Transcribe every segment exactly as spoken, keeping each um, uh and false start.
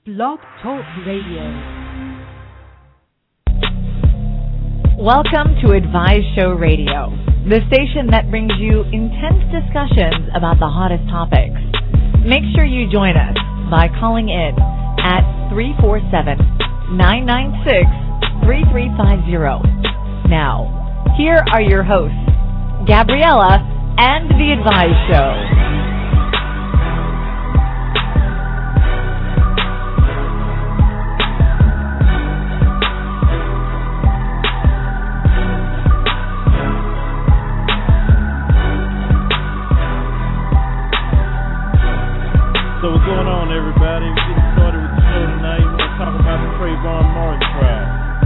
Blog Talk Radio. Welcome to Advise Show Radio, the station that brings you intense discussions about the hottest topics. Make sure you join us by calling in at three four seven, nine nine six, three three five zero. Now, here are your hosts, Gabriella and The Advise Show. So what's going on, everybody? We're getting started with the show tonight. We're going to talk about the Trayvon Martin trial.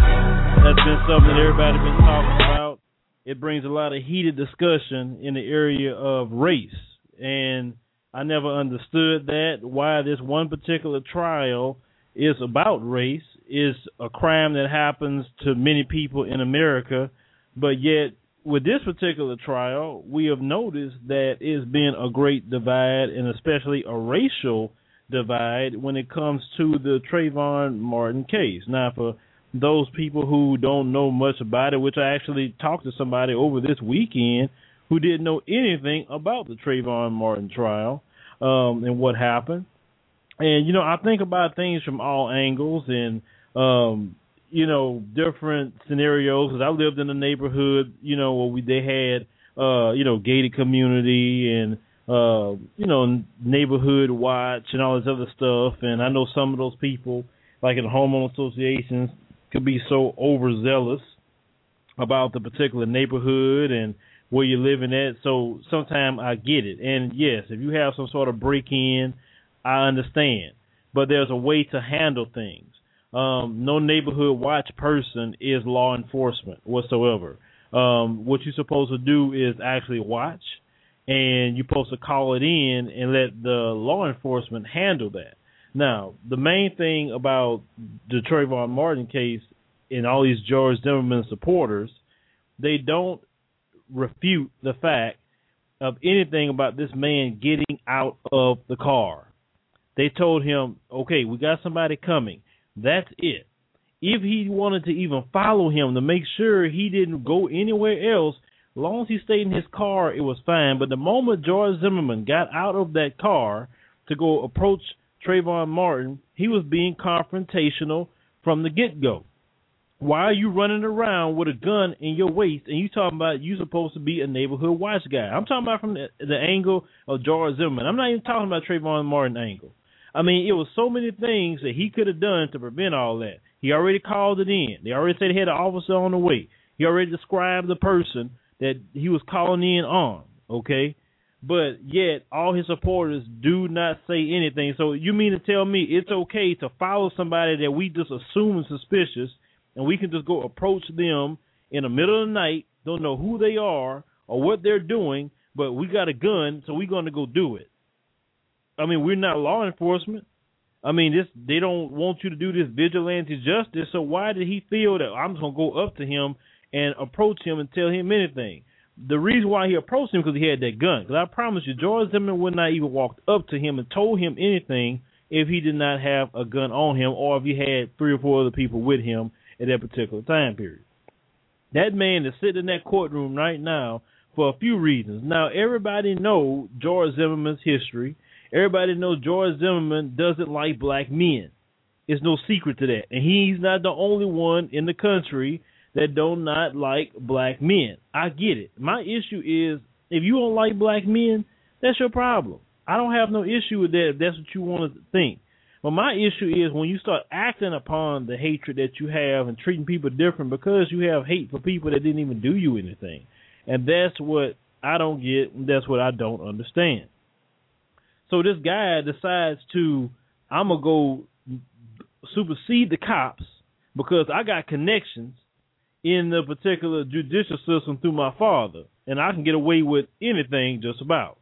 That's been something that everybody's been talking about. It brings a lot of heated discussion in the area of race. And I never understood that, why this one particular trial is about race, is a crime that happens to many people in America, but yet with this particular trial, we have noticed that it's been a great divide, and especially a racial divide when it comes to the Trayvon Martin case. Now, for those people who don't know much about it, which I actually talked to somebody over this weekend who didn't know anything about the Trayvon Martin trial um, and what happened. And, you know, I think about things from all angles and, um, you know, different scenarios, because I lived in a neighborhood, you know, where we, they had, uh, you know, gated community and, uh, you know, neighborhood watch and all this other stuff. And I know some of those people, like in homeowner associations, could be so overzealous about the particular neighborhood and where you're living at. So sometimes I get it. And, yes, if you have some sort of break-in, I understand. But there's a way to handle things. Um, no neighborhood watch person is law enforcement whatsoever. Um, what you're supposed to do is actually watch, and you're supposed to call it in and let the law enforcement handle that. Now, the main thing about the Trayvon Martin case and all these George Zimmerman supporters, they don't refute the fact of anything about this man getting out of the car. They told him, okay, we got somebody coming. That's it. If he wanted to even follow him to make sure he didn't go anywhere else, as long as he stayed in his car, it was fine. But the moment George Zimmerman got out of that car to go approach Trayvon Martin, he was being confrontational from the get-go. Why are you running around with a gun in your waist and you talking about you supposed to be a neighborhood watch guy? I'm talking about from the, the angle of George Zimmerman. I'm not even talking about Trayvon Martin angle. I mean, it was so many things that he could have done to prevent all that. He already called it in. They already said he had an officer on the way. He already described the person that he was calling in on, okay? But yet all his supporters do not say anything. So you mean to tell me it's okay to follow somebody that we just assume is suspicious and we can just go approach them in the middle of the night, don't know who they are or what they're doing, but we got a gun, so we're going to go do it? I mean, we're not law enforcement. I mean, this they don't want you to do this vigilante justice, so why did he feel that I'm just going to go up to him and approach him and tell him anything? The reason why he approached him because he had that gun. Because I promise you, George Zimmerman would not even walked up to him and told him anything if he did not have a gun on him or if he had three or four other people with him at that particular time period. That man is sitting in that courtroom right now for a few reasons. Now, everybody knows George Zimmerman's history. Everybody knows George Zimmerman doesn't like black men. It's no secret to that. And he's not the only one in the country that do not like black men. I get it. My issue is, if you don't like black men, that's your problem. I don't have no issue with that if that's what you want to think. But my issue is when you start acting upon the hatred that you have and treating people different because you have hate for people that didn't even do you anything. And that's what I don't get, and that's what I don't understand. So this guy decides to, I'm going to go supersede the cops because I got connections in the particular judicial system through my father, and I can get away with anything just about.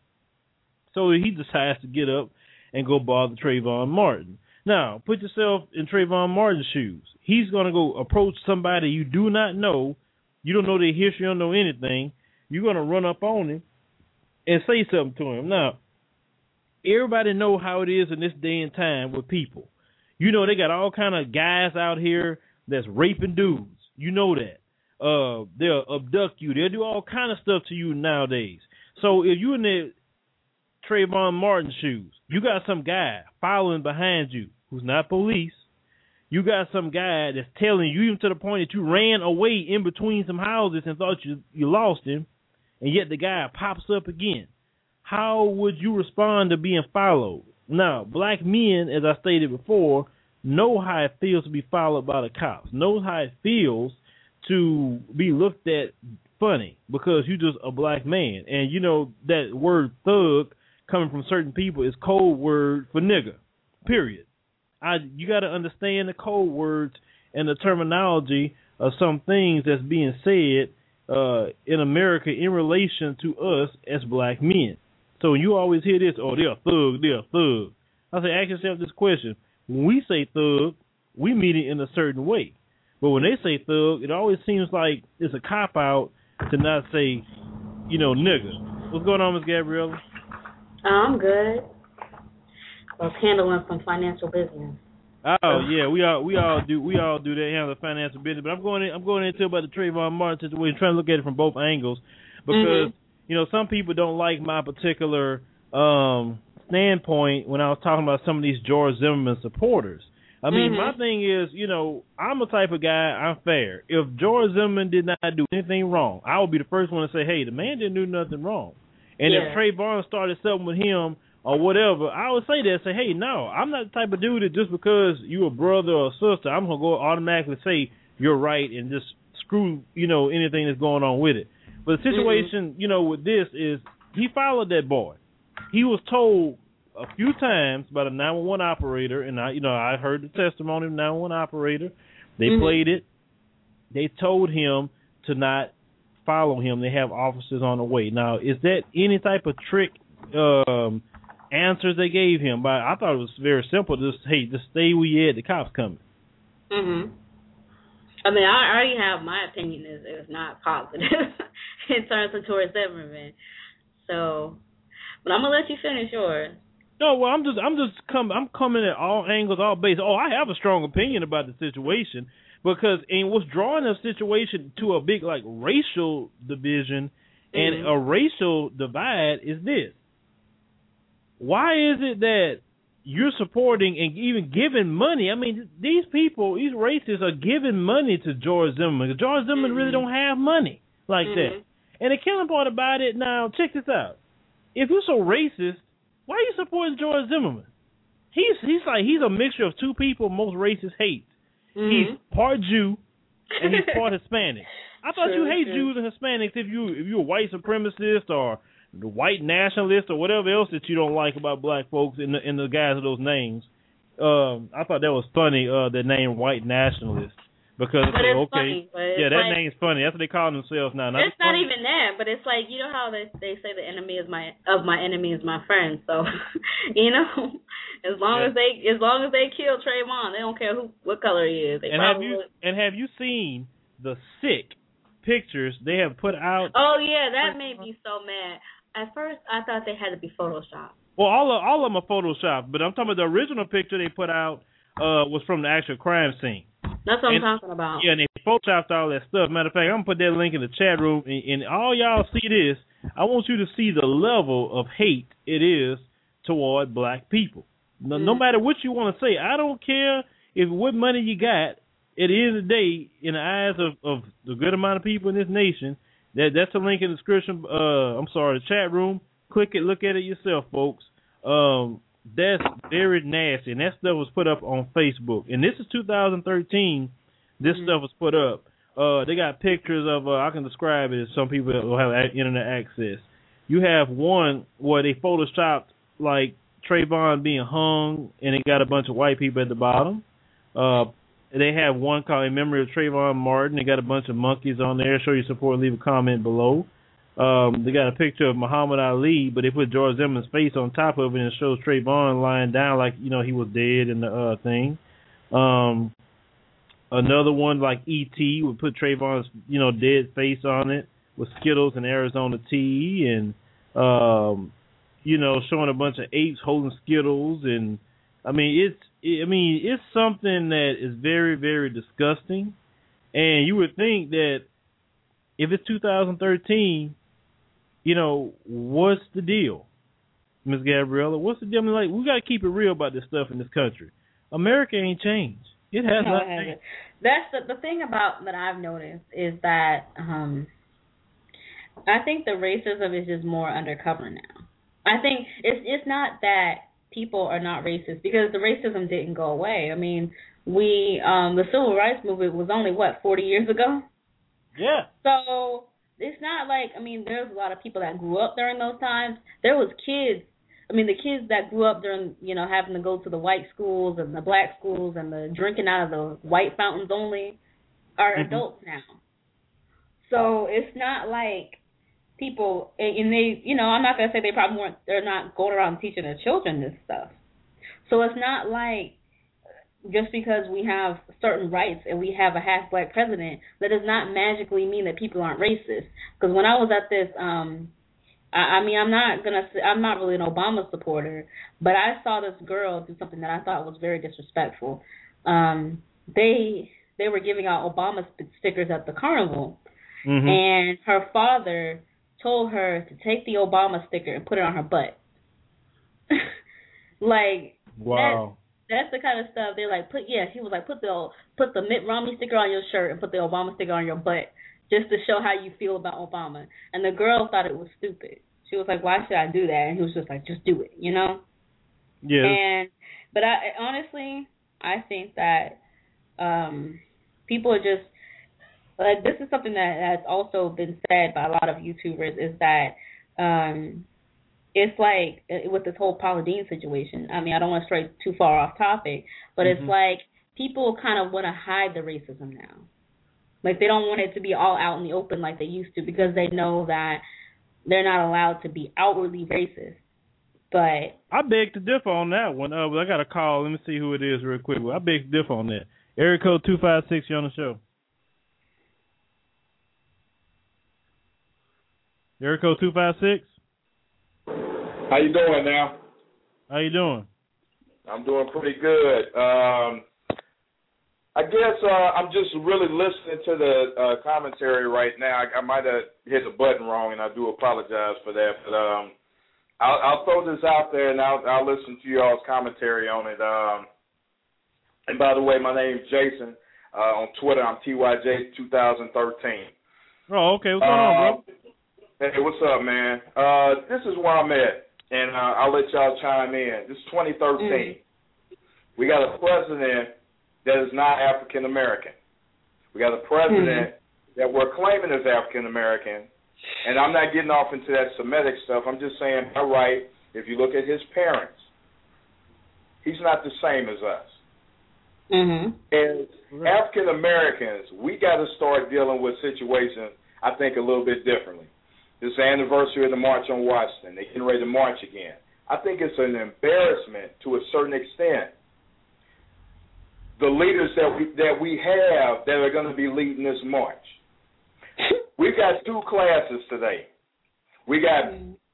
So he decides to get up and go bother Trayvon Martin. Now, put yourself in Trayvon Martin's shoes. He's going to go approach somebody you do not know. You don't know their history, you don't know anything. You're going to run up on him and say something to him. Now, everybody know how it is in this day and time with people. You know they got all kind of guys out here that's raping dudes. You know that. Uh, they'll abduct you. They'll do all kind of stuff to you nowadays. So if you're in the Trayvon Martin shoes, you got some guy following behind you who's not police. You got some guy that's telling you, even to the point that you ran away in between some houses and thought you you lost him, and yet the guy pops up again. How would you respond to being followed? Now, black men, as I stated before, know how it feels to be followed by the cops, know how it feels to be looked at funny because you're just a black man. And, you know, that word thug coming from certain people is code word for nigger, period. I, you got to understand the code words and the terminology of some things that's being said uh, in America in relation to us as black men. So you always hear this, oh, they're a thug, they're a thug. I say, ask yourself this question. When we say thug, we mean it in a certain way. But when they say thug, it always seems like it's a cop-out to not say, you know, nigga. What's going on, Miz Gabriella? I'm good. I was handling some financial business. Oh yeah, we all we all do we all do that, handle the financial business. But I'm going in, I'm going into about the Trayvon Martin situation, trying to look at it from both angles, because mm-hmm. you know some people don't like my particular um, standpoint when I was talking about some of these George Zimmerman supporters. I mean, mm-hmm. my thing is, you know, I'm the type of guy, I'm fair. If George Zimmerman did not do anything wrong, I would be the first one to say, hey, the man didn't do nothing wrong. And yeah. if Trayvon started something with him or whatever, I would say that, say, hey, no, I'm not the type of dude that just because you a brother or a sister, I'm going to go automatically say you're right and just screw, you know, anything that's going on with it. But the situation, mm-hmm. you know, with this is he followed that boy. He was told a few times by the nine one one operator, and I, you know, I heard the testimony of the nine one one operator. They mm-hmm. played it. They told him to not follow him. They have officers on the way. Now, is that any type of trick um, answers they gave him? But I thought it was very simple. Just, hey, just stay where you at. The cops coming. Mhm. I mean, I already have my opinion is is not positive in terms of George Zimmerman. So, but I'm gonna let you finish yours. No, well, I'm just, I'm just coming, I'm coming at all angles, all bases. Oh, I have a strong opinion about the situation because, and what's drawing the situation to a big like racial division and mm-hmm. a racial divide is this: why is it that you're supporting and even giving money? I mean, these people, these racists are giving money to George Zimmerman. George Zimmerman mm-hmm. really don't have money like mm-hmm. that. And the killing part about it, now check this out: if you're so racist, why are you supporting George Zimmerman? He's he's like he's a mixture of two people most racists hate. Mm-hmm. He's part Jew and he's part Hispanic. I thought true, you hate true. Jews and Hispanics if you if you're a white supremacist or the white nationalist or whatever else that you don't like about black folks in the in the guys of those names. Um, I thought that was funny. Uh, the name white nationalist. Because but it's okay, funny, but yeah, it's that like, name's funny. That's what they call themselves now. Not it's not funny. Even that, but it's like you know how they they say the enemy is my of my enemy is my friend. So you know, as long yeah. as they as long as they kill Trayvon, they don't care who what color he is. They and have you would. and have you seen the sick pictures they have put out? Oh yeah, that made me so mad. At first, I thought they had to be photoshopped. Well, all of all of them are photoshopped, but I'm talking about the original picture they put out uh, was from the actual crime scene. That's what and, I'm talking about. Yeah, and they photoshopped all that stuff. Matter of fact, I'm going to put that link in the chat room. And, and all y'all see this, I want you to see the level of hate it is toward black people. No, mm. no matter what you want to say, I don't care if what money you got. At the end of the day, in the eyes of, of the good amount of people in this nation, that that's a link in the description. Uh, I'm sorry, the chat room. Click it, look at it yourself, folks. Um, That's very nasty, and that stuff was put up on Facebook. And this is two thousand thirteen. This mm-hmm. stuff was put up. Uh, they got pictures of. Uh, I can describe it as some people will have internet access. You have one where they photoshopped like Trayvon being hung, and they got a bunch of white people at the bottom. Uh, they have one called in memory of Trayvon Martin. They got a bunch of monkeys on there. Show your support. Leave a comment below. Um, they got a picture of Muhammad Ali, but they put George Zimmerman's face on top of it and it shows Trayvon lying down like, you know, he was dead in the uh, thing. Um, another one like E T would put Trayvon's, you know, dead face on it with Skittles and Arizona tea and, um, you know, showing a bunch of apes holding Skittles. And, I mean, it's I mean, it's something that is very, very disgusting. And you would think that if it's two thousand thirteen, you know, what's the deal, Miss Gabriella? What's the deal? I mean, like, we got to keep it real about this stuff in this country. America ain't changed. It has no, not it hasn't. changed. That's the, the thing about that I've noticed is that um, I think the racism is just more undercover now. I think it's it's not that people are not racist, because the racism didn't go away. I mean, we um, the civil rights movement was only what forty years ago. Yeah. So it's not like, I mean, there's a lot of people that grew up during those times. There was kids. I mean, the kids that grew up during, you know, having to go to the white schools and the black schools and the drinking out of the white fountains only are mm-hmm. adults now. So it's not like people, and they, you know, I'm not going to say they probably weren't, they're not going around teaching their children this stuff. So it's not like just because we have certain rights and we have a half-black president, that does not magically mean that people aren't racist. Because when I was at this, um, I, I mean, I'm not gonna, say, I'm not really an Obama supporter, but I saw this girl do something that I thought was very disrespectful. Um, they they were giving out Obama stickers at the carnival, mm-hmm. and her father told her to take the Obama sticker and put it on her butt. Like, wow. That's the kind of stuff they're like, put, yeah, she was like, put the put the Mitt Romney sticker on your shirt and put the Obama sticker on your butt, just to show how you feel about Obama. And the girl thought it was stupid. She was like, why should I do that? And he was just like, just do it, you know? Yeah. And, but I honestly, I think that um, people are just, like, this is something that has also been said by a lot of YouTubers, is that um, it's like with this whole Paula Deen situation. I mean, I don't want to stray too far off topic, but mm-hmm. it's like people kind of want to hide the racism now. Like, they don't want it to be all out in the open like they used to, because they know that they're not allowed to be outwardly racist. But I beg to differ on that one. Uh, I got a call. Let me see who it is real quick. I beg to differ on that. Area code two five six, you're on the show. Area code two five six. How you doing now? How you doing? I'm doing pretty good. Um, I guess uh, I'm just really listening to the uh, commentary right now. I, I might have hit the button wrong, and I do apologize for that. But um, I'll, I'll throw this out there, and I'll, I'll listen to y'all's commentary on it. Um, and by the way, my name's Jason. Uh, on Twitter, I'm T Y J twenty thirteen. Oh, okay. What's going uh, on, bro? Hey, what's up, man? Uh, this is where I'm at. And uh, I'll let y'all chime in. This is twenty thirteen. Mm. We got a president that is not African American. We got a president mm. that we're claiming is African American. And I'm not getting off into that Semitic stuff. I'm just saying, all right, if you look at his parents, he's not the same as us. Mm-hmm. And African Americans, we got to start dealing with situations, I think, a little bit differently. This is the anniversary of the March on Washington. They're getting ready to march again. I think it's an embarrassment to a certain extent. The leaders that we that we have that are going to be leading this march. We've got two classes today. We got,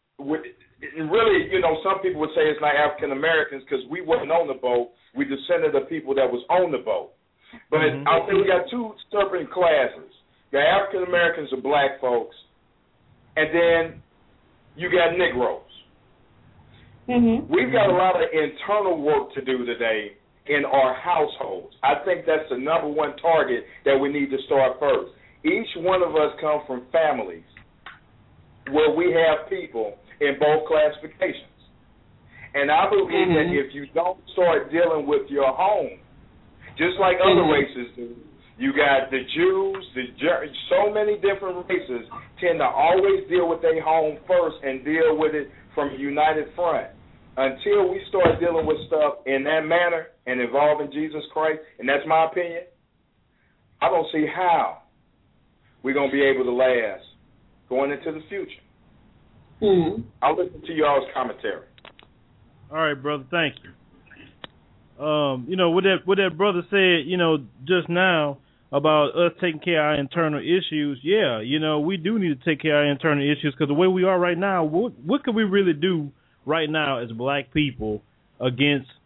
really, you know, some people would say it's not African Americans because we wasn't on the boat. We descended of people that was on the boat. But mm-hmm. I think we got two separate classes. You got African Americans and black folks. And then you got Negroes. Mm-hmm. We've got a lot of internal work to do today in our households. I think that's the number one target that we need to start first. Each one of us come from families where we have people in both classifications. And I believe mm-hmm. that if you don't start dealing with your home, just like mm-hmm. other races do, you got the Jews, the so many different races tend to always deal with their home first and deal with it from a united front. Until we start dealing with stuff in that manner and involving Jesus Christ, and that's my opinion, I don't see how we're going to be able to last going into the future. Mm-hmm. I'll listen to y'all's commentary. All right, brother. Thank you. Um, you know, what that what that brother said, you know, just now, about us taking care of our internal issues, yeah, you know, we do need to take care of our internal issues, because the way we are right now, what, what can we really do right now as black people against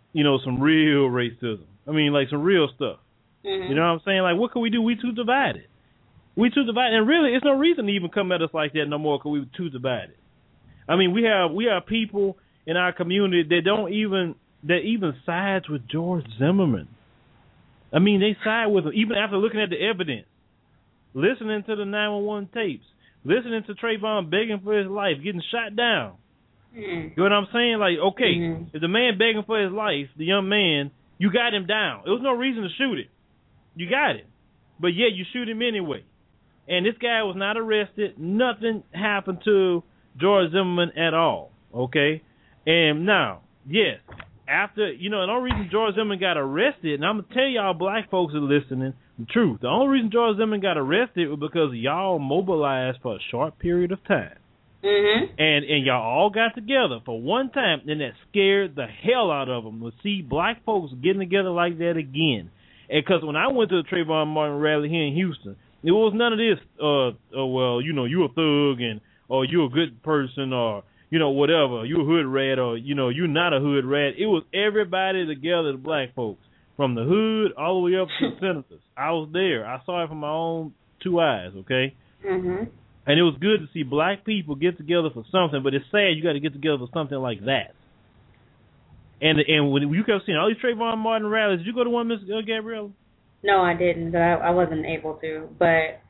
you know, some real racism. I mean, like some real stuff. Mm-hmm. You know what I'm saying? Like, what can we do? We too divided. We too divided, and really, it's no reason to even come at us like that no more because we too divided. I mean, we have we have people in our community that don't even that even sides with George Zimmerman. I mean, they side with him even after looking at the evidence, listening to the nine one one tapes, listening to Trayvon begging for his life, getting shot down. Mm-hmm. You know what I'm saying? Like, okay, mm-hmm. if the man begging for his life, the young man, you got him down. There was no reason to shoot him. You got it. But yet you shoot him anyway. And this guy was not arrested. Nothing happened to George Zimmerman at all. Okay? And now, yes, after, you know, the only reason George Zimmerman got arrested, and I'm going to tell y'all black folks are listening the truth. The only reason George Zimmerman got arrested was because y'all mobilized for a short period of time. Mm-hmm. And and y'all all got together for one time, and that scared the hell out of them to see black folks getting together like that again. And because when I went to the Trayvon Martin rally here in Houston, it was none of this, uh, oh, well, you know, you a thug, and or you a good person, or, you know, whatever, you a hood rat, or, you know, you're not a hood rat. It was everybody together, the black folks, from the hood all the way up to the senators. I was there. I saw it from my own two eyes, okay? Mm-hmm. And it was good to see black people get together for something, but it's sad you got to get together for something like that. And and when you kept seeing all these Trayvon Martin rallies, did you go to one, Miss Gabrielle? No, I didn't. I, I wasn't able to. But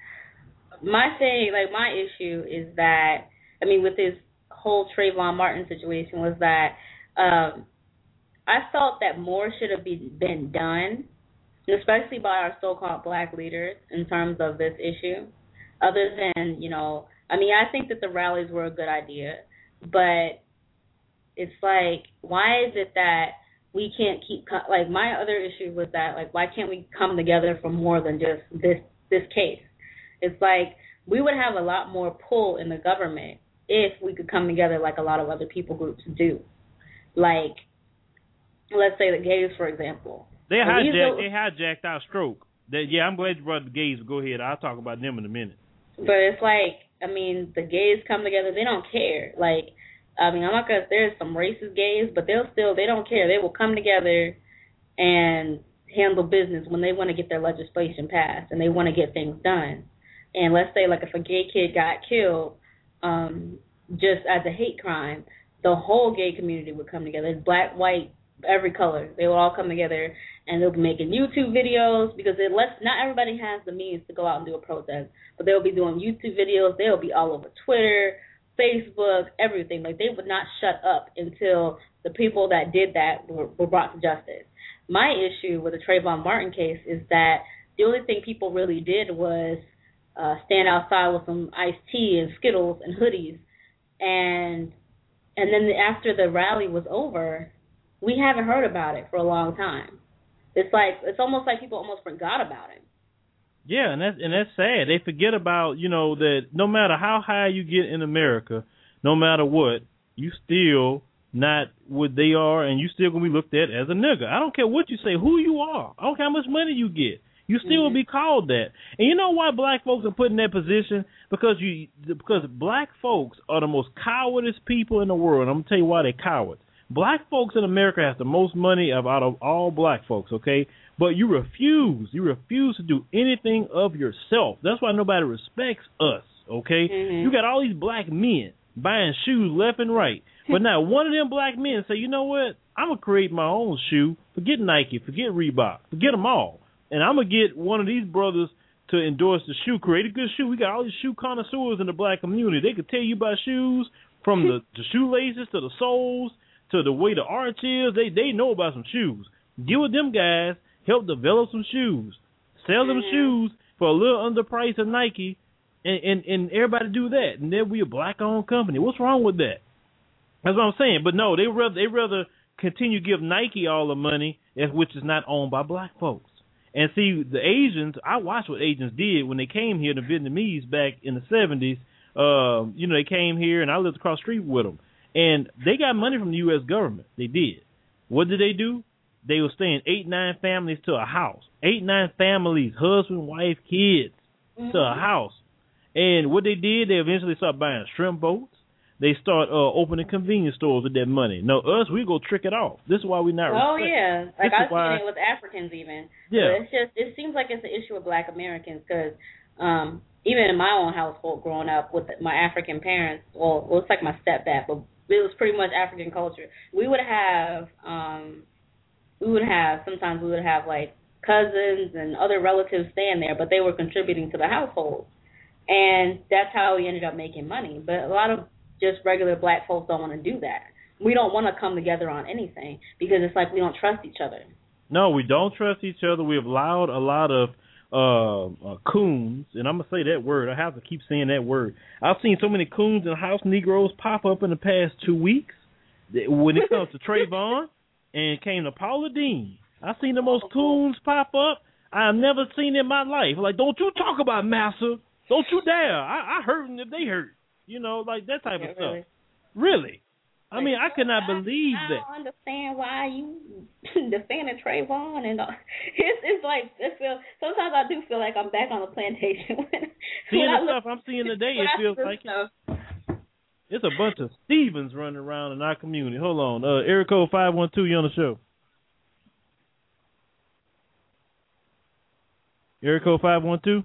my thing, like my issue is that, I mean, with this whole Trayvon Martin situation was that um, I felt that more should have been, been done, especially by our so-called black leaders in terms of this issue. Other than, you know, I mean, I think that the rallies were a good idea, but it's like, why is it that we can't keep, like, my other issue was that, like, why can't we come together for more than just this this case? It's like, we would have a lot more pull in the government if we could come together like a lot of other people groups do. Like, let's say the gays, for example. They hijacked, they hijacked our stroke. That, yeah, I'm glad you brought the gays. Go ahead. I'll talk about them in a minute. But it's like, I mean, the gays come together. They don't care. Like, I mean, I'm not going to, there's some racist gays, but they'll still, they don't care. They will come together and handle business when they want to get their legislation passed and they want to get things done. And let's say, like, if a gay kid got killed um, just as a hate crime, the whole gay community would come together. Black, white, every color. They will all come together, and they'll be making YouTube videos because it lets, not everybody has the means to go out and do a protest, but they'll be doing YouTube videos. They'll be all over Twitter, Facebook, everything. Like, they would not shut up until the people that did that were, were brought to justice. My issue with the Trayvon Martin case is that the only thing people really did was uh, stand outside with some iced tea and Skittles and hoodies, and and then after the rally was over, we haven't heard about it for a long time. It's like, it's almost like people almost forgot about it. Yeah, and that's and that's sad. They forget about, you know, that no matter how high you get in America, no matter what, you still not what they are, and you still gonna be looked at as a nigga. I don't care what you say, who you are. I don't care how much money you get. You still mm-hmm. will be called that. And you know why black folks are put in that position? Because you because black folks are the most cowardice people in the world. And I'm gonna tell you why they're cowards. Black folks in America have the most money of out of all black folks, okay? But you refuse. You refuse to do anything of yourself. That's why nobody respects us, okay? Mm-hmm. You got all these black men buying shoes left and right. But now one of them black men say, you know what? I'm going to create my own shoe. Forget Nike. Forget Reebok. Forget them all. And I'm going to get one of these brothers to endorse the shoe. Create a good shoe. We got all these shoe connoisseurs in the black community. They could tell you about shoes from the, the shoelaces to the soles to the way the arch is. They they know about some shoes. Deal with them guys. Help develop some shoes. Sell them mm-hmm. shoes for a little under price of Nike, and, and, and everybody do that. And then we a black-owned company. What's wrong with that? That's what I'm saying. But no, they rather they rather continue to give Nike all the money, which is not owned by black folks. And see, the Asians, I watched what Asians did when they came here, the Vietnamese back in the seventies. Uh, you know, they came here, and I lived across the street with them. And they got money from the U S government. They did. What did they do? They were staying eight, nine families to a house. Eight, nine families, husband, wife, kids, mm-hmm. to a house. And what they did, they eventually started buying shrimp boats. they start uh, opening convenience stores with that money. No, us, we go trick it off. This is why we not. Oh respect. yeah, like I've seen it with Africans even. Yeah, but it's just it seems like it's an issue with Black Americans because um, even in my own household, growing up with my African parents, well, well, it's like my stepdad, but it was pretty much African culture. We would have, um, we would have sometimes we would have like cousins and other relatives staying there, but they were contributing to the household, and that's how we ended up making money. But a lot of just regular Black folks don't want to do that. We don't want to come together on anything because it's like we don't trust each other. No, we don't trust each other. We've allowed a lot of uh, uh, coons, and I'm going to say that word. I have to keep saying that word. I've seen so many coons and house Negroes pop up in the past two weeks. When it comes to Trayvon and came to Paula Deen, I've seen the most coons pop up I've never seen in my life. Like, don't you talk about Massa. Don't you dare. I, I hurt them if they hurt. You know, like that type yeah, of really. stuff. Really? I mean, I cannot believe I, I that. I don't understand why you defending Trayvon and all. It's it's like it feels. Sometimes I do feel like I'm back on the plantation. when, Seeing when the look, stuff I'm seeing today, it feels like it. It's a bunch of Stevens running around in our community. Hold on, uh, area code five one two. You on the show? Area code five one two.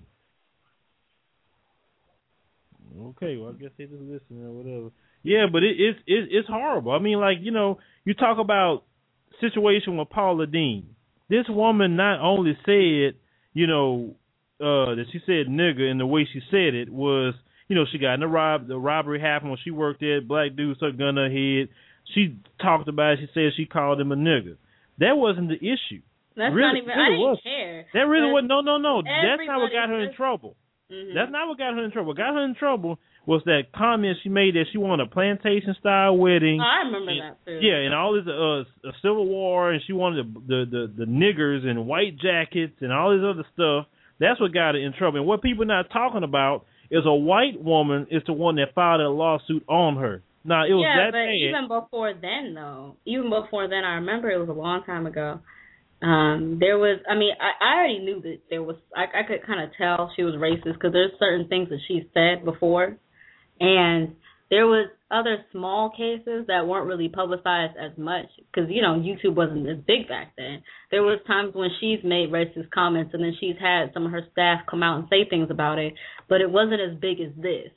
Okay, well I guess they just listening or whatever. Yeah, but it, it's it, it's horrible. I mean, like, you know, you talk about situation with Paula Deen. This woman not only said, you know, uh, that she said nigger, and the way she said it was, you know, she got in the rob the robbery happened when she worked there. Black dude took a gun to her head. She talked about it. She said she called him a nigger. That wasn't the issue. That's really, not even. really I didn't was. care. That really was no, no, no. That's not what got her in just, trouble. Mm-hmm. That's not what got her in trouble. What got her in trouble was that comment she made that she wanted a plantation-style wedding. Oh, I remember and, that, too. Yeah, and all this uh, a Civil War, and she wanted the, the, the, the niggers and white jackets and all this other stuff. That's what got her in trouble. And what people not talking about is a white woman is the one that filed a lawsuit on her. Now, it was yeah, that but bad. even before then, though, even before then, I remember it was a long time ago. Um, there was, I mean, I, I already knew that there was, I, I could kind of tell she was racist because there's certain things that she said before. And there was other small cases that weren't really publicized as much because, you know, YouTube wasn't as big back then. There was times when she's made racist comments and then she's had some of her staff come out and say things about it, but it wasn't as big as this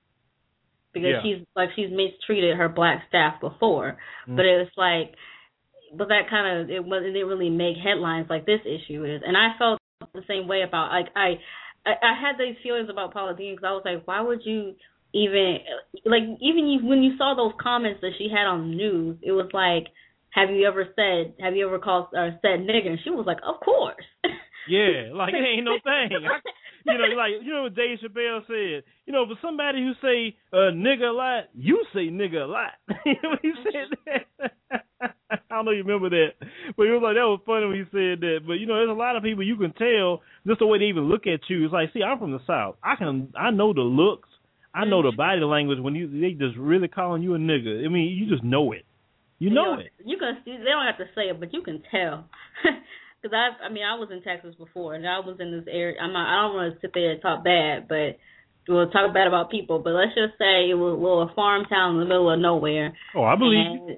because yeah. she's like she's mistreated her black staff before. Mm-hmm. But it was like, but that kind of, it, was, it didn't really make headlines like this issue is. And I felt the same way about, like, I, I, I had these feelings about Paula Deen because I was like, why would you even, like, even you, when you saw those comments that she had on the news, it was like, have you ever said, have you ever called or said nigger? And she was like, of course. Yeah, like it ain't no thing. I, you know, like, you know what Dave Chappelle said? You know, for somebody who say uh, nigger a lot, you say nigger a lot. You know what he said that? I don't know if you remember that, but it was like, that was funny when he said that. But, you know, there's a lot of people you can tell just the way they even look at you. It's like, see, I'm from the South. I can, I know the looks. I know the body language when you they just really calling you a nigga. I mean, you just know it. You know, you know it. You can. They don't have to say it, but you can tell. Because I, I mean, I was in Texas before, and I was in this area. I'm not, I don't want to sit there and talk bad, but we'll talk bad about people. But let's just say it was a little farm town in the middle of nowhere. Oh, I believe and,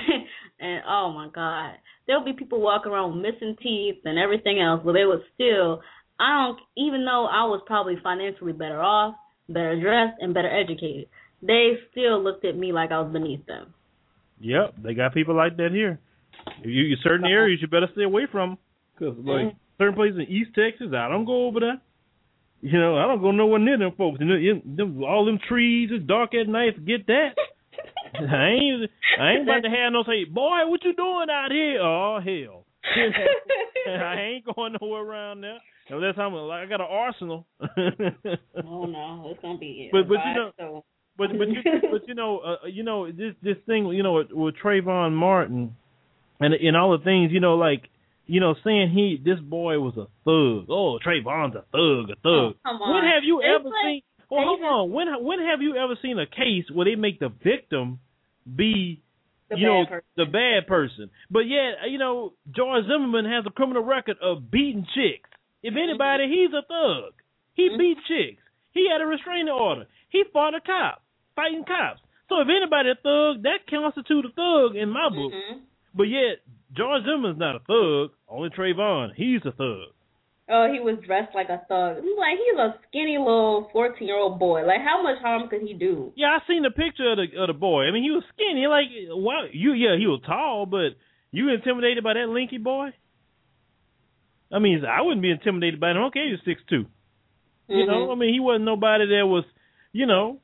and oh my God, there'll be people walking around with missing teeth and everything else, but they would still. I don't. Even though I was probably financially better off, better dressed, and better educated, they still looked at me like I was beneath them. Yep, they got people like that here. You, you certain areas you better stay away from. Because, like, mm-hmm. certain places in East Texas, I don't go over there. You know, I don't go nowhere near them folks. And them, them, all them trees, it's dark at night, forget that. I ain't I ain't about to have no say, boy, what you doing out here? Oh, hell. I ain't going nowhere around there. Unless I'm, like, I got an arsenal. Oh, no, it's going to be but, but, you know, so. but, but, you, but, you know, uh, you know, this, this thing, you know, with, with Trayvon Martin and, and all the things, you know, like, you know, saying he, this boy was a thug. Oh, Trayvon's a thug, a thug. Oh, come on. When have you it's ever like, seen? Well, hold on. When when have you ever seen a case where they make the victim be, the you know, person. the bad person? But yet, you know, George Zimmerman has a criminal record of beating chicks. If anybody, mm-hmm. he's a thug. He mm-hmm. beat chicks. He had a restraining order. He fought a cop, fighting cops. So if anybody a thug, that constitutes a thug in my book. Mm-hmm. But yet, George Zimmerman's not a thug. Only Trayvon, he's a thug. Oh, he was dressed like a thug. Like, he's a skinny little fourteen-year-old boy. Like, how much harm could he do? Yeah, I seen the picture of the of the boy. I mean, he was skinny. Like, wow, you yeah, he was tall, but you intimidated by that lanky boy? I mean, I wouldn't be intimidated by him. Okay, he was six two. You mm-hmm. know, I mean, he wasn't nobody that was, you know,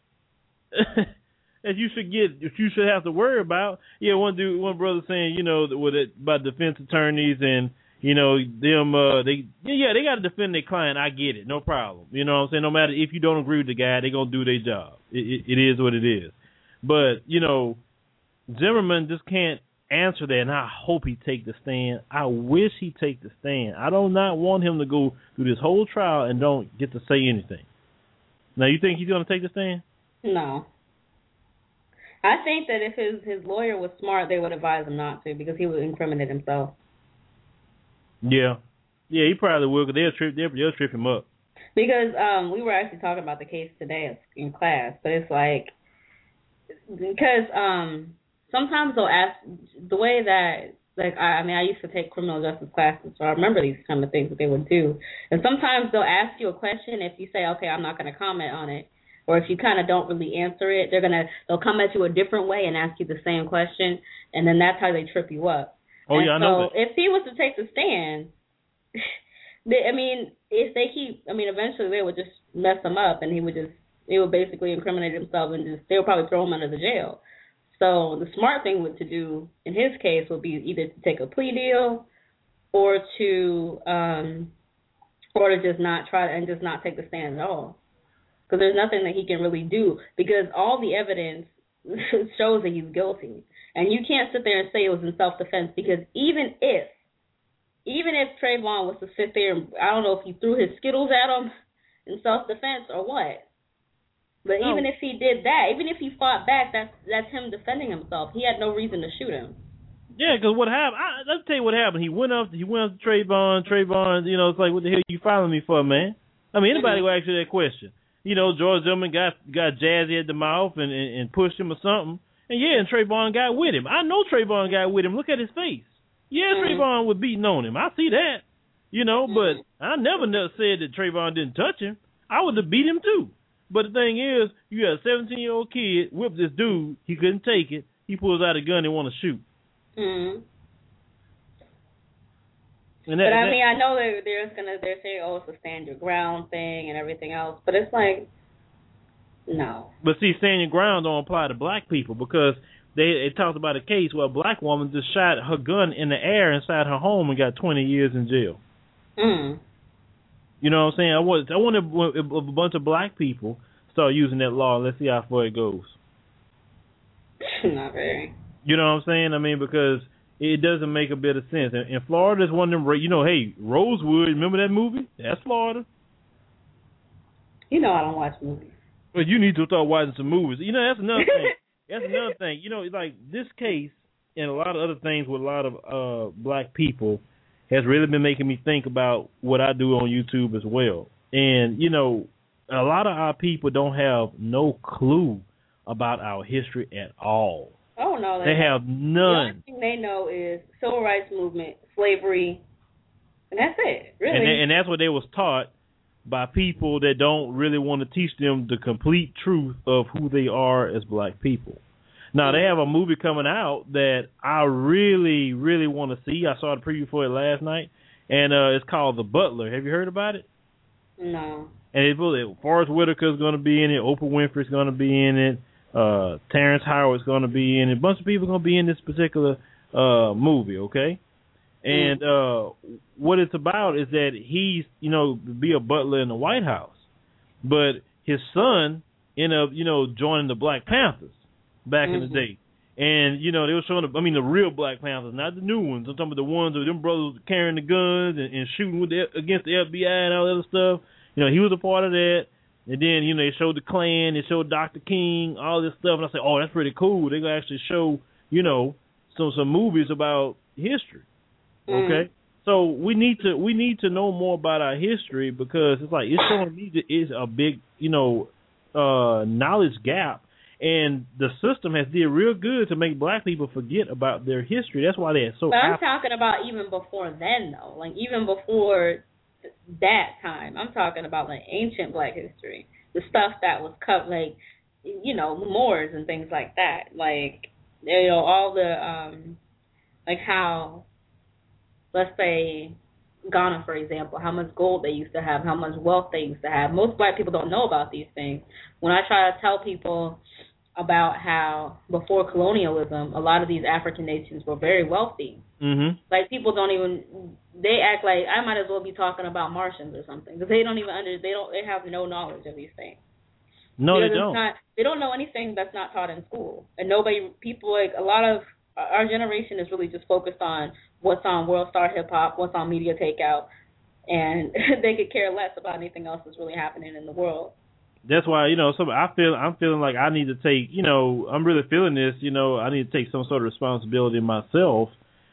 that you should get, that you should have to worry about. Yeah, one dude, one brother saying, you know, with it, about defense attorneys and, you know, them, uh, they, yeah, they got to defend their client. I get it, no problem. You know what I'm saying? No matter if you don't agree with the guy, they're gonna do their job. It, it, it is what it is. But you know, Zimmerman just can't answer that, and I hope he take the stand. I wish he take the stand. I do not want him to go through this whole trial and don't get to say anything. Now, you think he's going to take the stand? No. I think that if his, his lawyer was smart, they would advise him not to, because he would incriminate himself. Yeah. Yeah, he probably will, because they'll trip, they'll, they'll trip him up. Because um, we were actually talking about the case today in class, but it's like, because um, sometimes they'll ask, the way that, like, I, I mean, I used to take criminal justice classes, so I remember these kind of things that they would do. And sometimes they'll ask you a question. If you say, okay, I'm not going to comment on it, or if you kind of don't really answer it, they're gonna they'll come at you a different way and ask you the same question, and then that's how they trip you up. Oh and yeah, I so know that. If he was to take the stand, they, I mean, if they keep, I mean, eventually they would just mess him up, and he would just he would basically incriminate himself, and just they would probably throw him under the jail. So the smart thing would to do in his case would be either to take a plea deal, or to um, or to just not try and just not take the stand at all. Because there's nothing that he can really do, because all the evidence shows that he's guilty. And you can't sit there and say it was in self-defense, because even if, even if Trayvon was to sit there and, I don't know if he threw his Skittles at him in self-defense or what, but oh. even if he did that, even if he fought back, that's, that's him defending himself. He had no reason to shoot him. Yeah, because what happened, I, let's tell you what happened. He went up, he went up to Trayvon, Trayvon, you know, it's like, what the hell are you following me for, man? I mean, anybody mm-hmm. will ask you that question. You know, George Zimmerman got got jazzy at the mouth and, and, and pushed him or something. And, yeah, and Trayvon got with him. I know Trayvon got with him. Look at his face. Yeah, mm-hmm. Trayvon was beating on him. I see that. You know, mm-hmm. but I never, never said that Trayvon didn't touch him. I would have beat him, too. But the thing is, you got a seventeen-year-old kid, whipped this dude. He couldn't take it. He pulls out a gun and want to shoot. Mm-hmm. That, but I that, mean, I know they're, they're gonna they're saying, oh, it's a stand your ground thing and everything else, but it's like, no. But see, stand your ground don't apply to black people, because they it talked about a case where a black woman just shot her gun in the air inside her home and got twenty years in jail. Mm. You know what I'm saying? I want I want a, a bunch of black people start using that law. Let's see how far it goes. Not very. You know what I'm saying? I mean, because it doesn't make a bit of sense. And, and Florida's one of them, you know, hey, Rosewood, remember that movie? That's Florida. You know I don't watch movies. But you need to start watching some movies. You know, that's another thing. That's another thing. You know, like this case and a lot of other things with a lot of uh, black people has really been making me think about what I do on YouTube as well. And, you know, a lot of our people don't have no clue about our history at all. Oh, no. They, they have none. The only thing they know is civil rights movement, slavery, and that's it, really. And, and that's what they was taught by people that don't really want to teach them the complete truth of who they are as black people. Now, they have a movie coming out that I really, really want to see. I saw the preview for it last night, and uh, it's called The Butler. Have you heard about it? No. And it, Forrest Whitaker's going to be in it. Oprah Winfrey's going to be in it. Uh, Terrence Howard's going to be in it. A bunch of people are going to be in this particular uh, movie, okay? And uh, what it's about is that he's, you know, be a butler in the White House. But his son ended up, you know, joining the Black Panthers back mm-hmm. in the day. And, you know, they were showing, the, I mean, the real Black Panthers, not the new ones. I'm talking about the ones where them brothers carrying the guns and, and shooting with the, against the F B I and all that other stuff. You know, he was a part of that. And then, you know, they showed the Klan, they showed Doctor King, all this stuff. And I said, oh, that's pretty cool. They're going to actually show, you know, some some movies about history. Mm. Okay? So we need to we need to know more about our history, because it's like it's showing me that it's a big, you know, uh, knowledge gap. And the system has did real good to make black people forget about their history. That's why they're so. But I'm talking about even before then, though. Like even before th- that time, I'm talking about like ancient black history, the stuff that was cut, like you know, Moors and things like that. Like you know, all the um, like how, let's say, Ghana, for example, how much gold they used to have, how much wealth they used to have. Most black people don't know about these things. When I try to tell people about how before colonialism, a lot of these African nations were very wealthy. Mm-hmm. Like people don't even, they act like I might as well be talking about Martians or something because they don't even under, they don't, they have no knowledge of these things. No, because they don't. Not, they don't know anything that's not taught in school, and nobody, people like a lot of our generation is really just focused on what's on World Star Hip Hop, what's on Media Takeout, and they could care less about anything else that's really happening in the world. That's why, you know, some I feel I'm feeling like I need to take, you know, I'm really feeling this, you know, I need to take some sort of responsibility myself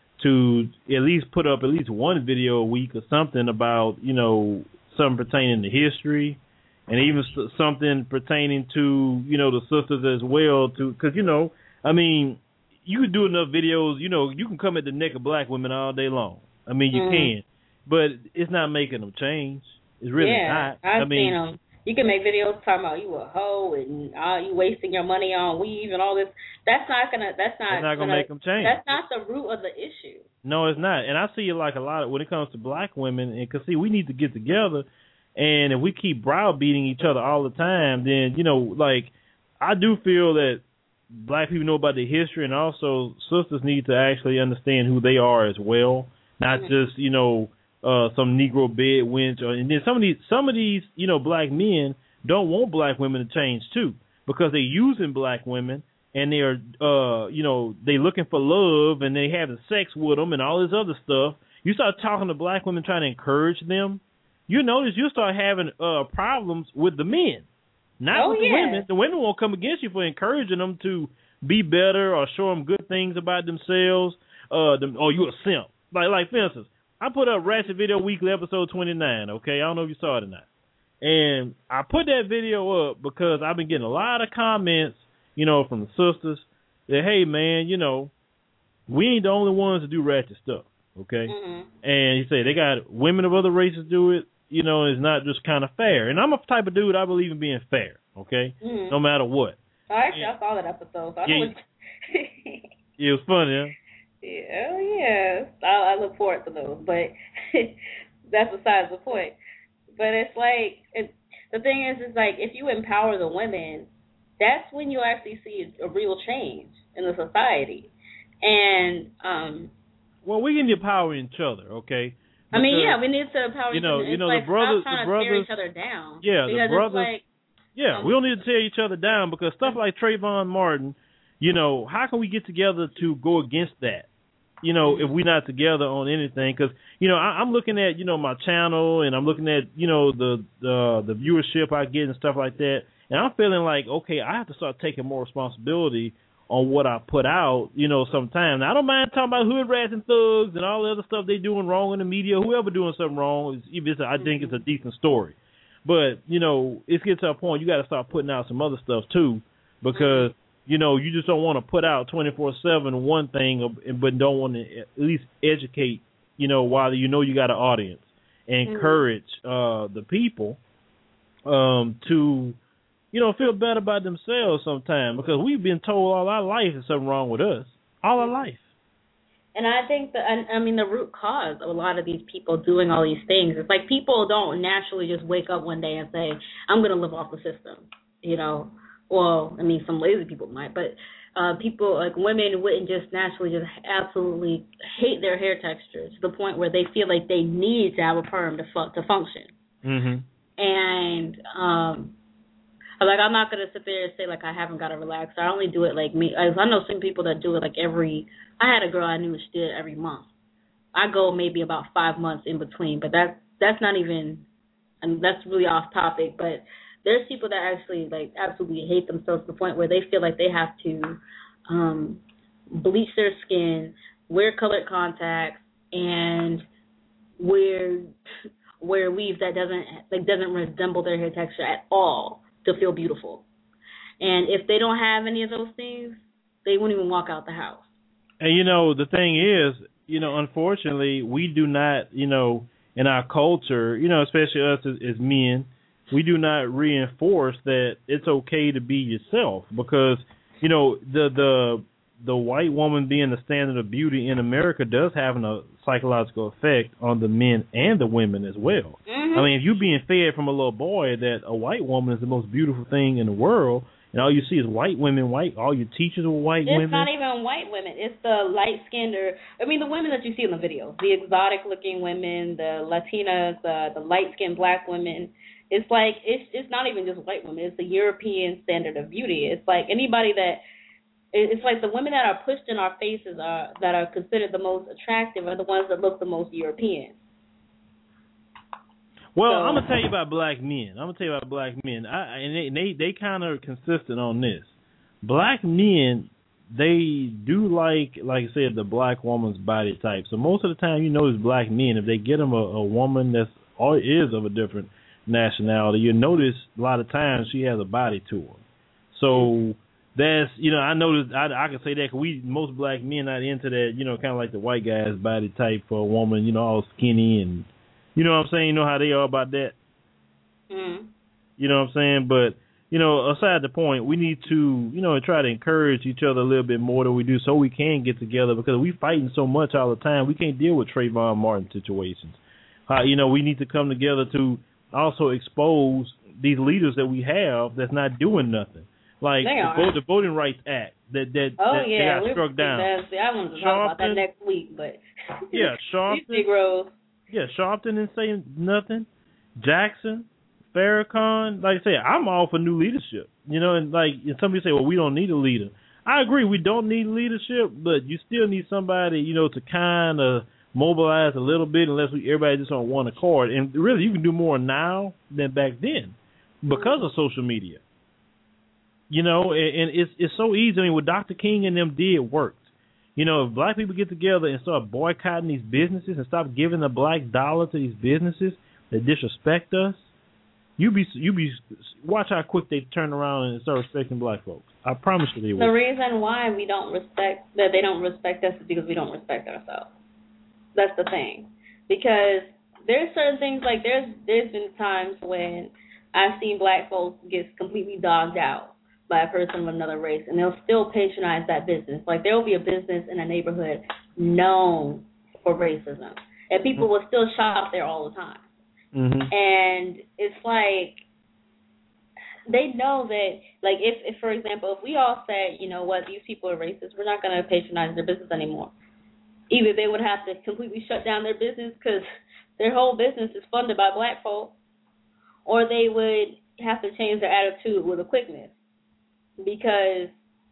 to at least put up at least one video a week or something about, you know, something pertaining to history and even something pertaining to, you know, the sisters as well, to because, you know, I mean, you can do enough videos, you know, you can come at the neck of black women all day long. I mean, you mm. can, but it's not making them change. It's really yeah, not. I've I mean, seen them. You can make videos talking about you a hoe and uh, you wasting your money on weave and all this. That's not gonna. That's not. That's not gonna, gonna make them change. That's not the root of the issue. No, it's not. And I see it like a lot of, when it comes to black women. And cause see, we need to get together. And if we keep browbeating each other all the time, then you know, like I do feel that black people know about their history, and also sisters need to actually understand who they are as well, not mm-hmm. just you know. Uh, some Negro bed wench, or, and then some of these, some of these, you know, black men don't want black women to change too, because they're using black women and they are, uh, you know, they looking for love and they having sex with them and all this other stuff. You start talking to black women trying to encourage them, you notice you start having uh problems with the men, not oh, with yeah. the women. The women won't come against you for encouraging them to be better or show them good things about themselves. Uh, them, oh, you a simp, like like for instance. I put up Ratchet Video Weekly episode twenty-nine, okay? I don't know if you saw it or not. And I put that video up because I've been getting a lot of comments, you know, from the sisters that, hey, man, you know, we ain't the only ones to do ratchet stuff, okay? Mm-hmm. And he said they got women of other races do it, you know, it's not just kind of fair. And I'm a type of dude, I believe in being fair, okay? Mm-hmm. No matter what. Oh, actually, and, I saw that episode. So I yeah, know it was funny, huh? Yeah, oh yeah, I, I look forward to those, but that's besides the point. But it's like it, the thing is, is like if you empower the women, that's when you actually see a, a real change in the society. And um, well, we can empower each other, okay? Because, I mean, yeah, we need to empower. You know, each other. you know, like, the brothers, stop trying the brothers, to tear each other down. Yeah, because the brothers. It's like, yeah, um, we don't need to tear each other down because stuff like Trayvon Martin. You know, how can we get together to go against that? You know, if we're not together on anything, because, you know, I, I'm looking at, you know, my channel and I'm looking at, you know, the, the the viewership I get and stuff like that. And I'm feeling like, okay, I have to start taking more responsibility on what I put out, you know, sometimes. Now, I don't mind talking about hood rats and thugs and all the other stuff they doing wrong in the media. Whoever doing something wrong, if it's, I think it's a decent story. But, you know, it gets to a point you got to start putting out some other stuff, too, because you know, you just don't want to put out twenty-four seven one thing, but don't want to at least educate, you know, while you know you got an audience, and mm-hmm. encourage uh, the people um, to, you know, feel better about themselves sometimes, because we've been told all our life there's something wrong with us, all our life. And I think that, I mean, the root cause of a lot of these people doing all these things, it's like people don't naturally just wake up one day and say, I'm going to live off the system, you know. Well, I mean, some lazy people might, but uh, people, like women, wouldn't just naturally just absolutely hate their hair texture to the point where they feel like they need to have a perm to fu- to function. Mm-hmm. And, um, like, I'm not going to sit there and say, like, I haven't got a relaxer. I only do it, like, me. I know some people that do it, like, every, I had a girl I knew she did it every month. I go maybe about five months in between, but that, that's not even, I mean, that's really off topic, but there's people that actually, like, absolutely hate themselves to the point where they feel like they have to um, bleach their skin, wear colored contacts, and wear wear weave that doesn't like doesn't resemble their hair texture at all to feel beautiful. And if they don't have any of those things, they won't even walk out the house. And, you know, the thing is, you know, unfortunately, we do not, you know, in our culture, you know, especially us as, as men, we do not reinforce that it's okay to be yourself because, you know, the the the white woman being the standard of beauty in America does have a psychological effect on the men and the women as well. Mm-hmm. I mean, if you're being fed from a little boy that a white woman is the most beautiful thing in the world, and all you see is white women, white, all your teachers were white it's women. It's not even white women. It's the light-skinned, or, I mean, the women that you see in the videos, the exotic-looking women, the Latinas, uh, the light-skinned black women. It's like, it's it's not even just white women. It's the European standard of beauty. It's like anybody that, it's like the women that are pushed in our faces are that are considered the most attractive are the ones that look the most European. Well, so, I'm gonna tell you about black men. I'm gonna tell you about black men. I, and they they, they kind of consistent on this. Black men, they do like, like I said, the black woman's body type. So most of the time, you notice black men, if they get them a, a woman that's or is of a different nationality, you notice a lot of times she has a body to her. So that's, you know, I noticed, I, I can say that because we, most black men not into that, you know, kind of like the white guy's body type for a woman, you know, all skinny and, you know what I'm saying, you know how they are about that? Mm. You know what I'm saying? But, you know, aside the point, we need to, you know, try to encourage each other a little bit more than we do so we can get together because we fighting so much all the time. We can't deal with Trayvon Martin situations. Uh, you know, we need to come together to also expose these leaders that we have that's not doing nothing. Like the, vote, the Voting Rights Act that that, oh, that yeah, got struck down. See, I wanted to talk about that next week, but yeah, Sharpton. Yeah, Sharpton didn't say nothing. Jackson, Farrakhan, like I say, I'm all for new leadership. You know, and like and somebody say, well, we don't need a leader. I agree, we don't need leadership, but you still need somebody, you know, to kind of mobilize a little bit unless we everybody just on one accord. And really, you can do more now than back then because of social media. You know, and, and it's it's so easy. I mean, what Doctor King and them did worked. You know, if black people get together and start boycotting these businesses and stop giving the black dollar to these businesses that disrespect us, you be you be watch how quick they turn around and start respecting black folks. I promise you they will. The reason why we don't respect that they don't respect us is because we don't respect ourselves. That's the thing. Because there's certain things like there's there's been times when I've seen black folks get completely dogged out by a person of another race, and they'll still patronize that business. Like there will be a business in a neighborhood known for racism, and people mm-hmm. will still shop there all the time. Mm-hmm. And it's like they know that, like if, if, for example, if we all said, you know what, these people are racist, we're not going to patronize their business anymore. Either they would have to completely shut down their business because their whole business is funded by black folk, or they would have to change their attitude with a quickness. Because,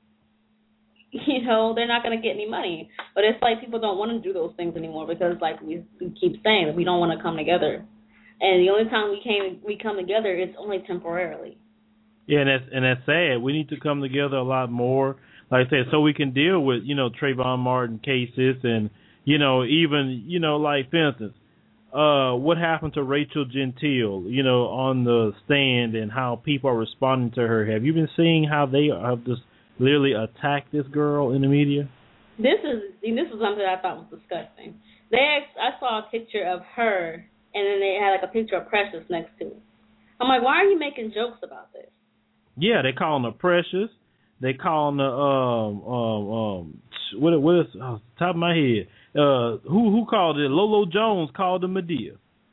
you know, they're not going to get any money. But it's like people don't want to do those things anymore because, like we, we keep saying, that we don't want to come together. And the only time we came, we come together, it's only temporarily. Yeah, and that's, and that's sad. We need to come together a lot more, like I said, so we can deal with, you know, Trayvon Martin cases and, you know, even, you know, like, for instance, Uh, what happened to Rachel Gentile, you know, on the stand and how people are responding to her? Have you been seeing how they have just literally attacked this girl in the media? This is this is something I thought was disgusting. They asked, I saw a picture of her, and then they had like a picture of Precious next to it. I'm like, why are you making jokes about this? Yeah, they calling her Precious. They calling her um um um what what is oh, top of my head. Uh, who who called it? Lolo Jones called her Medea.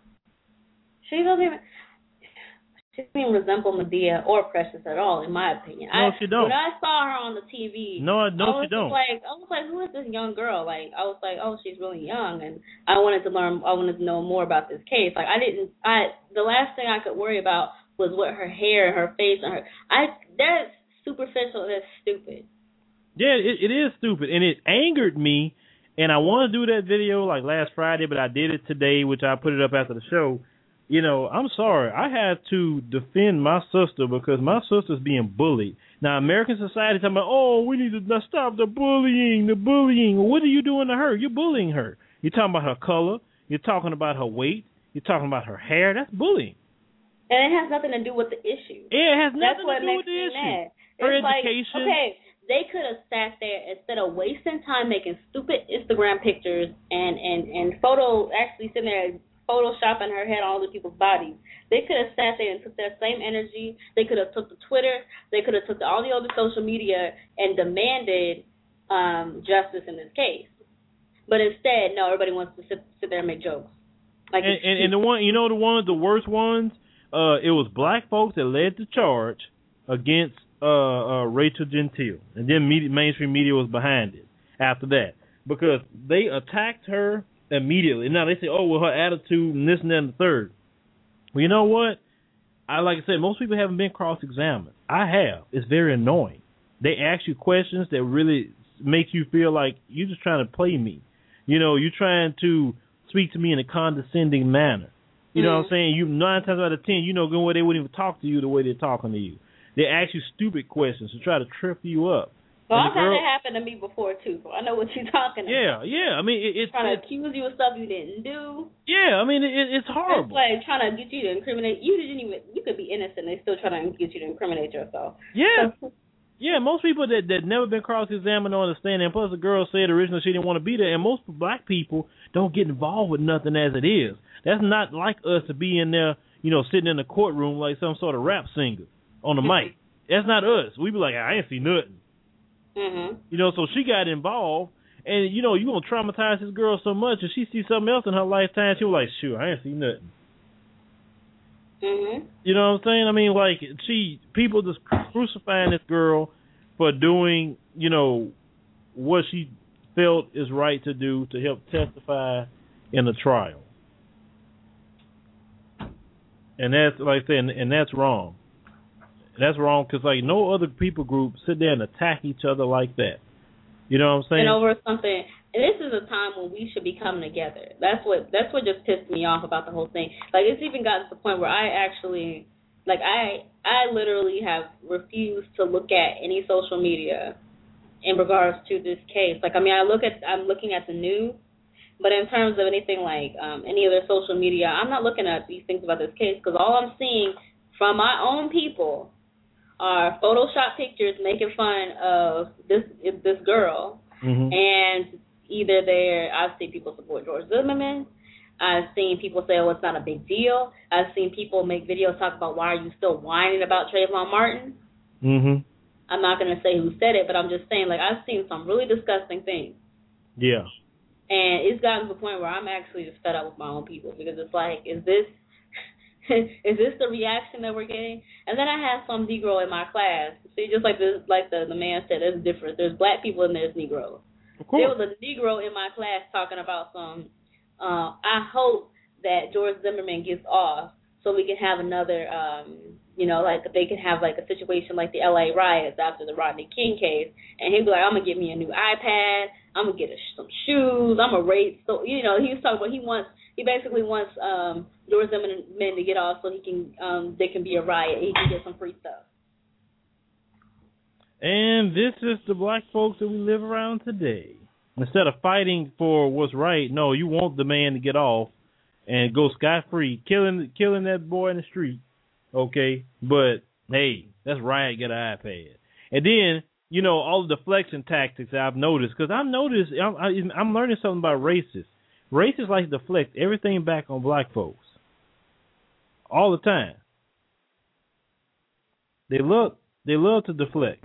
She doesn't even she doesn't even resemble Medea or Precious at all, in my opinion. No, I, she don't. When I saw her on the T V, no, no, I was she don't. Like, I was like, who is this young girl? Like, I was like, oh, she's really young, and I wanted to learn. I wanted to know more about this case. Like, I didn't. I the last thing I could worry about was what her hair, her face, and her. I that's superficial. That's stupid. Yeah, it, it is stupid, and it angered me. And I want to do that video like last Friday, but I did it today, which I put it up after the show. You know, I'm sorry. I had to defend my sister because my sister's being bullied. Now, American society talking about, oh, we need to stop the bullying, the bullying. Well, what are you doing to her? You're bullying her. You're talking about her color. You're talking about her weight. You're talking about her hair. That's bullying. And it has nothing to do with the issue. Yeah, it has nothing That's what to do makes with the me issue. Mad. Her it's education. Like, okay, they could have sat there instead of wasting time making stupid Instagram pictures and, and, and photo, actually sitting there photoshopping her head on other people's bodies. They could have sat there and took their same energy. They could have took to Twitter. They could have took to all the other social media and demanded um, justice in this case. But instead, no, everybody wants to sit, sit there and make jokes. Like and, and, and the one, you know, the one, the worst ones. Uh, it was black folks that led the charge against uh, uh, Rachel Gentile, and then media, mainstream media was behind it after that because they attacked her immediately. Now they say, "Oh, well, her attitude and this and that and the third." Well, you know what? I like I said, most people haven't been cross-examined. I have. It's very annoying. They ask you questions that really make you feel like you're just trying to play me. You know, you're trying to speak to me in a condescending manner. You know mm-hmm. what I'm saying? You nine times out of ten, you know good way they wouldn't even talk to you the way they're talking to you. They ask you stupid questions to try to trip you up. Well, I've had that happen to me before too, so I know what you're talking yeah, about. Yeah, yeah. I mean, it, it's trying to it, accuse you of stuff you didn't do. Yeah, I mean, it, it's horrible. It's like trying to get you to incriminate. You didn't even. You could be innocent. They still trying to get you to incriminate yourself. Yeah. Yeah, most people that that never been cross-examined don't understand. And plus, the girl said originally she didn't want to be there. And most black people don't get involved with nothing as it is. That's not like us to be in there, you know, sitting in the courtroom like some sort of rap singer on the mic. That's not us. We be like, I ain't see nothing. Mm-hmm. You know, so she got involved. And, you know, you're going to traumatize this girl so much. If she sees something else in her lifetime, she'll be like, sure, I ain't see nothing. Mm-hmm. You know what I'm saying? I mean, like, she, people just crucifying this girl for doing, you know, what she felt is right to do to help testify in the trial. And that's, like I said, and, and that's wrong. That's wrong because, like, no other people group sit there and attack each other like that. You know what I'm saying? And over something. And this is a time when we should be coming together. That's what that's what just pissed me off about the whole thing. Like, it's even gotten to the point where I actually, like, I I literally have refused to look at any social media in regards to this case. Like, I mean, I look at I'm looking at the news, but in terms of anything like um, any other social media, I'm not looking at these things about this case because all I'm seeing from my own people are Photoshop pictures making fun of this this girl, mm-hmm. and either they're I've seen people support George Zimmerman, I've seen people say, oh, it's not a big deal. I've seen people make videos talk about why are you still whining about Trayvon Martin. Mm-hmm. I'm not going to say who said it, but I'm just saying, like, I've seen some really disgusting things. Yeah. And it's gotten to the point where I'm actually just fed up with my own people because it's like, is this is this the reaction that we're getting? And then I had some Negro in my class. See, just like this, like the, the man said, there's different. There's black people and there's Negroes. Of course. There was a Negro in my class talking about some, uh, I hope that George Zimmerman gets off so we can have another, um, you know, like they can have like a situation like the L A riots after the Rodney King case. And he'd be like, I'm going to get me a new iPad. I'm going to get a, some shoes. I'm going to rate. So, you know, he was talking about he wants, he basically wants um, George Zimmerman to get off so he can, um, there can be a riot and he can get some free stuff. And this is the black folks that we live around today. Instead of fighting for what's right, no, you want the man to get off and go scot-free, killing killing that boy in the street, okay? But, hey, that's riot, get an iPad. And then, you know, all the deflection tactics I've noticed, because I've noticed, I'm, I'm learning something about racists. Racists like to deflect everything back on black folks all the time. They love, they love to deflect.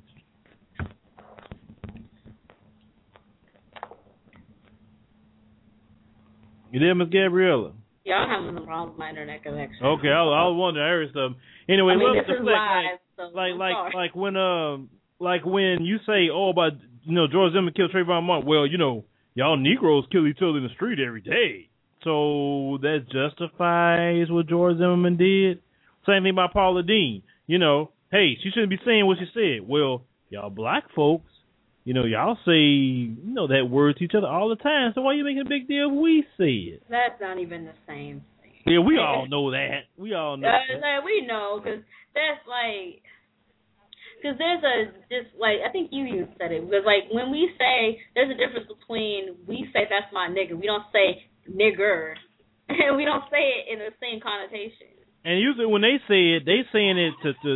You there, Miss Gabriella? Yeah, I'm having some problems with my internet connection. Okay, I, I was wondering, I heard stuff. Anyway, I mean, look, this is live, so like, I'm like, sorry. like when, um, like when you say, oh, about you know George Zimmerman killed Trayvon Martin. Well, you know, y'all Negroes kill each other in the street every day, so that justifies what George Zimmerman did. Same thing about Paula Deen. You know, hey, she shouldn't be saying what she said. Well, y'all black folks, you know, y'all say, you know, that word to each other all the time, so why are you making a big deal if we say it? That's not even the same thing. Yeah, we all know that. We all know uh, that. Like, we know, because that's like, because there's a, just like, I think you even said it, because like when we say, there's a difference between, we say that's my nigga, we don't say nigger, and we don't say it in the same connotation. And usually when they say it, they saying it to, to,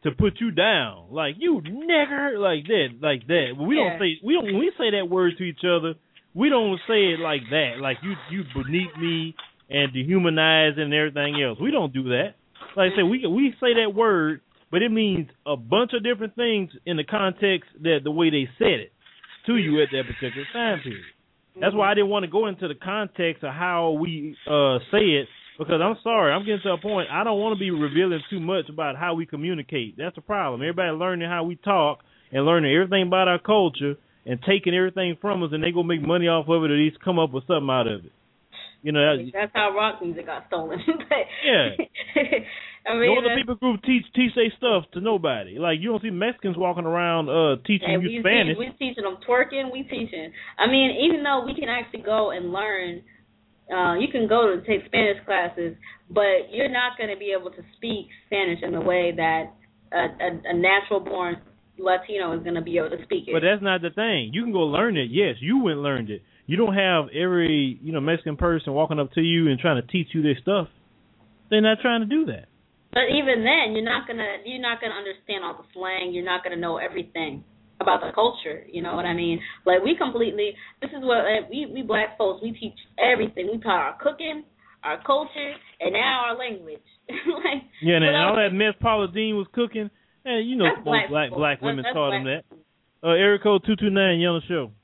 to put you down, like you nigger, like that, like that. But we yeah. don't say we don't when we say that word to each other. We don't say it like that, like you you beneath me and dehumanize and everything else. We don't do that. Like I said, we we say that word, but it means a bunch of different things in the context that the way they said it to you at that particular time period. That's why I didn't want to go into the context of how we uh, say it, because I'm sorry, I'm getting to a point, I don't want to be revealing too much about how we communicate. That's the problem. Everybody learning how we talk and learning everything about our culture and taking everything from us, and they go make money off of it or at least come up with something out of it. You know, I mean, that's how rock music got stolen. Yeah. I mean, no other people group teach teach their stuff to nobody. Like, you don't see Mexicans walking around uh, teaching hey, you we Spanish. Teach, we teaching them twerking. We teaching. I mean, even though we can actually go and learn, uh, you can go to take Spanish classes, but you're not going to be able to speak Spanish in the way that a, a, a natural-born Latino is going to be able to speak it. But that's not the thing. You can go learn it. Yes, you went and learned it. You don't have every, you know, Mexican person walking up to you and trying to teach you their stuff. They're not trying to do that. But even then, you're not gonna you're not gonna understand all the slang. You're not gonna know everything about the culture. You know what I mean? Like, we completely. This is what like, we we black folks, we teach everything. We taught our cooking, our culture, and now our language. Like, yeah, and, and all that mess Paula Deen was cooking. And you know, That's black black folk. black women That's taught black them that. Uh, area code two two nine, you on the show.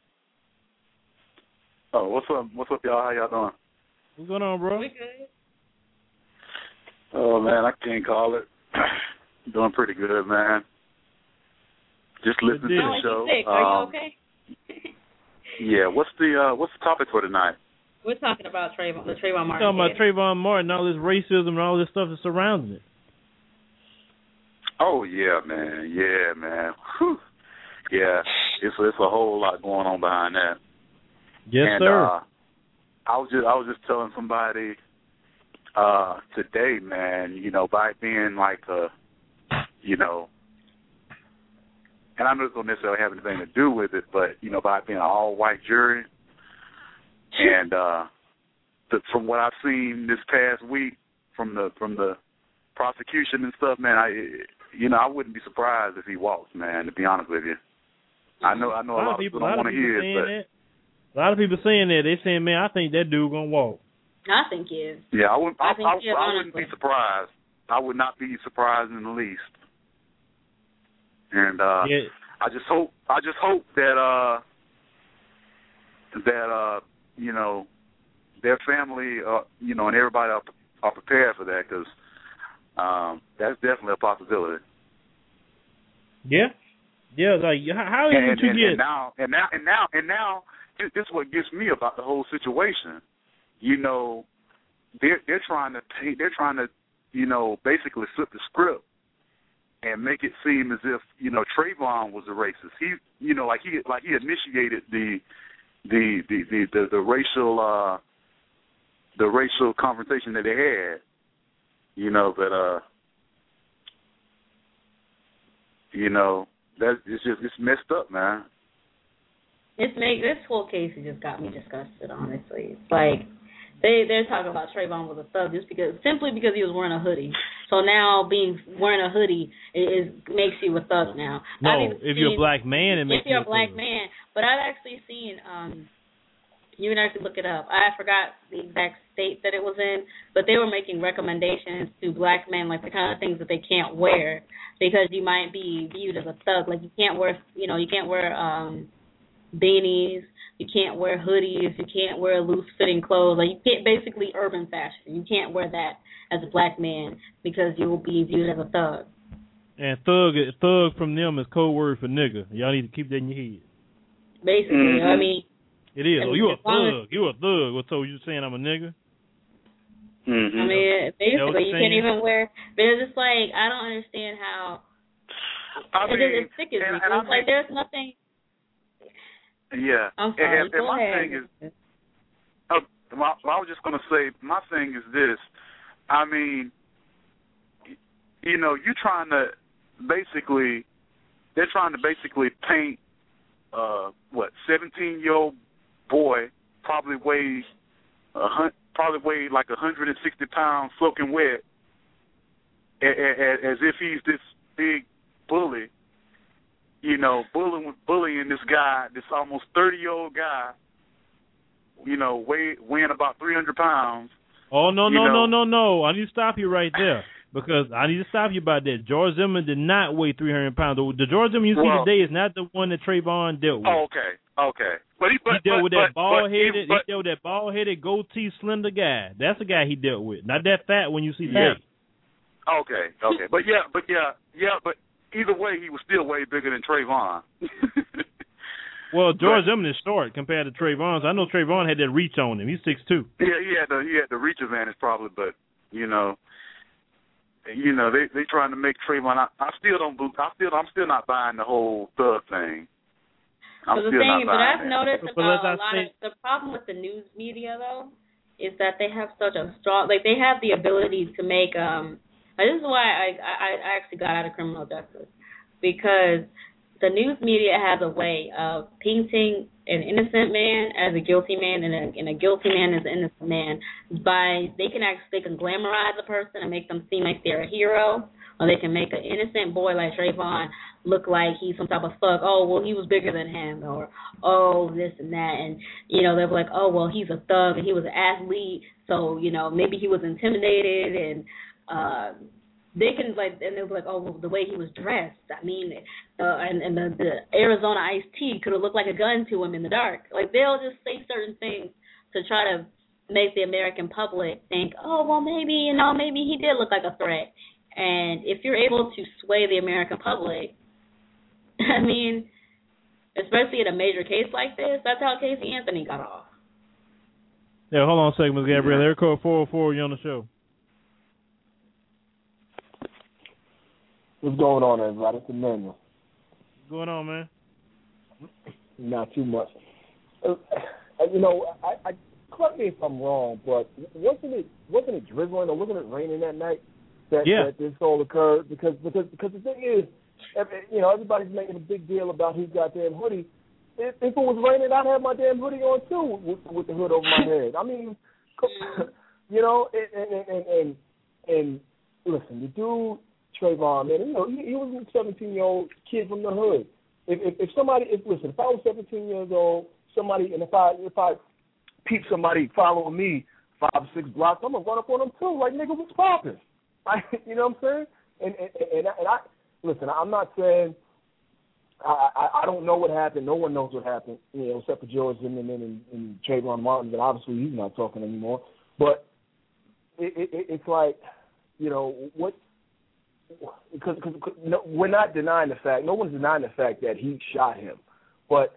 Oh, what's up? What's up, y'all? How y'all doing? What's going on, bro? We good. Oh man, I can't call it. Doing pretty good, man. Just listening to the show. Sick. Are um, you okay? Yeah. What's the uh, what's the topic for tonight? We're talking about Trayvon, the Trayvon Martin. We're talking about case. Trayvon Martin, all this racism and all this stuff that surrounds it. Oh yeah, man. Yeah, man. Whew. Yeah, it's it's a whole lot going on behind that. Yes, and, sir. Uh, I was just I was just telling somebody uh, today, man. You know, by being like a, you know, and I know it don't necessarily have anything to do with it, but you know, by being an all-white jury, and uh, the, from what I've seen this past week from the from the prosecution and stuff, man, I you know I wouldn't be surprised if he walks, man. To be honest with you, I know I know a lot, a lot of people don't want to hear it, but. That. A lot of people saying that. They saying, man, I think that dude going to walk. I think he is. Yeah, I wouldn't, I, I, think I, he is, I wouldn't be surprised. I would not be surprised in the least. And uh, yeah. I just hope I just hope that, uh, that uh, you know, their family, uh, you know, and everybody are, are prepared for that, because um, that's definitely a possibility. Yeah. Yeah, like, how, how did and, you and, get... And now, and now, and now, and now, this is what gets me about the whole situation. You know, they're they're trying to pay, they're trying to, you know, basically flip the script and make it seem as if, you know, Trayvon was a racist. He, you know, like he like he initiated the the the the, the, the racial uh, the racial confrontation that they had. You know, but uh, you know, that it's just it's messed up, man. It's make this whole case has just got me disgusted. Honestly, it's like they they're talking about Trayvon was a thug just because simply because he was wearing a hoodie. So now being wearing a hoodie is, is makes you a thug now. No, if you're a black man, it makes you a you a black thug. man. But I've actually seen. Um, you can actually look it up. I forgot the exact state that it was in, but they were making recommendations to black men, like the kind of things that they can't wear because you might be viewed as a thug. Like you can't wear, you know, you can't wear. Um, beanies, you can't wear hoodies, you can't wear loose-fitting clothes. Like you can't basically urban fashion. You can't wear that as a black man because you will be viewed as a thug. And thug, thug from them is code word for nigga. Y'all need to keep that in your head. Basically, mm-hmm. I mean. It is. I mean, oh, you a thug. as, You a thug. Well, so you saying I'm a nigga? Mm-hmm. I mean, basically, you, know you can't even wear. But it's just like I don't understand how. I mean, it, it's sick as and, me. and It's like there's nothing. Yeah. I'm sorry. And, and Go my ahead. thing is, uh, my, I was just going to say, my thing is this. I mean, you know, you're trying to basically, they're trying to basically paint, uh, what, seventeen-year-old boy, probably weighs, a hun- probably weighed like one hundred sixty pounds, soaking wet, a- a- a- as if he's this big, bully, you know, bullying bullying this guy, this almost thirty year old guy, you know, weigh, weighing about three hundred pounds. Oh no no know. no no no! I need to stop you right there because I need to stop you about that. George Zimmerman did not weigh three hundred pounds. The, the George Zimmerman you well, see today is not the one that Trayvon dealt with. Oh, okay, okay. But he, but, he dealt but, with that but, bald but, headed. but, he dealt with that bald headed, goatee, slender guy. That's the guy he dealt with. Not that fat one you see today. Yeah. Okay, okay. But yeah, but yeah, yeah. But either way, he was still way bigger than Trayvon. Well, George Zimmerman is short compared to Trayvon. So I know Trayvon had that reach on him. He's six two. Yeah, he had the he had the reach advantage probably, but you know, you know they they trying to make Trayvon. I, I still don't. I still I'm still not buying the whole thug thing. I'm but the still thing, not but I've that. noticed But about a let's lot say- of the problem with the news media though is that they have such a strong, like they have the ability to make. Um, this is why I I, I actually got out of criminal justice, because the news media has a way of painting an innocent man as a guilty man and a, and a guilty man as an innocent man. By they can actually they can glamorize a person and make them seem like they're a hero, or they can make an innocent boy like Trayvon look like he's some type of thug. Oh, well, he was bigger than him, or oh, this and that, and you know they're like, oh, well, he's a thug and he was an athlete, so you know maybe he was intimidated and. Uh, They can like, and they were like, oh, well, the way he was dressed. I mean, uh, and and the, the Arizona iced tea could have looked like a gun to him in the dark. Like they'll just say certain things to try to make the American public think, oh, well, maybe you know, maybe he did look like a threat. And if you're able to sway the American public, I mean, especially in a major case like this, that's how Casey Anthony got off. Yeah, hold on a second, Miz Gabrielle. Air code four oh four, you're on the show. What's going on, everybody? It's Emmanuel. What's going on, man? Not too much. Uh, you know, I, I correct me if I'm wrong, but wasn't it wasn't it drizzling or wasn't it raining that night that, yeah. that this all occurred? Because because because the thing is, you know, everybody's making a big deal about his goddamn hoodie. If, if it was raining, I'd have my damn hoodie on too with, with the hood over my head. I mean, you know, and and and and, and listen, the dude. Trayvon, man, you know, he, he was a seventeen-year-old kid from the hood. If, if, if somebody, if listen, if I was seventeen years old, somebody, and if I if I peep somebody following me five, six blocks, I'm gonna run up on them too, like nigga, what's poppin'? You know what I'm saying? And and and I, and I listen, I'm not saying I, I I don't know what happened. No one knows what happened, you know, except for George Zimmerman and, and, and Trayvon Martin, but obviously he's not talking anymore. But it, it, it's like, you know, what. Because, because no, we're not denying the fact, no one's denying the fact that he shot him. But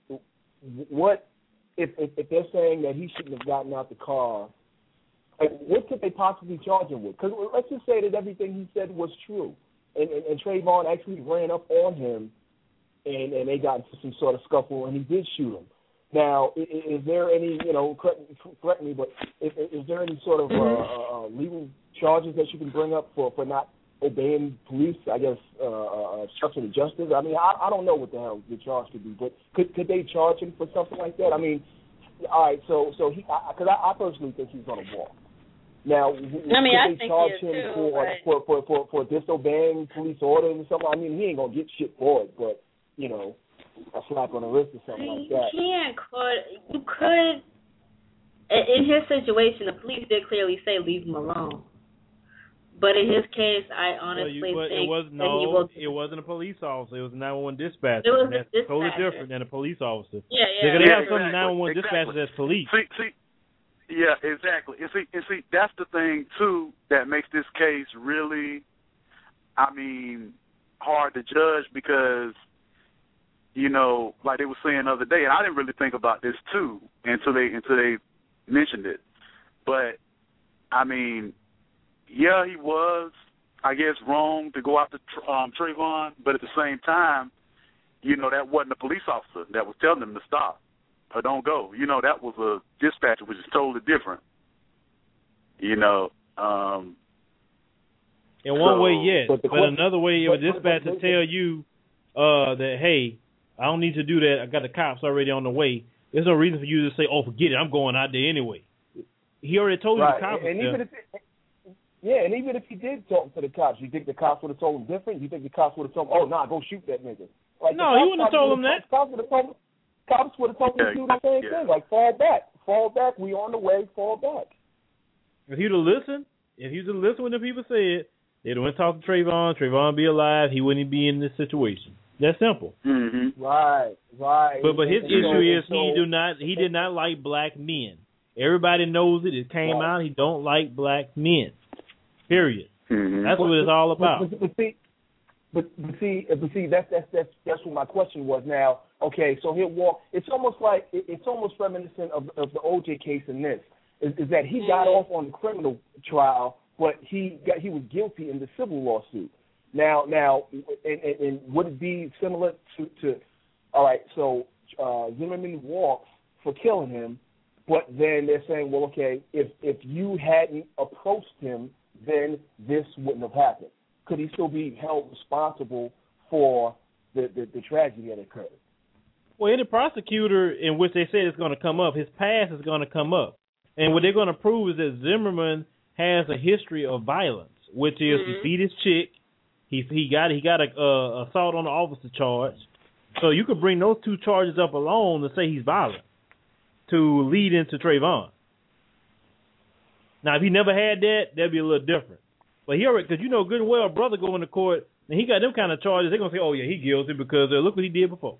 what if, if, if they're saying that he shouldn't have gotten out the car, like, what could they possibly charge him with? Because let's just say that everything he said was true, and, and, and Trayvon actually ran up on him, and, and they got into some sort of scuffle, and he did shoot him. Now, is, is there any, you know, correct, correct me, but is, is there any sort of uh, uh, legal charges that you can bring up for, for not obeying police, I guess, uh, uh, obstruction of justice? I mean, I, I don't know what the hell the charge could be, but could could they charge him for something like that? I mean, all right, so so he, because I, I, I personally think he's going to walk. Now, I mean, could I they think charge he is him too, for, for, for, for, for disobeying police orders or something? I mean, he ain't going to get shit for it, but, you know, a slap on the wrist or something like that. You can't, could, you could, in his situation, the police did clearly say leave him alone. But in his case, I honestly well, you, think it was, that no, he will. it wasn't a police officer. It was a nine one one dispatcher. It was That's a dispatcher. totally different than a police officer. Yeah, yeah. They, they yeah, have some exactly, nine one one exactly. dispatchers as police. See, see, yeah, exactly. And see, and see, that's the thing too that makes this case really, I mean, hard to judge because, you know, like they were saying the other day, and I didn't really think about this too until they until they mentioned it. But I mean, yeah, he was, I guess, wrong to go after um, Trayvon, but at the same time, you know, that wasn't a police officer that was telling him to stop or don't go. You know, that was a dispatcher, which is totally different. You know. Um, In one so, way, yes, but, but, but another way, if but, a dispatcher but, but, tell you uh, that, hey, I don't need to do that, I got the cops already on the way, there's no reason for you to say, oh, forget it, I'm going out there anyway. He already told you right. the cops and, and even if it, Yeah, and even if he did talk to the cops, you think the cops would have told him different? You think the cops would have told him, oh, nah, go shoot that nigga? Like, no, he wouldn't have told him that. Cops would have told him, cops would have told him to do the same yeah. thing, like fall back, fall back, we on the way, fall back. If he'd have listened, if he'd have listened when the people said, they'd have went to talk to Trayvon, Trayvon be alive, he wouldn't be in this situation. That's simple. Mm-hmm. Right, right. But but his and issue so, is so, he do not he did not like black men. Everybody knows it. It came right. out. He don't like black men. Period. Mm-hmm. That's what it's all about. But, but, but see, but, but see, but see, that's that's that's that's what my question was. Now, okay, so he'll walk. It's almost like it, it's almost reminiscent of of the O J case in this. Is, is that he got off on the criminal trial, but he got he was guilty in the civil lawsuit. Now, now, and, and, and would it be similar to, to all right? So uh, Zimmerman walks for killing him. But then they're saying, well, okay, if if you hadn't approached him, then this wouldn't have happened. Could he still be held responsible for the, the, the tragedy that occurred? Well, any prosecutor in which they said it's going to come up, his past is going to come up. And what they're going to prove is that Zimmerman has a history of violence, which is mm-hmm. he beat his chick, he he got he got a uh, assault on the officer charge. So you could bring those two charges up alone and say he's violent to lead into Trayvon. Now, if he never had that, that'd be a little different. But he already, because you know good and well, a brother going to court, and he got them kind of charges, they're going to say, oh, yeah, he guilty because uh, look what he did before.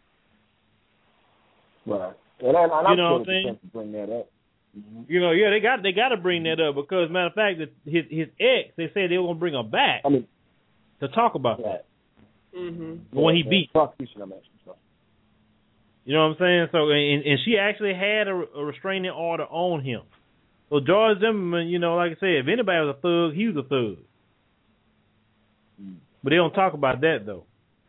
Right. And, I, and you know what I'm saying? To bring that up. Mm-hmm. You know, yeah, they got they got to bring that up because, matter of fact, his his ex, they said they were going to bring him back I mean, to talk about yeah. that. Mm-hmm. When yeah, he beat. Prosecution, I'm asking. You know what I'm saying? So, and, and she actually had a, a restraining order on him. So George Zimmerman, you know, like I said, if anybody was a thug, he was a thug. Mm. But they don't talk about that though.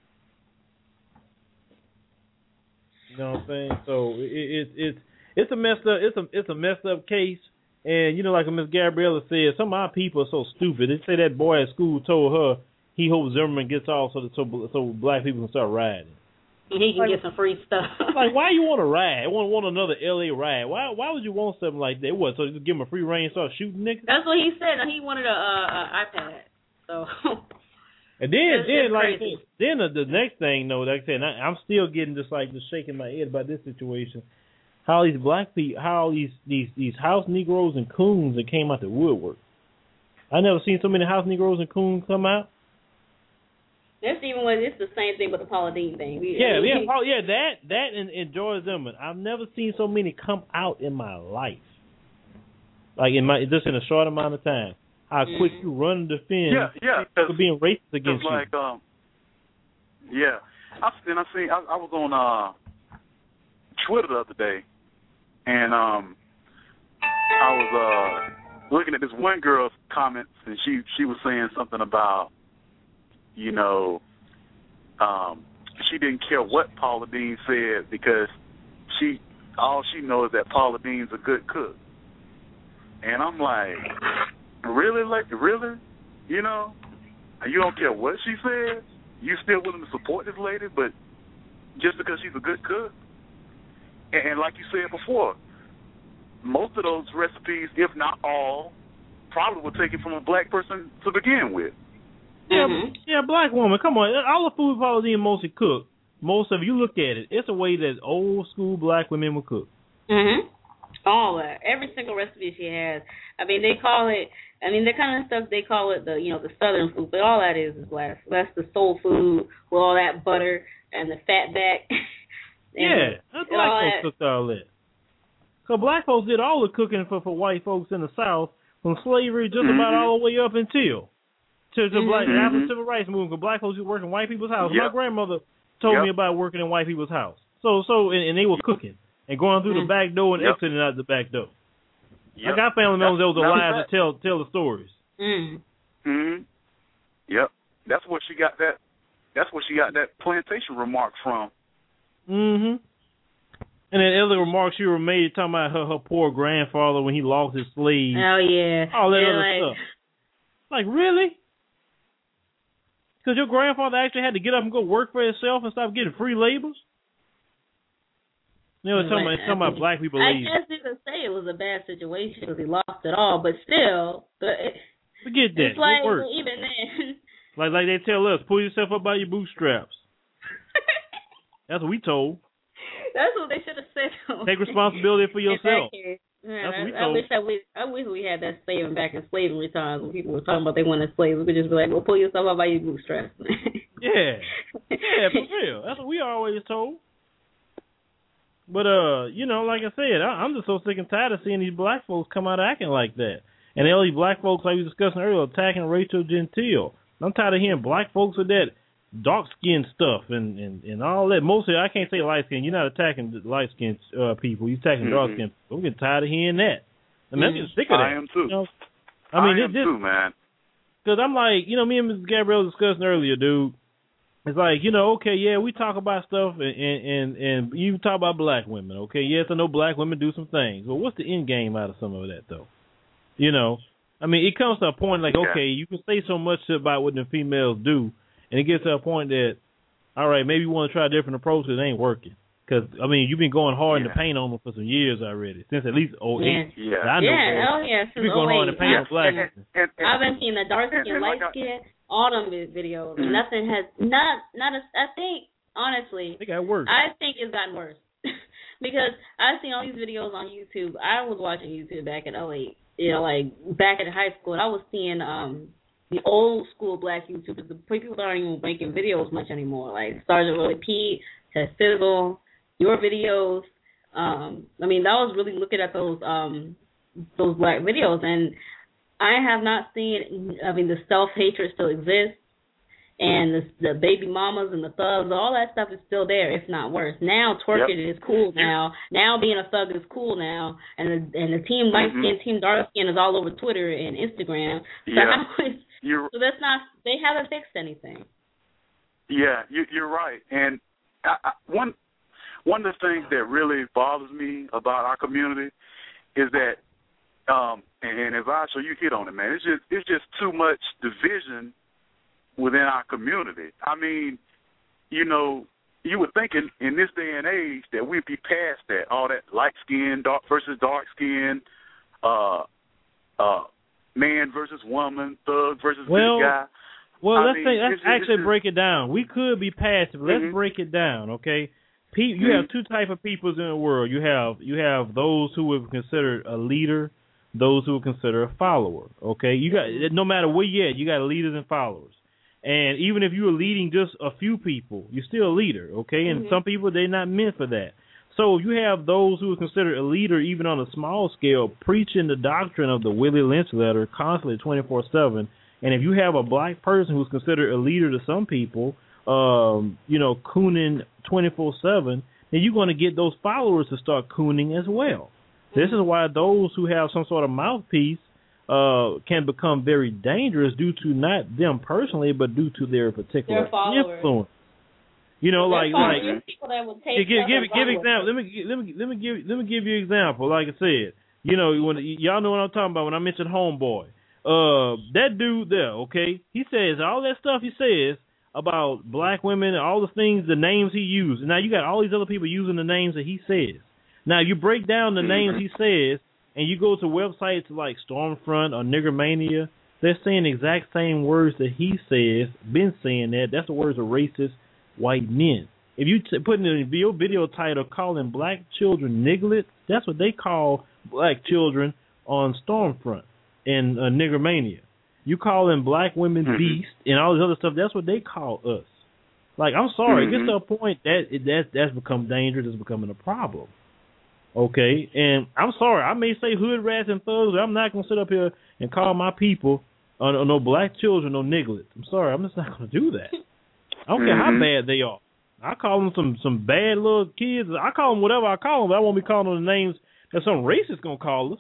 You know what I'm saying? So it, it, it's it's a messed up it's a it's a messed up case. And you know, like Miss Gabriella said, some of our people are so stupid. They say that boy at school told her he hopes Zimmerman gets off so that so, so black people can start riding. He can like, get some free stuff. Like, why you want to ride? Want want another L A ride? Why Why would you want something like that? What? So you give him a free reign and start shooting niggas? That's what he said. He wanted a, uh, a iPad. So. And then, it's, then it's like, crazy. then the, the next thing, though, like I said, I, I'm still getting just like just shaking my head about this situation. How these black people, how these these these house Negroes and coons that came out the woodwork. I never seen so many house Negroes and coons come out. That's even when it's the same thing with the Paula Deen thing. We, yeah, we, yeah, Paul, yeah. That that and, and George Zimmerman. I've never seen so many come out in my life. Like in my just in a short amount of time. How quick you run and defend yeah, yeah, for being racist against like, you. Um, yeah, I and I seen I, I was on uh, Twitter the other day, and um, I was uh, looking at this one girl's comments, and she she was saying something about. You know, um, she didn't care what Paula Deen said because she all she knows is that Paula Deen's a good cook. And I'm like, really, like, really? You know, you don't care what she says? You still willing to support this lady, but just because she's a good cook? And, and like you said before, most of those recipes, if not all, probably were taken from a black person to begin with. Yeah, mm-hmm. yeah, black woman. Come on, all the food Paula Deen mostly cook. Most of you look at it, it's a way that old school black women would cook. Mhm. All that, every single recipe she has. I mean, they call it. I mean, the kind of stuff they call it the you know the southern food, but all that is is black. That's the soul food with all that butter and the fat back. Yeah, that's black folks cooked all that. So black folks did all the cooking for for white folks in the South from slavery just mm-hmm. about all the way up until. To the black mm-hmm. after the civil rights movement, because black folks who work in white people's house. Yep. My grandmother told yep. me about working in white people's house. So, so, and, and they were cooking and going through mm-hmm. the back door and yep. exiting out the back door. Yep. I got family members that was alive to tell tell the stories. Mm-hmm. Mm-hmm. Yep, that's what she got that. That's what she got that plantation remark from. Mm-hmm. And then other remarks she were made talking about her her poor grandfather when he lost his slaves. Oh yeah, all that yeah, other like... stuff. Like really? Because your grandfather actually had to get up and go work for himself and stop getting free labors? You know, it's talking, about, talking about black people I leaving. guess you could say it was a bad situation because he lost it all, but still, the, it, Forget that. It's like, it works. even then. Like, like they tell us, pull yourself up by your bootstraps. That's what we told. That's what they should have said. Take responsibility for yourself. Man, That's what we I, told. I wish I, wish, I wish we had that saying back in slavery times when people were talking about they wanted slaves. We could just be like, well, pull yourself up by your bootstraps. Yeah. Yeah, for real. That's what we always told. But, uh, you know, like I said, I, I'm just so sick and tired of seeing these black folks come out acting like that. And all these black folks, like we were discussing earlier, attacking Rachel Gentile. I'm tired of hearing black folks with that dark-skinned stuff and, and, and all that. Mostly, I can't say light-skinned. You're not attacking light-skinned uh, people. You're attacking mm-hmm. dark-skinned people. I'm getting tired of hearing that. I mean, mm-hmm. I'm getting sick of that. I am, too. You know? I mean, I am, this, too, man. Because I'm like, you know, me and Missus Gabrielle discussing earlier, dude. It's like, you know, okay, yeah, we talk about stuff, and, and, and, and you talk about black women, okay? Yes, I know black women do some things. But what's the end game out of some of that, though? You know? I mean, it comes to a point like, okay, you can say so much about what the females do, and it gets to a point that, all right, maybe you want to try a different approach because it ain't working. Because, I mean, you've been going hard yeah. in the paint on them for some years already, since at least oh eight. Yeah, I know yeah, oh yeah, since you've been going hard in the paint on black women. I've been seeing the dark skin, light skin, all them videos. Mm-hmm. Nothing has, not, not a, I think, honestly. It got worse. I think it's gotten worse. Because I've seen all these videos on YouTube. I was watching YouTube back in oh eight. You know, like back in high school, I was seeing um the old school black YouTubers, the people that aren't even making videos much anymore, like Sergeant Willie Pete, Ted Fizzle, your videos. Um, I mean, that was really looking at those um those black videos, and I have not seen. I mean, the self hatred still exists, and the, the baby mamas and the thugs, all that stuff is still there, if not worse. Now twerking yep. is cool now. Now being a thug is cool now, and the and the team light skin, mm-hmm. team dark skin is all over Twitter and Instagram. So, yeah. how is, so that's not. They haven't fixed anything. Yeah, you, you're right. And I, I, one one of the things that really bothers me about our community is that, um, and, and if I so you hit on it, man, it's just it's just too much division within our community. I mean, you know, you would think in, in this day and age that we'd be past that, all that light skin, dark versus dark skin, uh, uh, man versus woman, thug versus well, good guy. Well, I let's mean, think, let's it's, actually it's, break it down. We could be past it, but let's mm-hmm. break it down, okay? Pe- you mm-hmm. have two type of peoples in the world. You have you have those who would consider a leader, those who would consider a follower. Okay, you got no matter where you at, you got leaders and followers. And even if you are leading just a few people, you're still a leader, okay? And mm-hmm. some people, they're not meant for that. So you have those who are considered a leader, even on a small scale, preaching the doctrine of the Willie Lynch letter constantly twenty-four seven. And if you have a black person who's considered a leader to some people, um, you know, cooning twenty-four seven, then you're going to get those followers to start cooning as well. Mm-hmm. This is why those who have some sort of mouthpiece Uh, can become very dangerous due to not them personally, but due to their particular influence. You know, Their like like people that will take give give give example. Let me let me let me give let me give you an example. Like I said, you know, when y'all know what I'm talking about when I mentioned Homeboy. Uh, that dude there, okay, he says all that stuff he says about black women and all the things, the names he used. Now you got all these other people using the names that he says. Now you break down the names he says. And you go to websites like Stormfront or Niggermania, they're saying the exact same words that he says, been saying that. That's the words of racist white men. If you t- put in a video, video title calling black children nigglets, that's what they call black children on Stormfront and uh, Niggermania. You calling black women mm-hmm. beasts and all this other stuff, that's what they call us. Like, I'm sorry, mm-hmm. it gets to a point that it, that that's become dangerous, it's becoming a problem. Okay, and I'm sorry, I may say hood rats and thugs, but I'm not going to sit up here and call my people uh, no black children no nigglets. I'm sorry, I'm just not going to do that. I don't mm-hmm. care how bad they are. I call them some, some bad little kids. I call them whatever I call them, but I won't be calling them the names that some racist going to call us.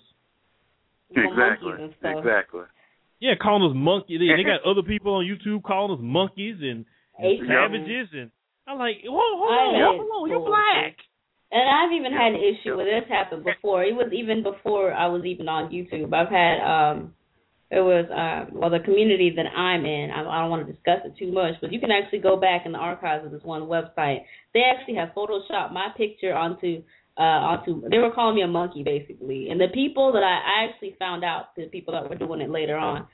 Exactly, exactly. Yeah, calling us monkeys. They, they got other people on YouTube calling us monkeys and, and savages. And I'm like, whoa, hold on, hold on, you're black. And I've even had an issue where this happened before. It was even before I was even on YouTube. I've had, um, it was, um, well, the community that I'm in, I, I don't want to discuss it too much, but you can actually go back in the archives of this one website. They actually have photoshopped my picture onto, uh, onto, they were calling me a monkey, basically. And the people that I, I actually found out, the people that were doing it later on,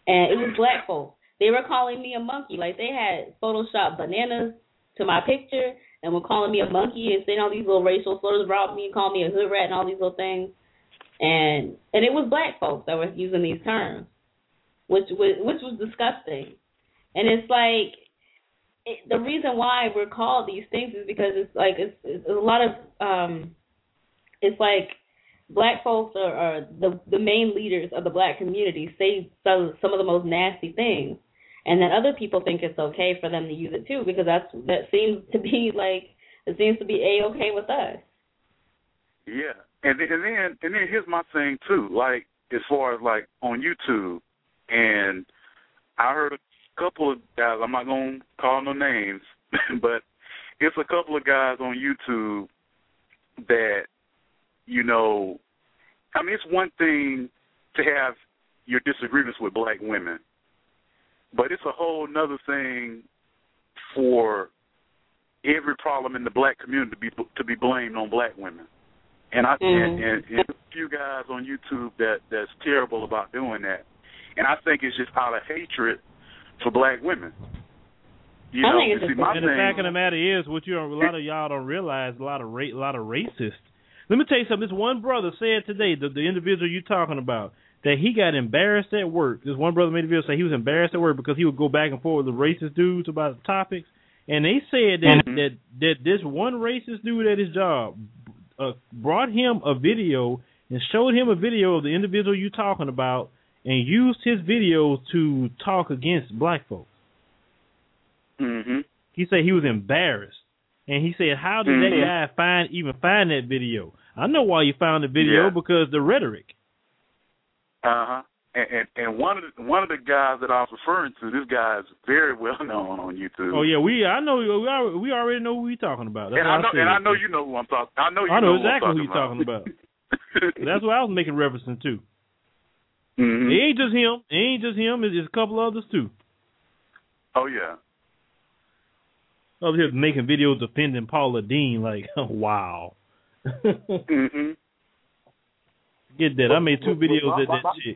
and it was black folks. They were calling me a monkey. Like, they had photoshopped bananas to my picture and were calling me a monkey and saying all these little racial slurs about me and calling me a hood rat and all these little things. And and it was black folks that were using these terms, which was, which was disgusting. And it's like, it, the reason why we're called these things is because it's like, it's, it's a lot of, um, it's like black folks are, are the, the main leaders of the black community say some, some of the most nasty things. And then other people think it's okay for them to use it too, because that's that seems to be like, it seems to be A-okay with us. Yeah. And then, and then and then here's my thing too, like as far as like on YouTube, and I heard a couple of guys, I'm not gonna call no names, but it's a couple of guys on YouTube that, you know, I mean, it's one thing to have your disagreements with black women, but it's a whole nother thing for every problem in the black community to be to be blamed on black women. And I mm-hmm. and, and, and a few guys on YouTube that that's terrible about doing that, and I think it's just out of hatred for black women. You I know, think it's see, my and thing, the fact of the matter is, what you a lot of y'all don't realize, a lot of ra- a lot of racists. Let me tell you something. This one brother said today, the, the individual you're talking about, that he got embarrassed at work. This one brother made a video say he was embarrassed at work because he would go back and forth with the racist dudes about topics, and they said that mm-hmm. that that this one racist dude at his job Uh, brought him a video and showed him a video of the individual you're talking about and used his video to talk against black folks. Mm-hmm. He said he was embarrassed. And he said, how did mm-hmm. that guy find even find that video? I know why you found the video, yeah. because the rhetoric. Uh-huh. And, and and one of the one of the guys that I was referring to, this guy is very well known on YouTube. Oh yeah, we I know we already, we already know who we're talking about. That's and I know I and I know you know who I'm talking. I know you I know, know exactly who you're talking about. That's what I was making reference to. Mm-hmm. It ain't just him. It ain't just him. It's, it's a couple others too. Oh yeah. Over here making videos defending Paula Deen, like, oh, wow. mm-hmm. Get that? I made two videos my, at that my, shit.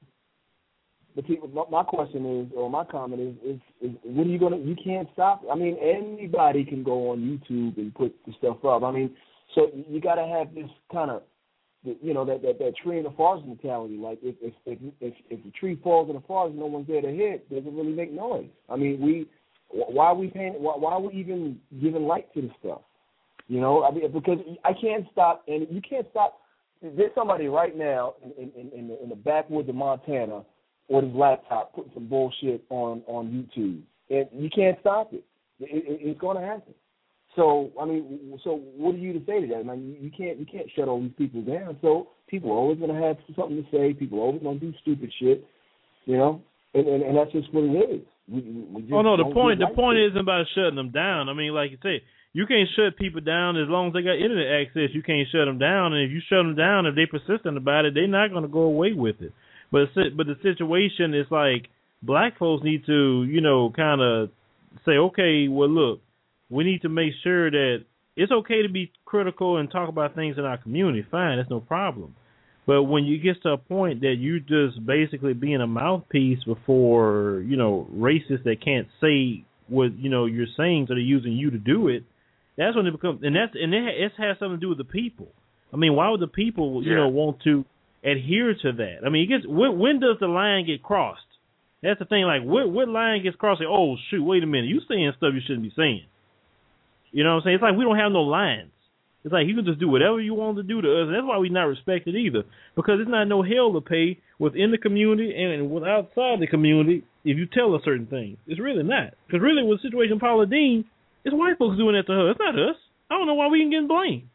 But people, my question is, or my comment is, is, is, what are you gonna? You can't stop it. I mean, anybody can go on YouTube and put the stuff up. I mean, so you got to have this kind of, you know, that, that, that tree in the forest mentality. Like if if if if, if the tree falls in the forest, no one's there to hit. Doesn't really make noise. I mean, we why are we paying? Why, why are we even giving light to this stuff? You know, I mean, because I can't stop, and you can't stop. There's somebody right now in in, in, the, in the backwoods of Montana or his laptop putting some bullshit on, on YouTube, and you can't stop it. it, it it's going to happen. So I mean, so what are you to say to that? I mean, you, you can't you can't shut all these people down. So people are always going to have something to say. People are always going to do stupid shit, you know, and and, and that's just what it is. We, we just oh no, the point the like point it. isn't about shutting them down. I mean, like you say, you can't shut people down as long as they got internet access. You can't shut them down, and if you shut them down, if they persistent about it, they're not going to go away with it. But but the situation is like black folks need to, you know, kind of say, okay, well, look, we need to make sure that it's okay to be critical and talk about things in our community. Fine, that's no problem. But when you get to a point that you just basically being a mouthpiece before, you know, racists that can't say what, you know, you're saying, so they're using you to do it, that's when it becomes, and that's and it, it has something to do with the people. I mean, why would the people, you yeah. know, want to adhere to that? I mean, it gets, when, when does the line get crossed? That's the thing. Like, what, what line gets crossed? Like, oh, shoot, wait a minute. You saying stuff you shouldn't be saying. You know what I'm saying? It's like we don't have no lines. It's like you can just do whatever you want to do to us. And that's why we're not respected either, because it's not no hell to pay within the community and with outside the community if you tell us certain things. It's really not. Because really with the situation Paula Deen, it's white folks doing that to her. It's not us. I don't know why we can get blamed.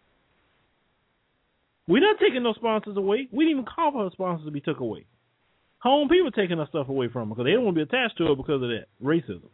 We're not taking no sponsors away. We didn't even call for her sponsors to be took away. Home people taking her stuff away from her because they don't want to be attached to her because of that racism.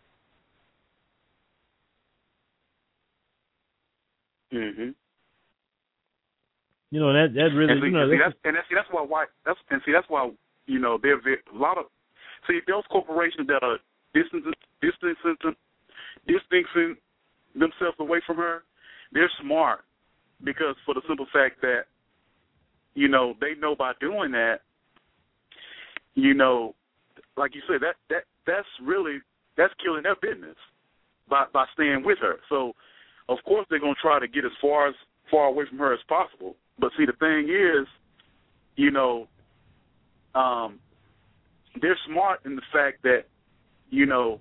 Mm-hmm. You know that that really. And see, you know, and see, that's, that's, and that's, see, that's why why that's and see that's why you know there a lot of see those corporations that are distancing distancing distancing themselves away from her. They're smart because for the simple fact that you know they know by doing that, you know, like you said, that that that's really that's killing their business by by staying with her. So, of course, they're gonna try to get as far as far away from her as possible. But see, the thing is, you know, um, they're smart in the fact that, you know,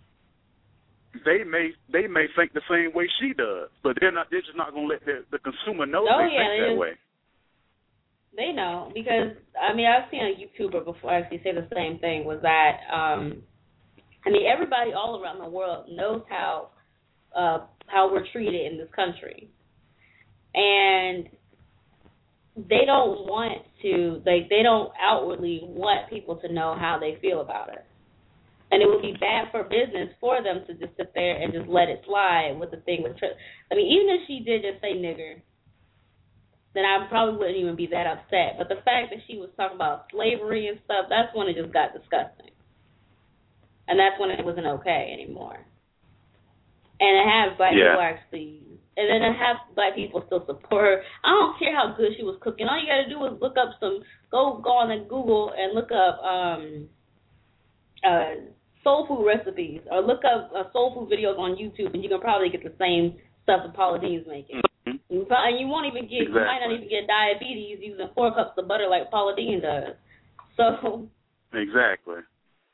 they may they may think the same way she does, but they're not. They're just not gonna let the, the consumer know oh, they yeah, think that is. way. They know because I mean I've seen a YouTuber before actually say the same thing. Was that um, I mean everybody all around the world knows how uh, how we're treated in this country, and they don't want to like they don't outwardly want people to know how they feel about it, and it would be bad for business for them to just sit there and just let it slide with the thing with. I mean even if she did just say nigger, then I probably wouldn't even be that upset. But the fact that she was talking about slavery and stuff, that's when it just got disgusting. And that's when it wasn't okay anymore. And it has black yeah. people actually, and then it has black people still support her. I don't care how good she was cooking. All you got to do is look up some, go go on the Google and look up um, uh, soul food recipes, or look up uh, soul food videos on YouTube, and you can probably get the same stuff that Paula Dean's making. And you won't even get, exactly. you might not even get diabetes using four cups of butter like Paula Dean does. So. Exactly.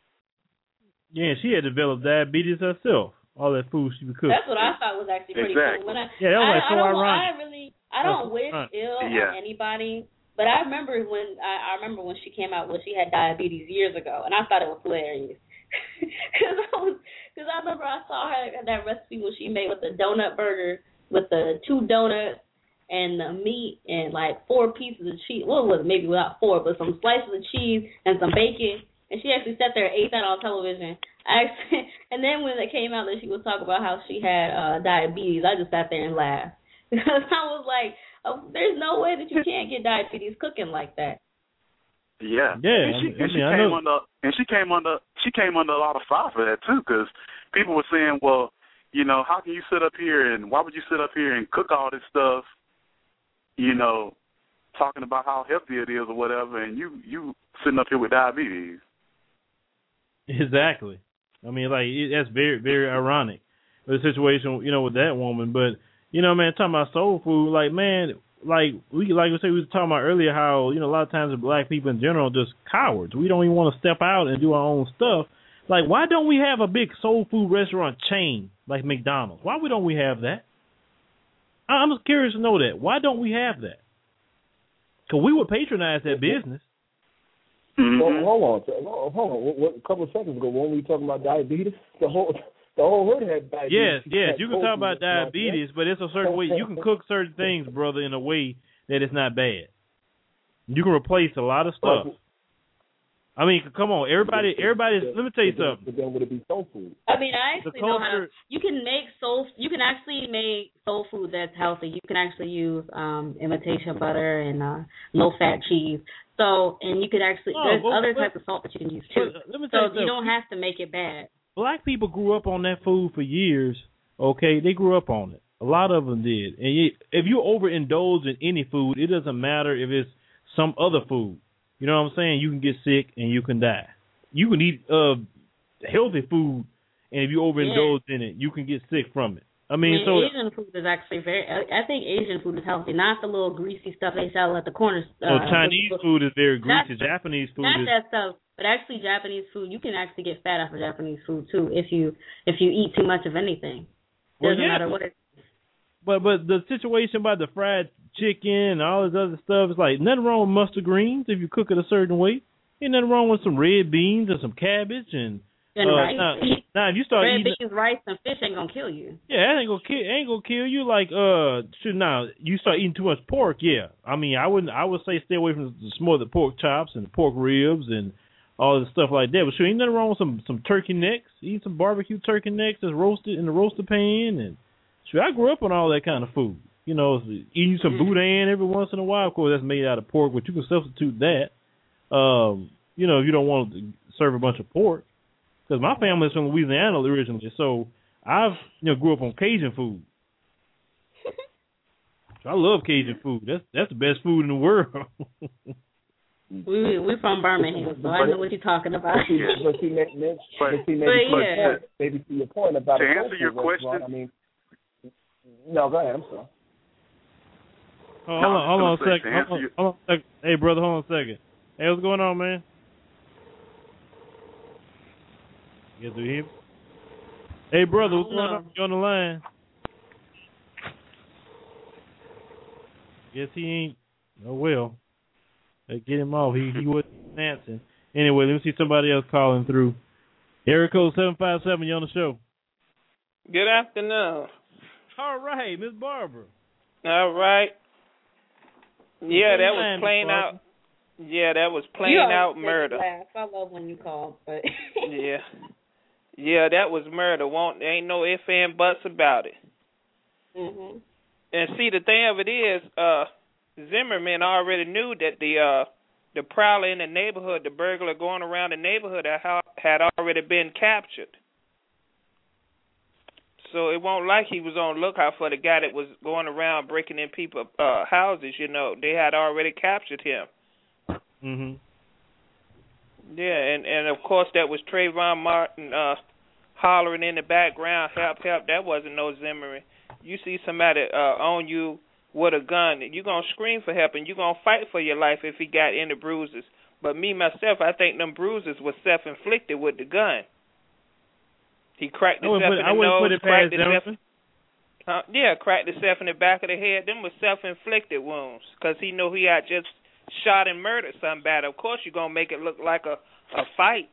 Yeah, she had developed diabetes herself. All that food she would cook. That's what I thought was actually pretty exactly. cool. When I, yeah, that was I, like so I don't, ironic. I really, I don't That's wish ironic. ill yeah. on anybody, but I remember when I, I remember when she came out when she had diabetes years ago, and I thought it was hilarious. Because I was, because I remember I saw her that recipe when she made with the donut burger with the two donuts and the meat and like four pieces of cheese. Well, it was maybe without four, but some slices of cheese and some bacon. And she actually sat there and ate that on television. I actually, and then when it came out that she was talking about how she had uh, diabetes, I just sat there and laughed. Because I was like, oh, there's no way that you can't get diabetes cooking like that. Yeah, yeah. And she, I mean, and she I came know. under, and she came under, she came under a lot of fire for that too, because people were saying, well, you know, how can you sit up here and why would you sit up here and cook all this stuff, you know, talking about how healthy it is or whatever, and you you sitting up here with diabetes. Exactly. I mean, like, it, that's very, very ironic, the situation, you know, with that woman. But, you know, man, talking about soul food, like, man, like we like we said, we were talking about earlier how, you know, a lot of times the black people in general are just cowards. We don't even want to step out and do our own stuff. Like, why don't we have a big soul food restaurant chain like McDonald's? Why don't we have that? I'm just curious to know that. Why don't we have that? Because we would patronize that business. Mm-hmm. Well, hold on, hold on. What, what, a couple of seconds ago, when we were talking about diabetes, the whole the whole hood had diabetes. Yes, yes. You can talk about diabetes, but it's a certain way. You can cook certain things, brother, in a way that it's not bad. You can replace a lot of stuff. I mean, come on, everybody. Everybody. Let me tell you something. But then would it be soul food? I mean, I actually The know how to, culture- you can make soul. You can actually make soul food that's healthy. You can actually use um, imitation butter and uh, low fat cheese. So, and you could actually Oh, there's but- other but- types of salt that you can use too. But, uh, let me tell So you something. you don't have to make it bad. Black people grew up on that food for years. Okay, they grew up on it. A lot of them did. And you, if you overindulge in any food, it doesn't matter if it's some other food. You know what I'm saying? You can get sick and you can die. You can eat uh, healthy food, and if you overindulge yeah. in it, you can get sick from it. I mean, I mean, so Asian food is actually very. I think Asian food is healthy, not the little greasy stuff they sell at the corners. Uh, oh, Chinese the, food is very greasy. Not, Japanese food not is that stuff, but actually Japanese food, you can actually get fat off of Japanese food too if you if you eat too much of anything. Well, Doesn't yeah. matter what it. But but the situation about the fried chicken and all this other stuff is like nothing wrong with mustard greens if you cook it a certain way. Ain't nothing wrong with some red beans and some cabbage and. And uh, rice. now, now, if you start Red eating, beans, rice, and fish ain't gonna kill you. yeah, that ain't gonna kill, ain't gonna kill you. Like, uh, should now you start eating too much pork, yeah. I mean, I wouldn't, I would say stay away from the smothered pork chops and pork ribs and all the stuff like that. But sure, ain't nothing wrong with some some turkey necks. Eat some barbecue turkey necks that's roasted in the roaster pan, and sure, I grew up on all that kind of food. You know, eating some boudin every once in a while. Of course, that's made out of pork, but you can substitute that. Um, you know, if you don't want to serve a bunch of pork. Because my family is from Louisiana originally, so I've you know grew up on Cajun food. So I love Cajun food. That's that's the best food in the world. We we from Birmingham, so I know what you're talking about. Yeah. But see, maybe, maybe, but, see, maybe, but, yeah. point, maybe to your point about to answer your question. I mean, no, go ahead. I'm sorry. Oh, no, hold on, hold on a say, second. Hold on, hold on a second. Hey, brother, hold on a second. Hey, what's going on, man? You guys hear me? Hey, brother, what's going on? You on the line? Guess he ain't. Oh, well. Hey, get him off. He he wasn't answering. Anyway, let me see somebody else calling through. Area code seven five seven, you on the show. Good afternoon. All right, Miss Barbara. All right. Yeah, that was plain out. Yeah, that was plain out murder. Laugh. I love when you call, but yeah, yeah, that was murder. Won't there ain't no ifs and buts about it. Mhm. And see, the thing of it is, uh, Zimmerman already knew that the uh, the prowler in the neighborhood, the burglar going around the neighborhood, had already been captured. So it won't like he was on lookout for the guy that was going around breaking in people's uh, houses. You know, they had already captured him. Mhm. Yeah, and, and of course that was Trayvon Martin uh, hollering in the background, "Help, help!" That wasn't no Zimmerman. You see somebody uh, on you with a gun, you're gonna scream for help, and you're gonna fight for your life if he got any bruises. But me myself, I think them bruises were self-inflicted with the gun. He cracked himself in the nose, cracked himself. Uh, yeah, cracked himself in the back of the head. Them were self-inflicted wounds because he knew he had just shot and murdered somebody. Of course, you're gonna make it look like a, a fight.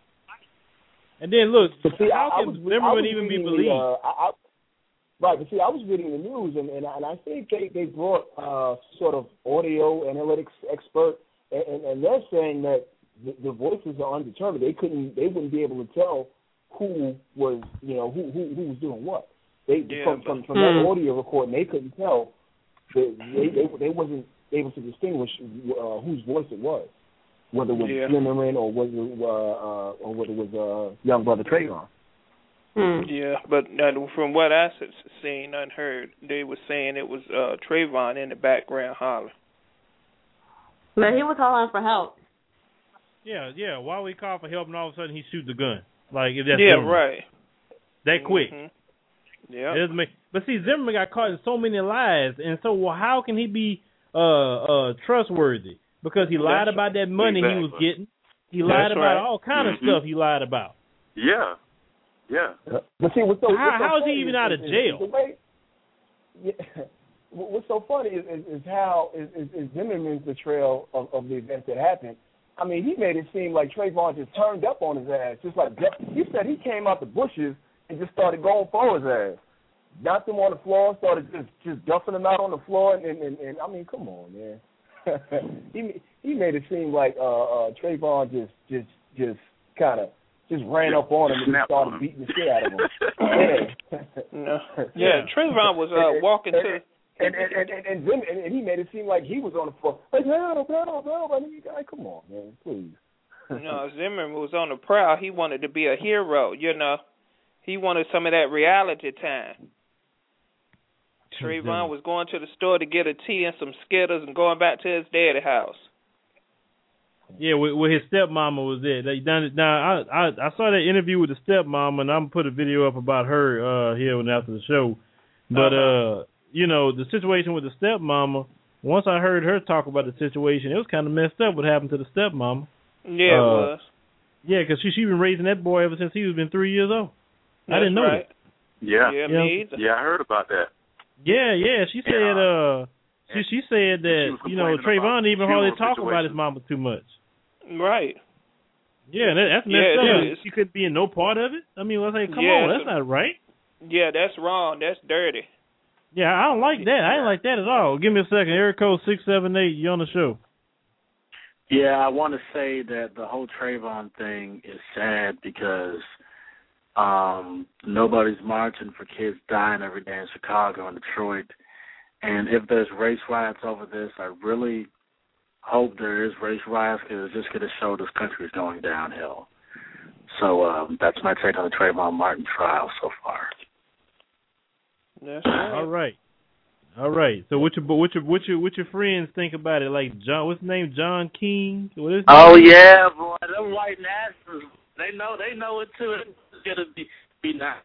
And then look, see, how I, can I was, Zimmerman I even be the, believed? Uh, I, I, right, but see, I was reading the news, and, and, I, and I think they they brought uh, sort of audio analytics expert, and, and, and they're saying that the, the voices are undetermined. They couldn't, they wouldn't be able to tell who was, you know, who who, who was doing what. They yeah, from from, from that audio recording, they couldn't tell. They they they, they wasn't able to distinguish uh, whose voice it was, whether it was yeah. Zimmerman or whether it, uh, uh, or whether it was uh, young brother Trayvon. Hmm. Yeah, but uh, from what I seen and heard, they were saying it was uh, Trayvon in the background hollering. But he was hollering for help. Yeah, yeah. Why we call for help and all of a sudden he shoots the gun? Like if that's yeah, Zimmerman. right. That quick. Mm-hmm. Yeah. It doesn't make. But see, Zimmerman got caught in so many lies, and so well, how can he be uh, uh, trustworthy? Because he lied That's about that money exactly. he was getting. He lied That's about right. all kind of mm-hmm. stuff. He lied about. Yeah. Yeah. But see, what's so, how, what's so how is he funny even is, out of is, jail? Is the way, yeah, what's so funny is, is, is how is, is, is Zimmerman's portrayal of, of the events that happened. I mean, he made it seem like Trayvon just turned up on his ass, just like he said he came out the bushes and just started going for his ass. Knocked him on the floor, started just just duffing him out on the floor, and and, and, and I mean, come on, man. he he made it seem like uh, uh, Trayvon just just just kind of just ran yeah, up on him and just started him. beating the shit out of him. yeah. No. yeah, Trayvon was uh, walking to. And and and and, and, Zim, and and he made it seem like he was on the floor. Like, help, help, help! I mean, guy, come on, man, please. No, Zimmerman was on the prowl. He wanted to be a hero. You know, he wanted some of that reality time. Trayvon was going to the store to get a tea and some Skittles and going back to his daddy's house. Yeah, where, where his stepmama was there. They done it. Now I, I I saw that interview with the stepmama, and I'm gonna put a video up about her uh, here and after the show. But uh-huh. uh, you know, the situation with the stepmama. Once I heard her talk about the situation, it was kind of messed up. What happened to the stepmama? Yeah, uh, it was. Yeah, because she she been raising that boy ever since he was been three years old. That's I didn't know right. that. Yeah. Yeah, yeah. me either. Yeah, I heard about that. Yeah, yeah. She said, yeah. uh, she she said that you know Trayvon even hardly talk about his mama too much. Right. Yeah, that, that's messed yeah, up. She couldn't be in no part of it. I mean, let's say, come yeah, on, that's not right. Yeah, that's wrong. That's dirty. Yeah, I don't like that. I ain't like that at all. Give me a second. Area code six seven eight. You on the show? Yeah, I want to say that the whole Trayvon thing is sad because um, nobody's marching for kids dying every day in Chicago and Detroit. And if there's race riots over this, I really hope there is race riots because it's just going to show this country is going downhill. So um, that's my take on the Trayvon Martin trial so far. That's right. All right. All right. So what your what your what your what your friends think about it? Like John, what's his name? John King. What is oh yeah, boy, them white nationalists, they know they know it too. It's gonna be be nice.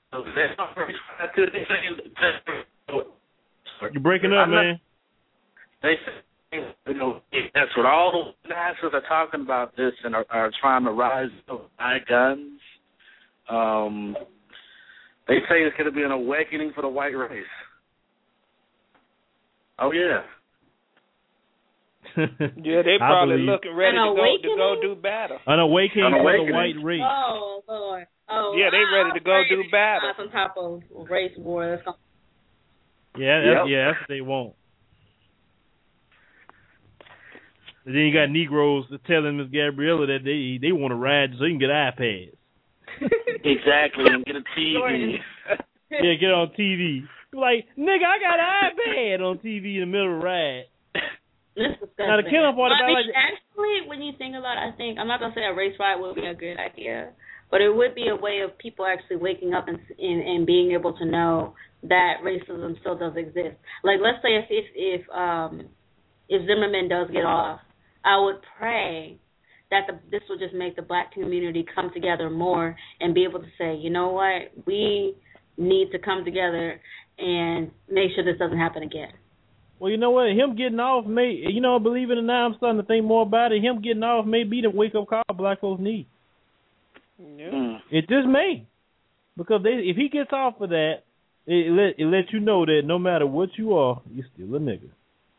You're breaking up, man. They say, you know, that's what all the nationalists are talking about this and are, are trying to rise to buy guns. Um, they say it's going to be an awakening for the white race. Oh yeah. Yeah, they probably looking ready to go to go do battle. An awakening, An awakening. for the white race. Oh Lord. Oh. Yeah, they ready to go do battle. On top of race war. That's gonna... Yeah, that's, Yep. yeah, that's what they want. And then you got Negroes telling Miss Gabriella that they they want to ride so you can get iPads. Exactly, and get a T V. Yeah, get on T V. You're like, nigga, I got an iPad on T V in the middle of the ride. Now the killing part about I mean, like actually, when you think about it, I think I'm not gonna say a race riot would be a good idea, but it would be a way of people actually waking up and and, and being able to know that racism still does exist. Like, let's say if if if um if Zimmerman does get off, I would pray that the, this would just make the black community come together more and be able to say, you know what, we need to come together and make sure this doesn't happen again. Well, you know what? Him getting off may, you know, believe it or not, I'm starting to think more about it. Him getting off may be the wake-up call black folks need. Yeah. It just may. Because they, if he gets off of that, it let it lets you know that no matter what you are, you're still a nigga.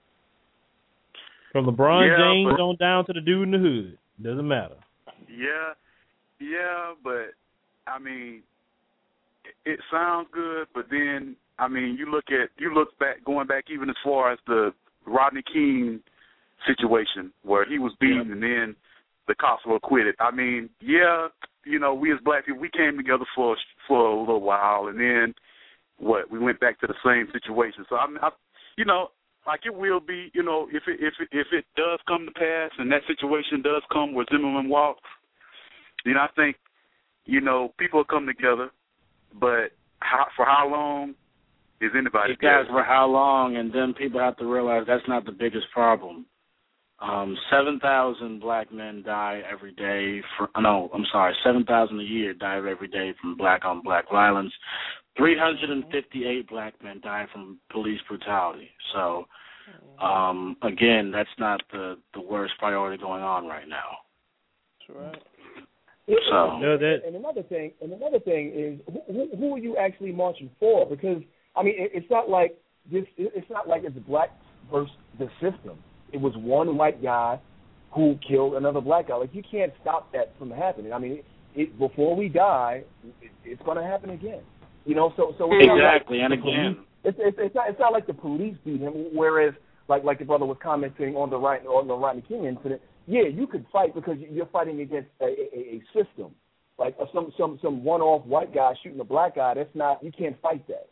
From LeBron yeah, James but, on down to the dude in the hood. Doesn't matter. Yeah, yeah, but, I mean, it, it sounds good, but then, I mean, you look at, you look back, going back even as far as the Rodney King situation where he was beaten yeah. and then the cops were acquitted. I mean, yeah, you know, we as black people, we came together for for a little while, and then what? We went back to the same situation. So I, mean, I you know, like it will be, you know, if it if it, if it does come to pass and that situation does come where Zimmerman walks, then I think, you know, people will come together, but how, for how long is anybody? Guys, for how long? And then people have to realize that's not the biggest problem. Um, seven thousand black men die every day. For, no, I'm sorry, seven thousand a year die every day from black-on-black violence. three hundred fifty-eight black men die from police brutality. So, um, again, that's not the, the worst priority going on right now. That's right. So, no, that, and another thing, and another thing is, who, who are you actually marching for? Because I mean, it, it's not like this. It's not like it's black versus the system. It was one white guy who killed another black guy. Like, you can't stop that from happening. I mean, it, it, before we die, it, it's going to happen again. You know, so so it's exactly, not like and again, police, it's, it's it's not it's not like the police beat him. Whereas, like like the brother was commenting on the right on the Rodney King incident, yeah, you could fight because you're fighting against a, a, a system. Like some some some one-off white guy shooting a black guy. That's not, you can't fight that.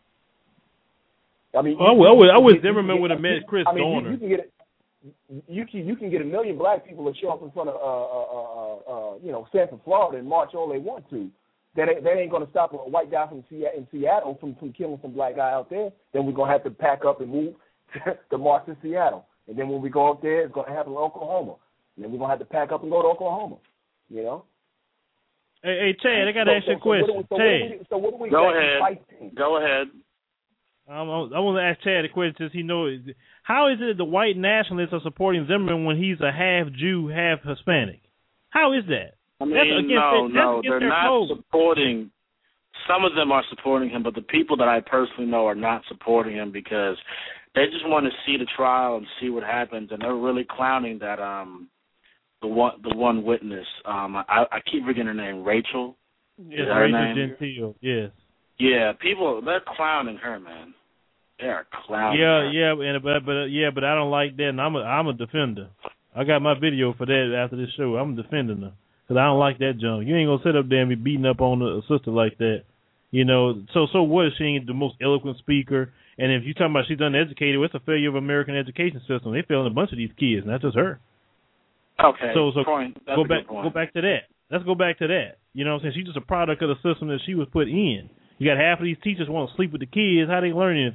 I mean, oh, well, I would Zimmerman would have met Chris I mean, Dorner. You, you can get you can you can get a million black people to show up in front of uh, uh, uh, uh, you know, Sanford, Florida, and march all they want to. That ain't, that ain't going to stop a white guy from Seattle, in Seattle from, from killing some black guy out there. Then we're going to have to pack up and move to, to march to Seattle. And then when we go up there, it's going to happen in Oklahoma. And then we're going to have to pack up and go to Oklahoma. You know. Hey, hey Chad, I got to so, ask you a question. So, so Chad, so what do we go ahead. Fighting? Go ahead. Um, I want to ask Chad a question since he knows. How is it that the white nationalists are supporting Zimmerman when he's a half Jew, half Hispanic? How is that? I mean, that's against no, their, no, they're not code. supporting. Some of them are supporting him, but the people that I personally know are not supporting him because they just want to see the trial and see what happens, and they're really clowning that um the one the one witness. Um, I, I keep forgetting her name, Rachel. Yes, is her Rachel name? Gentile. Yes. Yeah, people they're clowning her, man. They are clowning. Yeah, her. yeah, and but, but yeah, but I don't like that, and I'm a I'm a defender. I got my video for that after this show. I'm defending her. Because I don't like that junk. You ain't going to sit up there and be beating up on a sister like that. You know, so so what if she ain't the most eloquent speaker? And if you're talking about she's uneducated, well, it's a failure of American education system. They failing a bunch of these kids, not just her. Okay, so, so point. That's go a back good point. go back to that. Let's go back to that. You know what I'm saying? She's just a product of the system that she was put in. You got half of these teachers want to sleep with the kids. How they learn anything?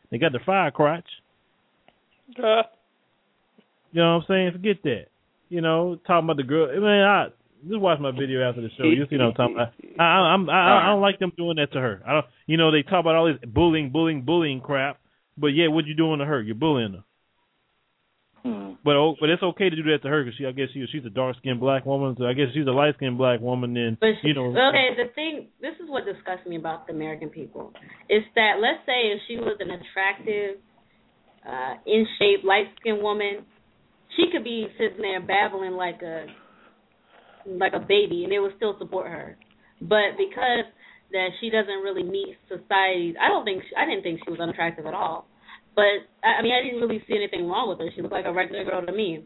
They got the fire crotch. Uh, you know what I'm saying? Forget that. You know, talking about the girl. I mean, I just watch my video after the show. You see what I'm talking about? I, I, I'm, I, I don't like them doing that to her. I don't. You know, they talk about all this bullying, bullying, bullying crap. But yeah, what you doing to her? You're bullying her. Hmm. But oh, but it's okay to do that to her because she, I guess she, she's a dark skinned black woman. So I guess she's a light skinned black woman. Then but she, you know. Okay, the thing. This is what disgusts me about the American people. Is that let's say if she was an attractive, uh, in shape, light skinned woman, she could be sitting there babbling like a like a baby, and they would still support her. But because that she doesn't really meet society's, I don't think she, I didn't think she was unattractive at all. But, I mean, I didn't really see anything wrong with her. She looked like a regular girl to me.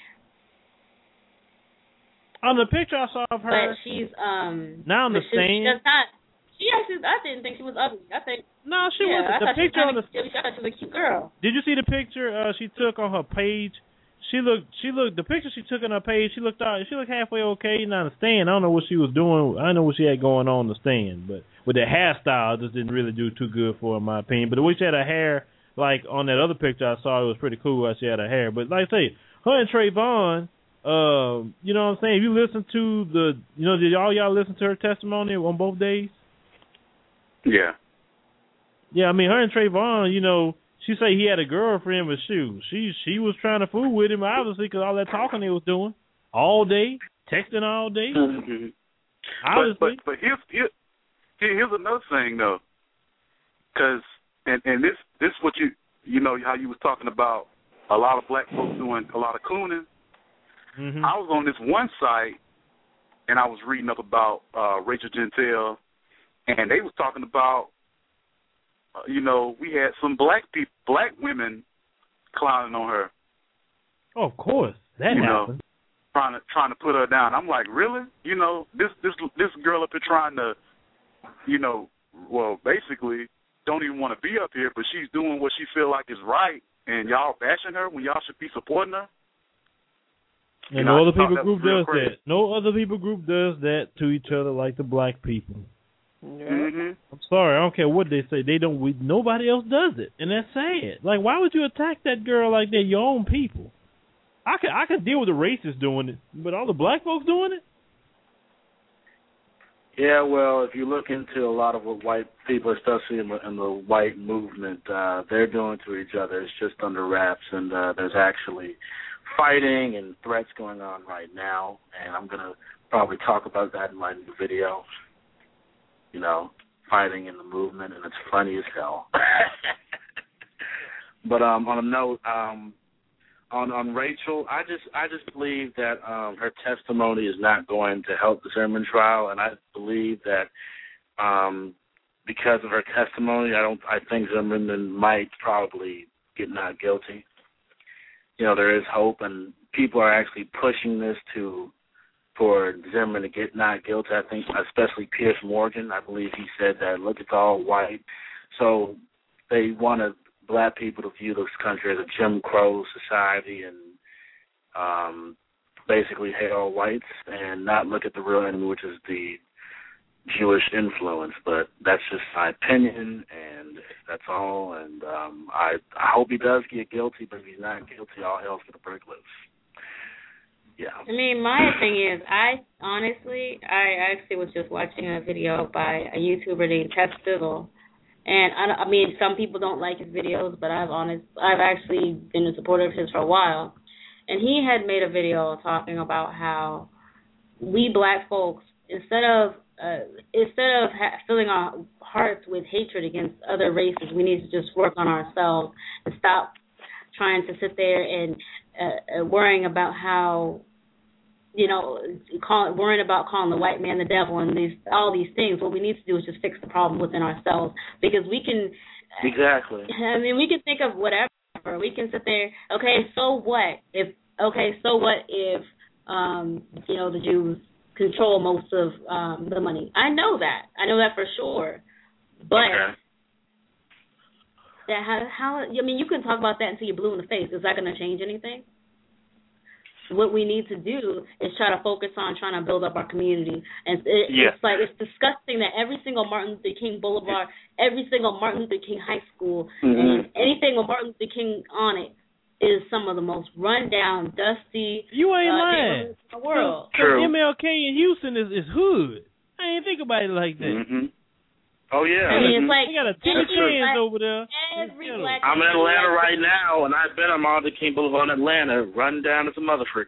On the picture I saw of her. But she's, um... Now on the she, stand. She does not... She actually, I didn't think she was ugly. I think... No, she yeah, wasn't. I The picture on the... I thought she was a cute girl. Did you see the picture uh, she took on her page? She looked, she looked, the picture she took on her page, she looked out, she looked halfway okay. Now the stand, I don't know what she was doing. I don't know what she had going on in the stand, but with the hairstyle, it just didn't really do too good for her, in my opinion. But the way she had her hair, like on that other picture I saw, it was pretty cool how she had her hair. But like I say, her and Trayvon, um, you know what I'm saying? If you listen to the, you know, did all y'all listen to her testimony on both days? Yeah. Yeah, I mean, her and Trayvon, you know, she say he had a girlfriend, but shoot, she she was trying to fool with him, obviously, because all that talking he was doing all day, texting all day. Mm-hmm. Obviously. But, but, but here's, here, here's another thing, though, because, and, and this this what you, you know, how you was talking about a lot of black folks doing a lot of cooning. Mm-hmm. I was on this one site, and I was reading up about uh, Rachel Gentile, and they was talking about, Uh, you know, we had some black people, black women clowning on her. Oh, of course, that you happened. Know, trying to trying to put her down. I'm like, really? You know, this this this girl up here trying to, you know, well, basically don't even want to be up here, but she's doing what she feel like is right, and y'all bashing her when y'all should be supporting her. And you no know, other people group does crazy. that. No other people group does that to each other like the black people. yeah. Mm-hmm. I'm sorry, I don't care what they say. They don't. We, nobody else does it, and that's sad. Like, why would you attack that girl like that? Your own people. I can I can deal with the racists doing it, but all the black folks doing it. Yeah, well, if you look into a lot of what white people, especially in the, in the white movement, uh, they're doing to each other, it's just under wraps, and uh, there's actually fighting and threats going on right now, and I'm going to probably talk about that in my new video. You know, fighting in the movement, and it's funny as hell. But um, on a note, um, on on Rachel, I just I just believe that um, her testimony is not going to help the Zimmerman trial, and I believe that um, because of her testimony, I don't I think Zimmerman might probably get not guilty. You know, there is hope, and people are actually pushing this to for Zimmerman to get not guilty. I think especially Piers Morgan, I believe he said that, look, it's all white. So they wanted black people to view this country as a Jim Crow society and um, basically hate all whites and not look at the real enemy, which is the Jewish influence. But that's just my opinion, and that's all. And um, I, I hope he does get guilty, but if he's not guilty, all hell's going to break loose. Yeah. I mean, my thing is, I honestly, I actually was just watching a video by a YouTuber named Ted Stizzle, and I, I mean, some people don't like his videos, but I've honest, I've actually been a supporter of his for a while, and he had made a video talking about how we black folks, instead of uh, instead of ha- filling our hearts with hatred against other races, we need to just work on ourselves and stop trying to sit there and uh, worrying about how. You know, call, worrying about calling the white man the devil and these all these things. What we need to do is just fix the problem within ourselves, because we can. Exactly. I mean, we can think of whatever. We can sit there. Okay, so what if? Okay, so what if? Um, you know, the Jews control most of um, the money. I know that. I know that for sure. But okay. that how, how? I mean, you can talk about that until you're blue in the face. Is that going to change anything? what we need to do is try to focus on trying to build up our community. And it, yeah. it's like it's disgusting that every single Martin Luther King Boulevard, every single Martin Luther King High School, mm-hmm. and anything with Martin Luther King on it is some of the most run-down, dusty you ain't uh, lying. in the world. True. M L K in Houston is, is hood. I ain't think about it like that. Mm-hmm. Oh, yeah. I mean, mm-hmm. it's like they got a Timmy Chance over there. Every black I'm in Atlanta right now, and I've been on Martin Luther King Boulevard in Atlanta, run down to some other freak.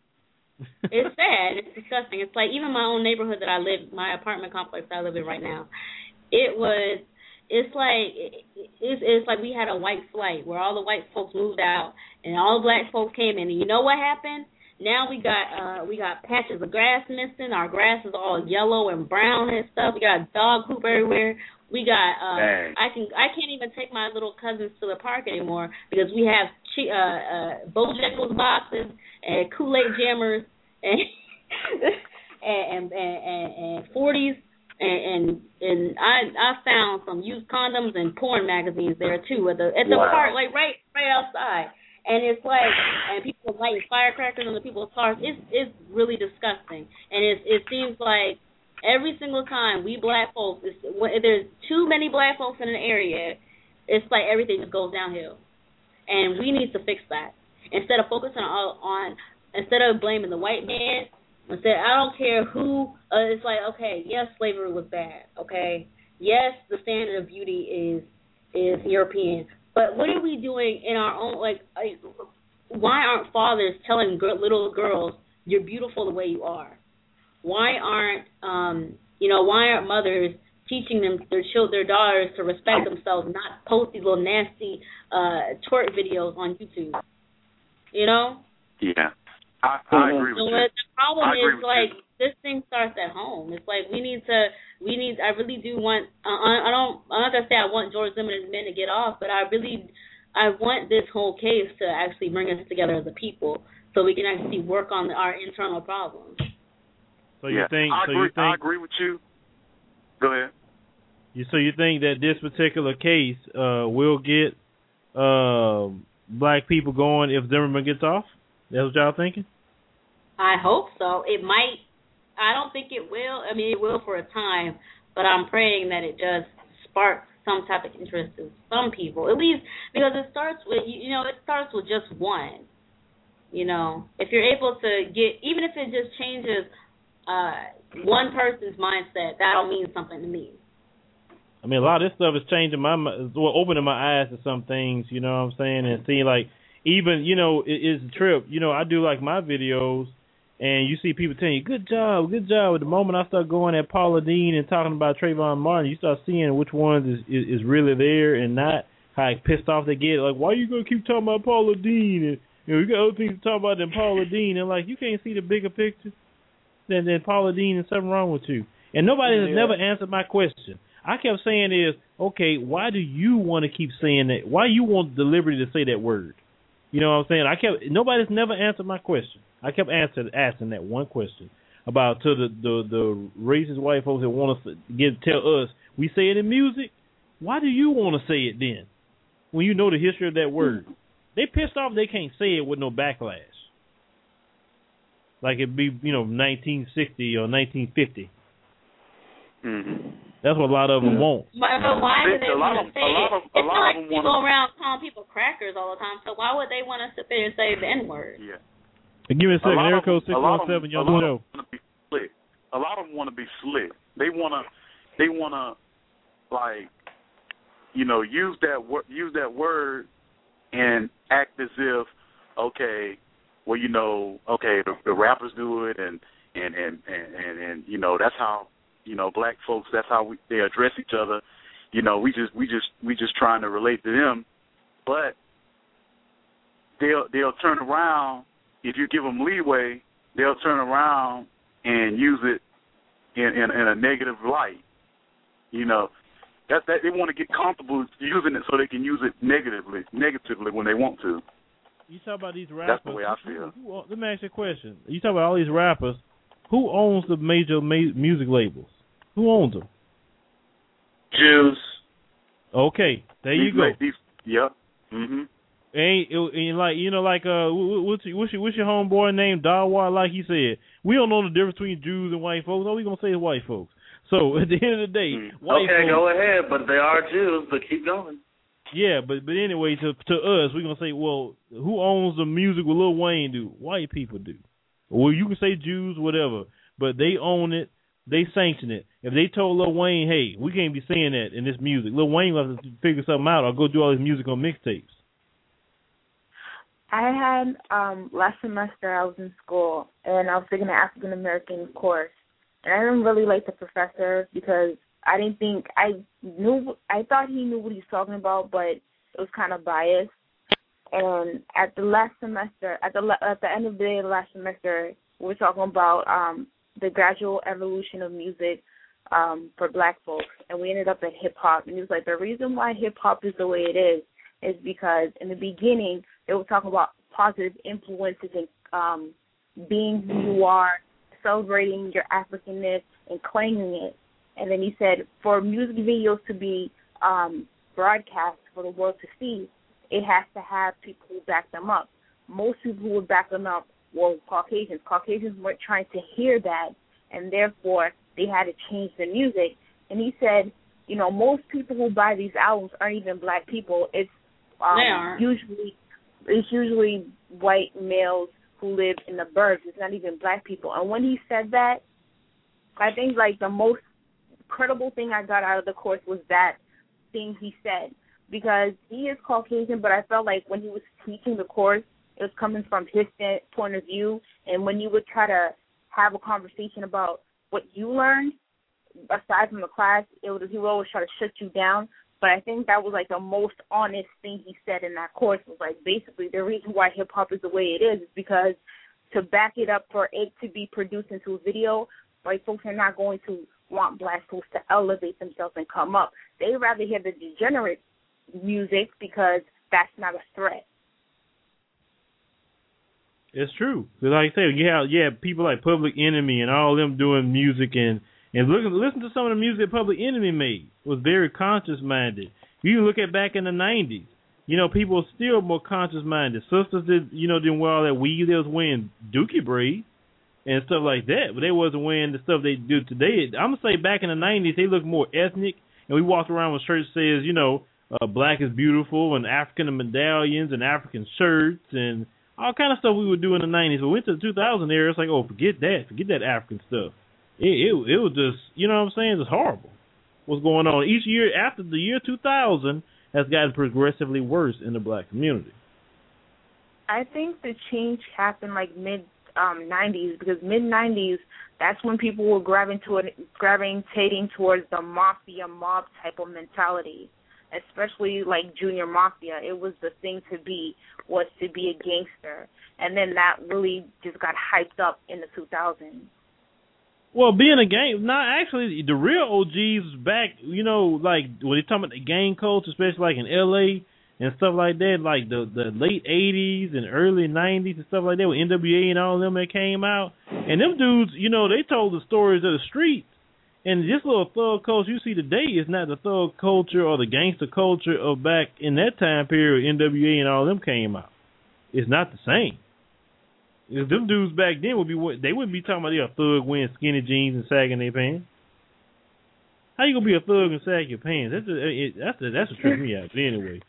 It's sad. It's disgusting. It's like even my own neighborhood that I live, my apartment complex that I live in right now, it was, it's like, it's, it's like we had a white flight where all the white folks moved out and all the black folks came in. And you know what happened? Now we got uh, we got patches of grass missing. Our grass is all yellow and brown and stuff. We got dog poop everywhere. We got uh, I can I can't even take my little cousins to the park anymore because we have che- uh, uh, Bojangles boxes and Kool-Aid jammers and and and and, and forties and, and and I I found some used condoms and porn magazines there too at the at the wow. park, like right right outside. And it's like, and people are lighting firecrackers on the people's cars. It's it's really disgusting. And it it seems like every single time we black folks, it's, if there's too many black folks in an area, it's like everything just goes downhill. And we need to fix that. Instead of focusing on, on instead of blaming the white man, instead I don't care who. Uh, it's like, okay, yes, slavery was bad. Okay, yes, the standard of beauty is is European. But what are we doing in our own, like, like why aren't fathers telling gr- little girls, you're beautiful the way you are? Why aren't, um, you know, why aren't mothers teaching them, their children, their daughters to respect themselves, not post these little nasty uh, twerk videos on YouTube? You know? Yeah. I, I agree with so you. The problem I is, like, you. This thing starts at home. It's like we need to, we need, I really do want, uh, I don't, I'm not going to say I want George Zimmerman's men to get off, but I really, I want this whole case to actually bring us together as a people so we can actually work on our internal problems. So you yeah. think, I so agree, you think, I agree with you. Go ahead. You, so you think that this particular case uh, will get uh, black people going if Zimmerman gets off? That's what y'all thinking? I hope so. It might. I don't think it will. I mean, it will for a time, but I'm praying that it does spark some type of interest in some people, at least because it starts with, you know, it starts with just one. You know, if you're able to get, even if it just changes uh, one person's mindset, that'll mean something to me. I mean, a lot of this stuff is changing my, well, opening my eyes to some things, you know what I'm saying, and seeing, like, even, you know, it, it's a trip. You know, I do, like, my videos, and you see people telling you, good job, good job. At the moment I start going at Paula Deen and talking about Trayvon Martin, you start seeing which ones is, is, is really there and not, how pissed off they get. Like, why are you going to keep talking about Paula Deen? And, you know, you got other things to talk about than Paula Deen. And, like, you can't see the bigger picture than, than Paula Deen and something wrong with you. And nobody yeah. has never answered my question. I kept saying is, okay, why do you want to keep saying that? Why you want the liberty to say that word? You know what I'm saying? I kept nobody's never answered my question. I kept answered, asking that one question about to the, the, the racist white folks that want us to get tell us we say it in music. Why do you want to say it then? When you know the history of that word, they pissed off. They can't say it with no backlash. Like it'd be you know nineteen sixty or nineteen fifty. Mm-hmm. That's what a lot of them want. But, but why do they a lot want of, to say a lot it? of, a it's lot not like of them we want go around calling people crackers all the time, so why would they want us to sit there and say the N-word? Yeah. Give me a second. Air code six one seven, y'all want know. to be slick. A lot of them want to be slick. They want to, they want to, like, you know, use that word, use that word, and act as if, okay, well, you know, okay, the, the rappers do it, and and, and and and and you know, that's how, you know, black folks, that's how we, they address each other. You know, we just we just we just trying to relate to them, but they'll they'll turn around. If you give them leeway, they'll turn around and use it in, in, in a negative light. You know, that that they want to get comfortable using it so they can use it negatively, negatively when they want to. You talk about these rappers. That's the way I feel. Who, who, let me ask you a question. You talk about all these rappers. Who owns the major ma- music labels? Who owns them? Jews. Okay, there these you go. These, yep. Mhm. ain't, ain't like you know like uh what's your, what's your what's your homeboy named Darwar? Like he said, we don't know the difference between Jews and white folks. All we gonna say is white folks. So at the end of the day, mm. white okay, folks, go ahead, but they are Jews. But keep going. Yeah, but but anyway, to to us, we're gonna say, well, who owns the music? What Lil Wayne do? White people do. Well, you can say Jews, whatever, but they own it. They sanction it. If they told Lil Wayne, hey, we can't be saying that in this music, Lil Wayne will have to figure something out or go do all his music on mixtapes. I had um last semester I was in school and I was taking an African American course, and I didn't really like the professor because I didn't think I knew. I thought he knew what he was talking about, but it was kind of biased. And at the last semester, at the at the end of the day of the last semester, we were talking about um, the gradual evolution of music um, for Black folks, and we ended up at hip hop. And he was like, the reason why hip hop is the way it is is because in the beginning they were talking about positive influences and um, being who you are, celebrating your Africanness, and claiming it. And then he said, for music videos to be um, broadcast for the world to see, it has to have people who back them up. Most people who would back them up were Caucasians. Caucasians weren't trying to hear that, and therefore they had to change the music. And he said, you know, most people who buy these albums aren't even Black people. It's um, they aren't. usually it's usually white males who live in the burbs. It's not even Black people. And when he said that, I think like the most credible thing I got out of the course was that thing he said, because he is Caucasian, but I felt like when he was teaching the course, it was coming from his point of view, and when you would try to have a conversation about what you learned, aside from the class, it would, he would always try to shut you down. But I think that was like the most honest thing he said in that course, was like basically the reason why hip-hop is the way it is is because to back it up for it to be produced into a video, white folks are not going to want Black folks to elevate themselves and come up. They'd rather hear the degenerate music because that's not a threat. It's true. Because like I say, you have, you have people like Public Enemy and all them doing music, and, and look, listen to some of the music Public Enemy made. It was very conscious-minded. You can look at back in the nineties. You know, people were still more conscious-minded. Sisters did, you know, didn't wear all that weed. They was wearing dookie braids and stuff like that, but they wasn't wearing the stuff they do today. I'm going to say back in the nineties, they looked more ethnic, and we walked around with shirts that says, you know, uh, Black is beautiful, and African medallions, and African shirts, and all kind of stuff we would do in the nineties. But we went to the two thousand era, it's like, oh, forget that. Forget that African stuff. It, it, it was just, you know what I'm saying? It's horrible what's going on. Each year after the year two thousand has gotten progressively worse in the Black community. I think the change happened like mid um, nineties, because mid nineties, that's when people were gravitating toward, gravitating towards the mafia mob type of mentality, especially like Junior Mafia. It was the thing to be, was to be a gangster. And then that really just got hyped up in the two thousands. Well, being a gang, not actually, the real O Gs was back, you know, like when they talking about the gang culture, especially like in L A and stuff like that, like the, the late eighties and early nineties and stuff like that, with N W A and all of them that came out. And them dudes, you know, they told the stories of the streets. And this little thug culture you see today is not the thug culture or the gangster culture of back in that time period N W A and all of them came out. It's not the same. If them dudes back then would be, they wouldn't be talking about they a thug wearing skinny jeans and sagging their pants. How you gonna be a thug and sag your pants? That's a, it, that's a, that's a trip me out. But anyway.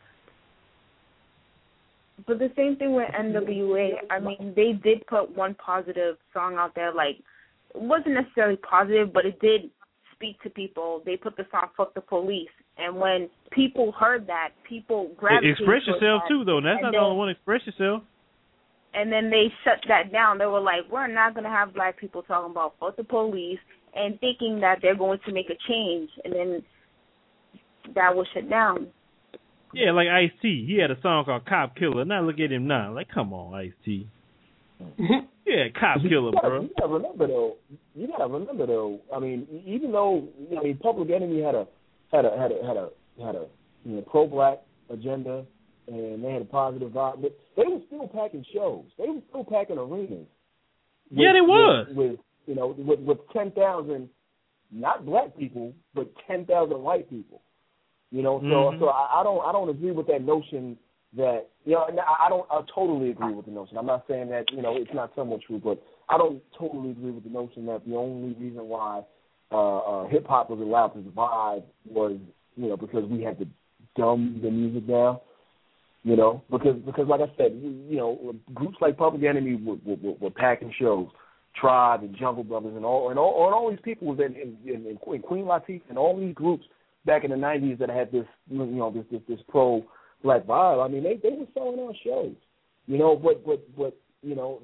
But the same thing with N W A. I mean, they did put one positive song out there. Like, it wasn't necessarily positive, but it did speak to people. They put the song "Fuck the Police," and when people heard that, people gravitated. Express yourself that. too, though. That's and not then, the only one. Express yourself. And then they shut that down. They were like, we're not going to have Black people talking about fuck the police and thinking that they're going to make a change. And then that was shut down. Yeah, like Ice-T. He had a song called Cop Killer. Now look at him now. Like, come on, Ice-T. Yeah, Cop Killer, you gotta, bro. You got to remember, though. You got to remember, though. I mean, even though, I mean, Public Enemy had a, had a, had a, had a, had a you know, pro-Black agenda, and they had a positive vibe, but they were still packing shows. They were still packing arenas. With, yeah, they was. With, with you know, with, with ten thousand, not Black people, but ten thousand white people. You know, so mm-hmm. so I, I don't I don't agree with that notion that, you know, and I don't I totally agree with the notion. I'm not saying that, you know, it's not somewhat true, but I don't totally agree with the notion that the only reason why uh, uh, hip-hop was allowed to survive was, you know, because we had to dumb the music down, you know, because, because like I said, you, you know, groups like Public Enemy were, were, were packing shows, Tribe and Jungle Brothers and all and all, and all these people was in, in, in, in Queen Latifah and all these groups back in the nineties that had this, you know, this this, this pro black vibe. I mean, they they were selling out shows, you know. But but but you know,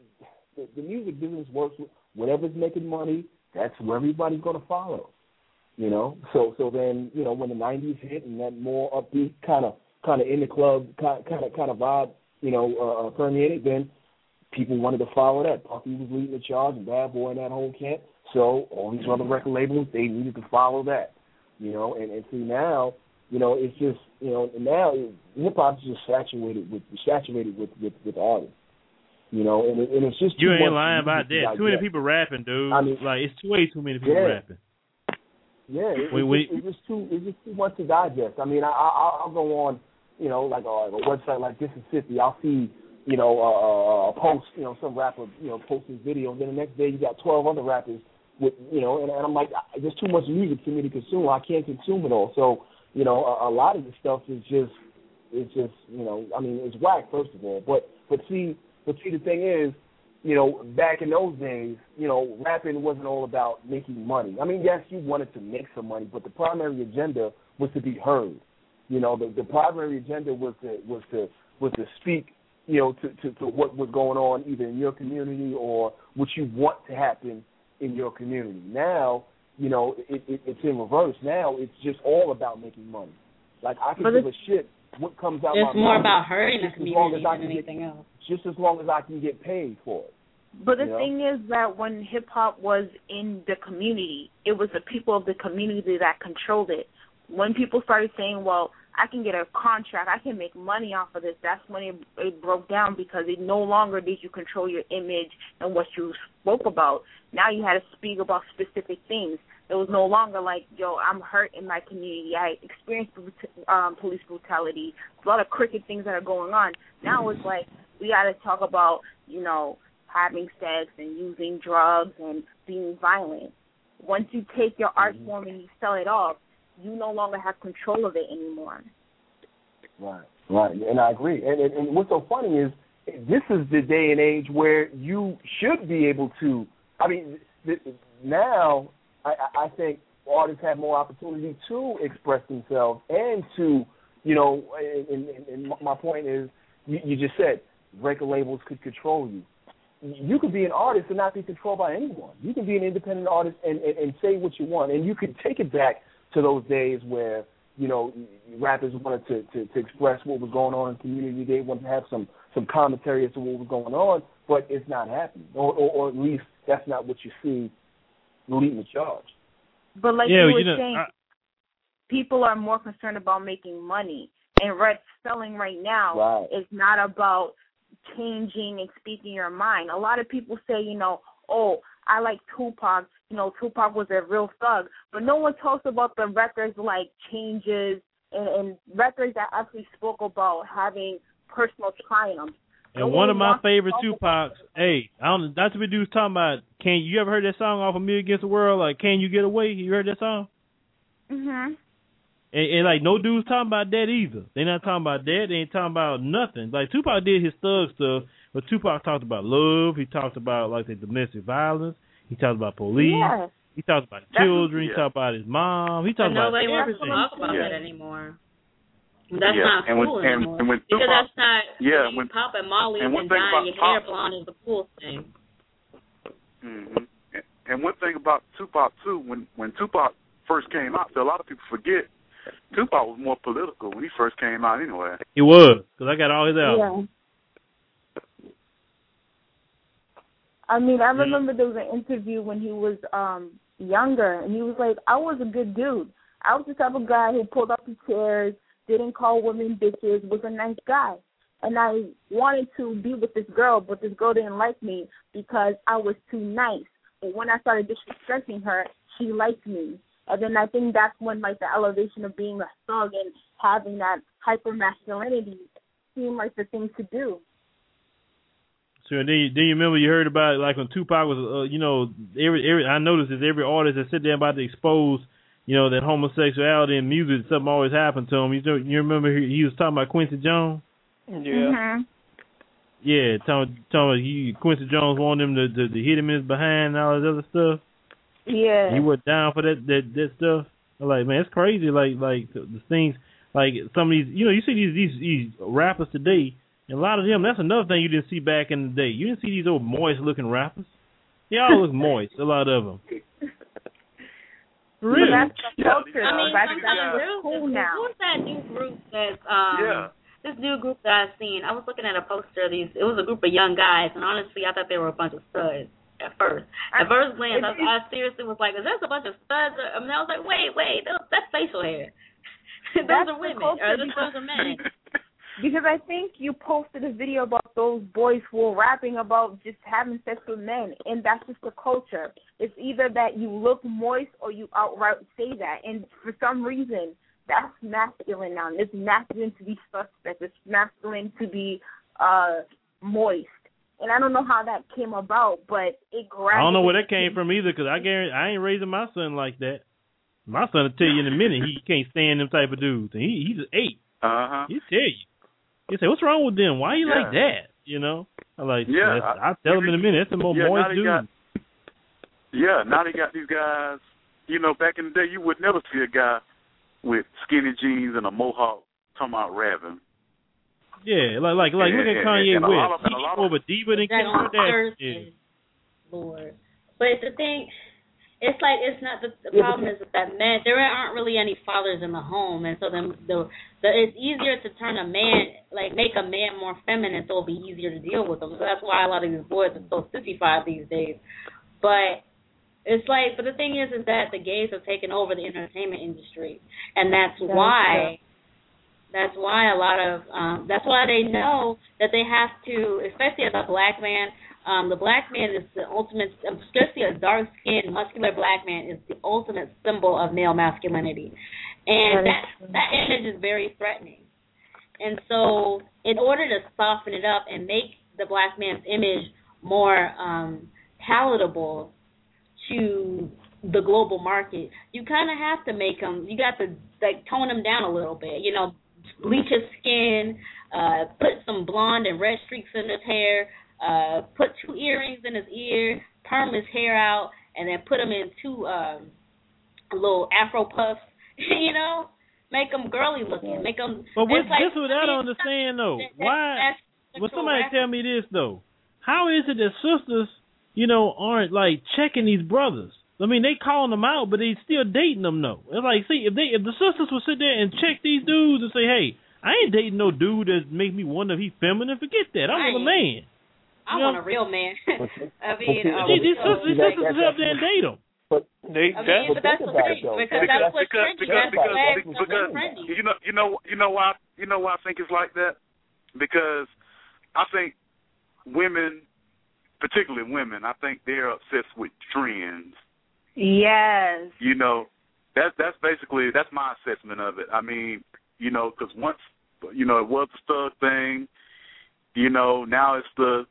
the, the music business works with whatever's making money. That's where everybody's going to follow, you know. So so then you know when the nineties hit and that more upbeat kind of kind of in the club kind kind of kind of vibe, you know, uh, permeated, then people wanted to follow that. Puffy was leading the charge and Bad Boy and that whole camp. So all these other record labels, they needed to follow that. You know, and, and see now, you know, it's just, you know, now hip hop is just saturated with saturated with, with, with artists. You know, and, it, and it's just you too ain't much lying about that. Like too many that. people rapping, dude. I mean, like it's way too many people yeah. rapping. Yeah, it, we, it's, we, just, it's just too it's just too much to digest. I mean, I, I I'll go on, you know, like a, a website like This Is fifty. I'll see, you know, a, a post, you know, some rapper, you know, posting video, and then the next day you got twelve other rappers. With, you know, and, and I'm like, there's too much music for me to consume. I can't consume it all. So, you know, a, a lot of the stuff is just, it's just, you know, I mean, it's whack, first of all. But, but see, but see, the thing is, you know, back in those days, you know, rapping wasn't all about making money. I mean, yes, you wanted to make some money, but the primary agenda was to be heard. You know, the, the primary agenda was to was to was to speak, you know, to, to, to what was going on either in your community or what you want to happen in your community. Now, you know, it, it, it's in reverse. Now it's just all about making money. Like, I can give a shit what comes out my mouth. It's more about hurting the community than anything get, else. Just as long as I can get paid for it. But the you know? thing is that when hip-hop was in the community, it was the people of the community that controlled it. When people started saying, well, I can get a contract, I can make money off of this, that's when it, it broke down, because it no longer did you control your image and what you spoke about. Now you had to speak about specific things. It was no longer like, yo, I'm hurt in my community, I experienced um, police brutality, a lot of crooked things that are going on. Now it's like, we got to talk about, you know, having sex and using drugs and being violent. Once you take your art form and you sell it off, you no longer have control of it anymore. Right, right, and I agree. And, and, and what's so funny is this is the day and age where you should be able to, I mean, th- now I, I think artists have more opportunity to express themselves and to, you know, and, and, and my point is, you, you just said, record labels could control you. You could be an artist and not be controlled by anyone. You can be an independent artist and, and, and say what you want, and you could take it back to those days where, you know, rappers wanted to, to, to express what was going on in the community. They wanted to have some, some commentary as to what was going on, but it's not happening. Or, or, or at least that's not what you see leading the charge. But like yeah, you were you know, saying, I, people are more concerned about making money. And red selling right now right. is not about changing and speaking your mind. A lot of people say, you know, oh, I like Tupac. You know, Tupac was a real thug. But no one talks about the records like Changes and, and records that actually spoke about having personal triumphs. And one of my favorite Tupacs, hey, I don't, that's what we do is talking about, can you ever heard that song off of Me Against the World, like Can You Get Away? You heard that song? Mm-hmm. And, and like no dude's talking about that either. They not talking about that. They ain't talking about nothing. Like Tupac did his thug stuff, but Tupac talked about love. He talked about like the domestic violence. He talked about police. Yeah. He talked about That's, children. yeah. He talked about his mom. He talked about nobody everything. wants to talk about yeah. that anymore. That's yeah. not and cool when, and, anymore. and when because Tupac, that's not yeah, when, when Pop and Molly and and, one and thing dying about your hair Pop, blonde is the cool thing. Mm-hmm. And one thing about Tupac too, when when Tupac first came out, so a lot of people forget, Tupac was more political when he first came out anyway. He was, because I got all his albums. Yeah. I mean, I remember there was an interview when he was um younger, and he was like, I was a good dude. I was the type of guy who pulled up his chairs, didn't call women bitches, was a nice guy. And I wanted to be with this girl, but this girl didn't like me because I was too nice. But when I started disrespecting her, she liked me. And then I think that's when, like, the elevation of being a thug and having that hyper masculinity seem like the thing to do. Sure. Then you, then you remember you heard about it, like when Tupac was, uh, you know, every every I noticed is every artist that sit there about to expose, you know, that homosexuality in music, something always happened to him. You you remember he, he was talking about Quincy Jones? Yeah. Mm-hmm. Yeah, talking talking he, Quincy Jones wanted him to, to to hit him in his behind and all that other stuff. Yeah. He was down for that that that stuff. I'm like, man, it's crazy. Like like the, the things, like some of these, you know, you see these these these rappers today. And a lot of them, that's another thing you didn't see back in the day. You didn't see these old moist-looking rappers. They all look moist, a lot of them. For real. But that's the culture, I mean, that's, sometimes that's there's cool now. Who's that new group that's, um, Yeah. this new group that I've seen? I was looking at a poster of these. It was a group of young guys, and honestly, I thought they were a bunch of studs at first. At first glance, I, I seriously was like, is that a bunch of studs? I mean, I was like, wait, wait, that's facial hair. Those are women, or those are men. Because I think you posted a video about those boys who were rapping about just having sex with men, and that's just the culture. It's either that you look moist or you outright say that, and for some reason, that's masculine now. It's masculine to be suspect. It's masculine to be uh, moist. And I don't know how that came about, but it grabbed. I don't know where that came from either, because I guarantee I ain't raising my son like that. My son will tell you in a minute he can't stand them type of dudes. And he, he's eight. Uh-huh. He'll tell you. He say, "What's wrong with them? Why you yeah. like that?" You know, I'm like, yeah, I, I'll tell him in a minute. That's the more yeah, moist dude. Got, yeah, now they got these guys. You know, back in the day, you would never see a guy with skinny jeans and a mohawk talking about rapping. Yeah, like like like and, look at and, Kanye and, and West. He's more of a diva than Kim Kardashian. Lord, but the thing. It's like it's not the, the problem is that men there aren't really any fathers in the home, and so then the, the it's easier to turn a man like make a man more feminine, so it'll be easier to deal with them. So that's why a lot of these boys are so sissified these days. But it's like, but the thing is, is that the gays have taken over the entertainment industry, and that's why. That's why a lot of um, that's why they know that they have to, especially as a black man. Um, the black man is the ultimate, especially a dark-skinned, muscular black man is the ultimate symbol of male masculinity. And that, that image is very threatening. And so in order to soften it up and make the black man's image more um, palatable to the global market, you kind of have to make him, you got to like tone him down a little bit, you know, bleach his skin, uh, put some blonde and red streaks in his hair, Uh, put two earrings in his ear, perm his hair out, and then put him in two um, little Afro puffs. You know, make him girly looking. Make him. But what, like, this is what I don't understand though. that, Why? Well, somebody tell me this though. How is it that sisters, you know, aren't like checking these brothers? I mean, they calling them out, but they still dating them though. It's like, see, if they if the sisters would sit there and check these dudes and say, hey, I ain't dating no dude that make me wonder if he's feminine. Forget that. I want a man. I you want know? a real man. I mean, well, um, these, these sisters, sisters is up there and date them. But they, I mean, but that's the thing, because that's what's because, trendy. because, That's because, that's because, what's because trendy. you know, you know, you know why, you know why I think it's like that. Because I think women, particularly women, I think they're obsessed with trends. Yes. You know, that's that's basically that's my assessment of it. I mean, you know, because once, you know, it was the stud thing. You know, now it's the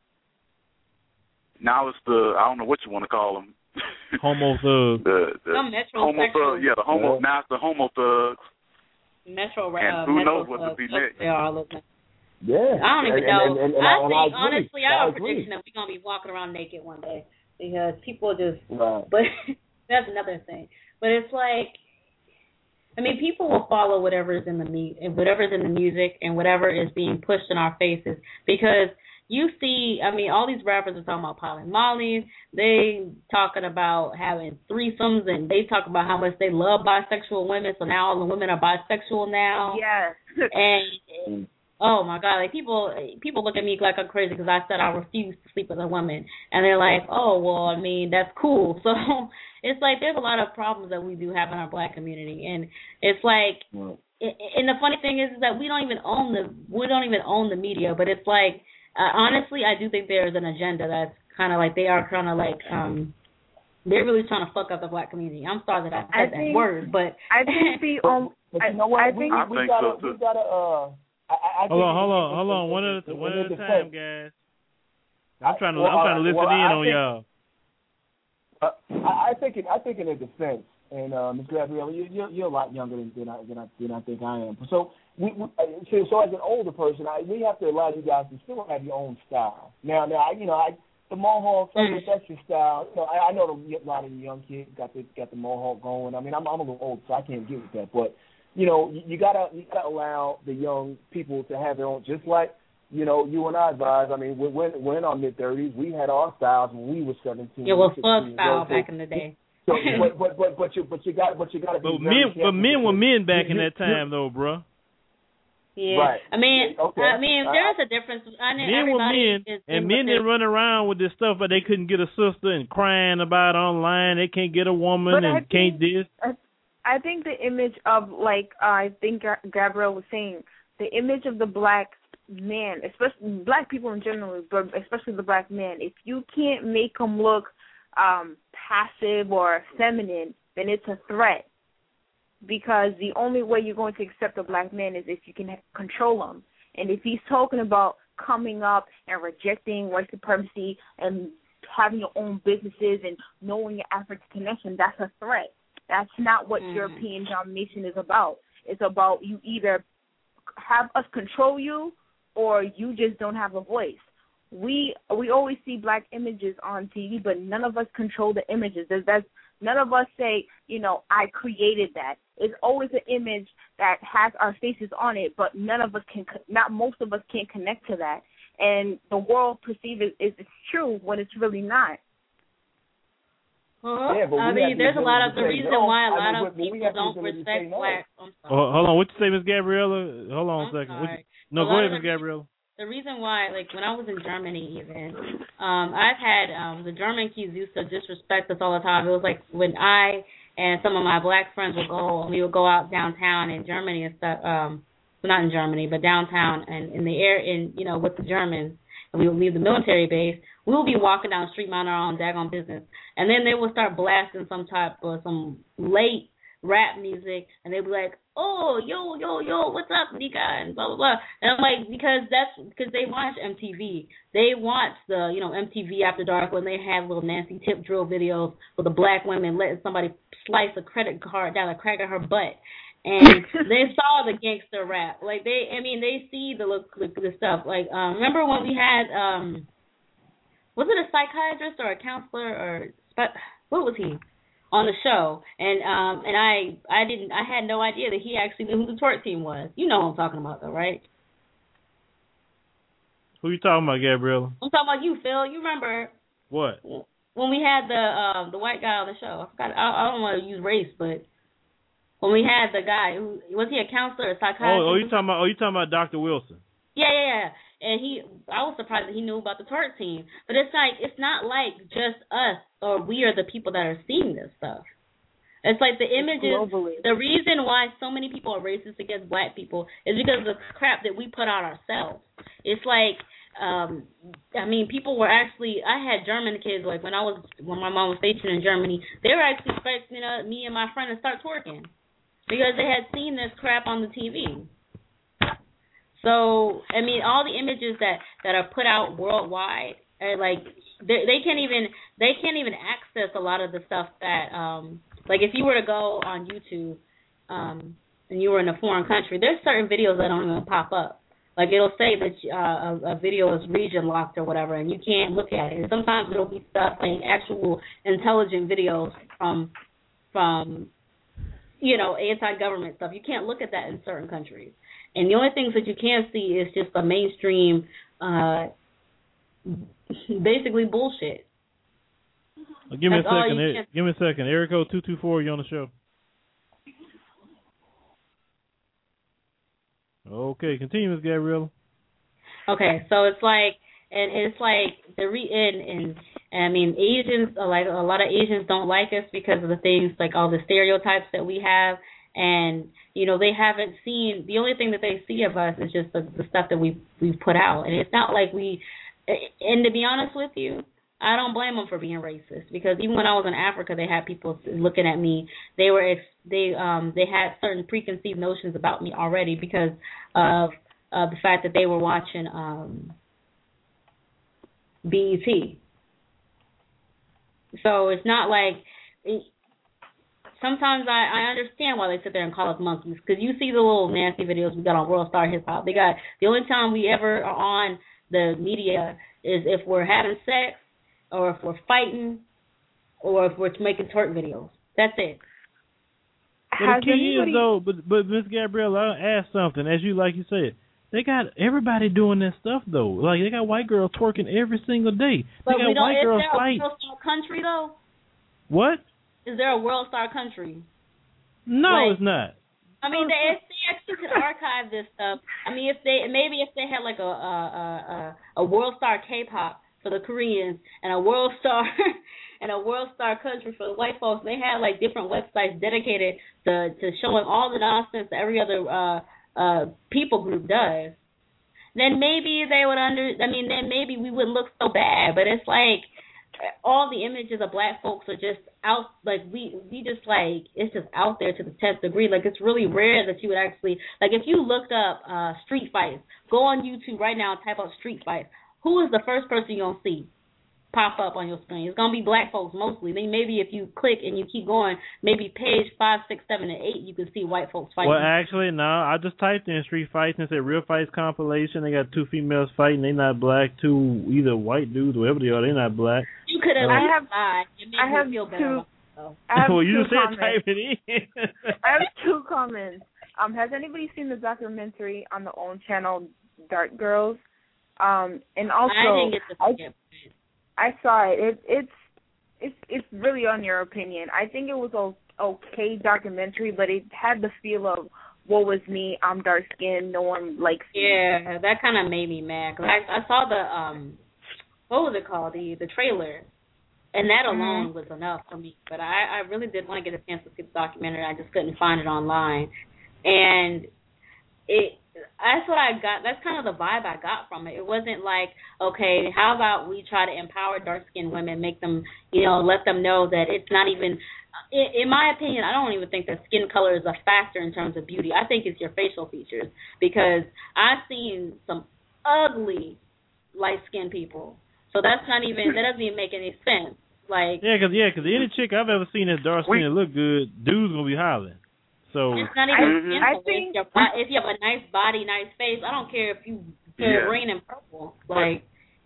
Now it's the, I don't know what you want to call them. Homo thug. the, the Some homo thug, yeah, the homo, yeah. now it's the homo thugs. Metro, and uh, who Metro knows what to be next. They are all over. Yeah. I don't even and, know. And, and, and, I and think, I agree. honestly, I I have a agree. prediction that we're going to be walking around naked one day because people just, right. but that's another thing. But it's like, I mean, people will follow whatever's in the me- whatever's in the music and whatever is being pushed in our faces because you see, I mean, all these rappers are talking about polymolly. They talking about having threesomes, and they talk about how much they love bisexual women. So now all the women are bisexual now. Yes. And oh my God, like people, people look at me like I'm crazy because I said I refuse to sleep with a woman, and they're like, oh well, I mean that's cool. So it's like there's a lot of problems that we do have in our black community, and it's like, Right. and the funny thing is that we don't even own the we don't even own the media, but it's like. Uh, honestly, I do think there's an agenda that's kind of like they are kind of like um, they're really trying to fuck up the black community. I'm sorry that I said I that think, word, but I think the um, But I, you know what? I we, think we I think gotta so, too. we gotta uh I, I hold on, think hold it- on, it- hold it- on. it- One it- at a it- one it at a depends. time, guys. I'm trying to Well, I'm trying to uh, listen well, in I on think, y'all. Uh, I, I think it, I think in their defense, and uh, Miz Gabriella, you, you're you're a lot younger than, than I than I than I think I am. So we, we so, so as an older person, I, we have to allow you guys to still have your own style. Now, now, I, you know, I the mohawk, mm. that's your style. You know, I, I know the, a lot of the young kids got the got the mohawk going. I mean, I'm I'm a little old, so I can't get with that. But you know, you, you gotta you gotta allow the young people to have their own, just like. You know, you and I advise. I mean, we're, we're, we're in our mid thirties. We had our styles when we were seventeen. Yeah, well, sixteen fuck style so, back in the day. So, but but but but you but you got but you got to be. But very men, careful but men were men back you, in you, that time, though, bro. Yeah, right. I mean, okay. I mean, there's a difference. I mean, men were men, is and men didn't run around with this stuff, but they couldn't get a sister and crying about it online. They can't get a woman but and I can't think, this. I, I think the image of like uh, I think Gabrielle was saying, the image of the black man, especially black people in general, but especially the black man, if you can't make them look um, passive or feminine, then it's a threat. Because the only way you're going to accept a black man is if you can control him. And if he's talking about coming up and rejecting white supremacy and having your own businesses and knowing your African connection, that's a threat. That's not what mm. European domination is about. It's about you either have us control you or you just don't have a voice. We we always see black images on T V, but none of us control the images. There's, that's, none of us say, you know, I created that. It's always an image that has our faces on it, but none of us can, not most of us can connect to that. And the world perceives it as it's true when it's really not. Uh-huh. Yeah, but I mean, there's a lot of the reason no. why a lot I mean, of people don't respect no. black. I'm sorry. Oh, hold on, what you say, Miss Gabriella? Hold on I'm a second. sorry. You, no, a go ahead, the, Miss Gabriella. The reason why, like when I was in Germany, even um, I've had um, the German kids used to disrespect us all the time. It was like when I and some of my black friends would go, and we would go out downtown in Germany and stuff. Um, well, not in Germany, but downtown and in the air, in you know, with the Germans. And we would leave the military base. We would be walking down the street, minding our own daggone business, and then they would start blasting some type of some late rap music, and they'd be like, "Oh, yo, yo, yo, what's up, Nika?" and blah blah blah. And I'm like, because that's because they watch M T V. They watch the you know M T V After Dark when they have little Nancy Tip drill videos with the black women letting somebody slice a credit card down a crack of her butt. And they saw the gangster rap. Like, they, I mean, they see the look, the, the stuff. Like, um, remember when we had, um, was it a psychiatrist or a counselor or, what was he, on the show? And um, and I, I didn't, I had no idea that he actually knew who the twerk team was. You know who I'm talking about, though, right? Who you talking about, Gabriella? I'm talking about you, Phil. You remember? What? When we had the uh, the white guy on the show. I forgot. I, I don't want to use race, but when we had the guy, who was he a counselor or a psychiatrist? Oh, oh, you talking about? Oh, you talking about Doctor Wilson? Yeah, yeah, yeah. And he, I was surprised that he knew about the twerk team. But it's like, it's not like just us or we are the people that are seeing this stuff. It's like the images. Globally. The reason why so many people are racist against black people is because of the crap that we put out ourselves. It's like, um, I mean, people were actually. I had German kids. Like when I was, when my mom was stationed in Germany, they were actually expecting uh, me and my friend to start twerking. Because they had seen this crap on the T V. So, I mean, all the images that, that are put out worldwide are like they, they can't even they can't even access a lot of the stuff that um like if you were to go on YouTube um and you were in a foreign country, there's certain videos that don't even pop up. Like it'll say that uh, a, a video is region locked or whatever, and you can't look at it. And sometimes it'll be stuff like actual intelligent videos from from you know, anti-government stuff. You can't look at that in certain countries. And the only things that you can see is just the mainstream, uh, basically bullshit. Well, give me That's a second. Er, give me a second. Erico two two four, you on the show? Okay, continue, Miz Gabriella. Okay, so it's like, and it's like the re and, and I mean Asians, like a lot of Asians don't like us because of the things like all the stereotypes that we have, and you know they haven't seen, the only thing that they see of us is just the, the stuff that we we put out, and it's not like we. And to be honest with you, I don't blame them for being racist, because even when I was in Africa, they had people looking at me. They were they um they had certain preconceived notions about me already because of uh, the fact that they were watching um, B E T. So it's not like it, sometimes I, I understand why they sit there and call us monkeys, because you see the little nasty videos we got on World Star Hip Hop. They got the only time we ever are on the media is if we're having sex, or if we're fighting, or if we're making twerk videos. That's it. But the key anybody... is though, but but Miss Gabrielle, I'll ask something. As you like you said, they got everybody doing that stuff though. Like they got white girls twerking every single day. They but got we don't, white girls is there fight. a world star country though? What? Is there a world star country? No, like, it's not. I mean, they, if they actually could archive this stuff. I mean, if they maybe if they had like a a a, a world star K-pop for the Koreans and a world star and a world star country for the white folks, they had like different websites dedicated to to showing all the nonsense that every other uh uh people group does. Then maybe they would under. I mean, then maybe we wouldn't look so bad. But it's like all the images of black folks are just out, like we we just like it's just out there to the tenth degree. Like it's really rare that you would actually, like if you looked up uh street fights, go on YouTube right now and type up street fights. Who is the first person you're gonna see pop up on your screen? It's gonna be black folks mostly. Then maybe if you click and you keep going, maybe page five, six, seven, and eight, you can see white folks fighting. Well, actually, no. I just typed in street fights and said real fights compilation. They got two females fighting. They not black. Two either white dudes, whatever they are. They not black. You could have. I have. I have feel better. Two. I have well, you two just said comments. type it in. I have two comments. Um, has anybody seen the documentary on the OWN channel, Dark Girls? Um, and also, I didn't get to see it. I saw it. it. It's it's it's really on your opinion. I think it was a okay documentary, but it had the feel of woe was me. I'm dark skinned. No one likes me. Yeah, that kind of made me mad. Cause I I saw the um, what was it called? The the trailer, and that alone mm-hmm. was enough for me. But I I really did want to get a chance to see the documentary. I just couldn't find it online, and it. That's what I got. That's kind of the vibe I got from it. It wasn't like, okay, how about we try to empower dark-skinned women, make them, you know, let them know that it's not even, in, in my opinion, I don't even think that skin color is a factor in terms of beauty. I think it's your facial features, because I've seen some ugly light-skinned people. So that's not even, that doesn't even make any sense. Like Yeah, because yeah, cause any chick I've ever seen that's dark-skinned and look good, dude's going to be hollering. So it's not even skin I color. think if, if you have a nice body, nice face, I don't care if you put yeah. green and purple. Like,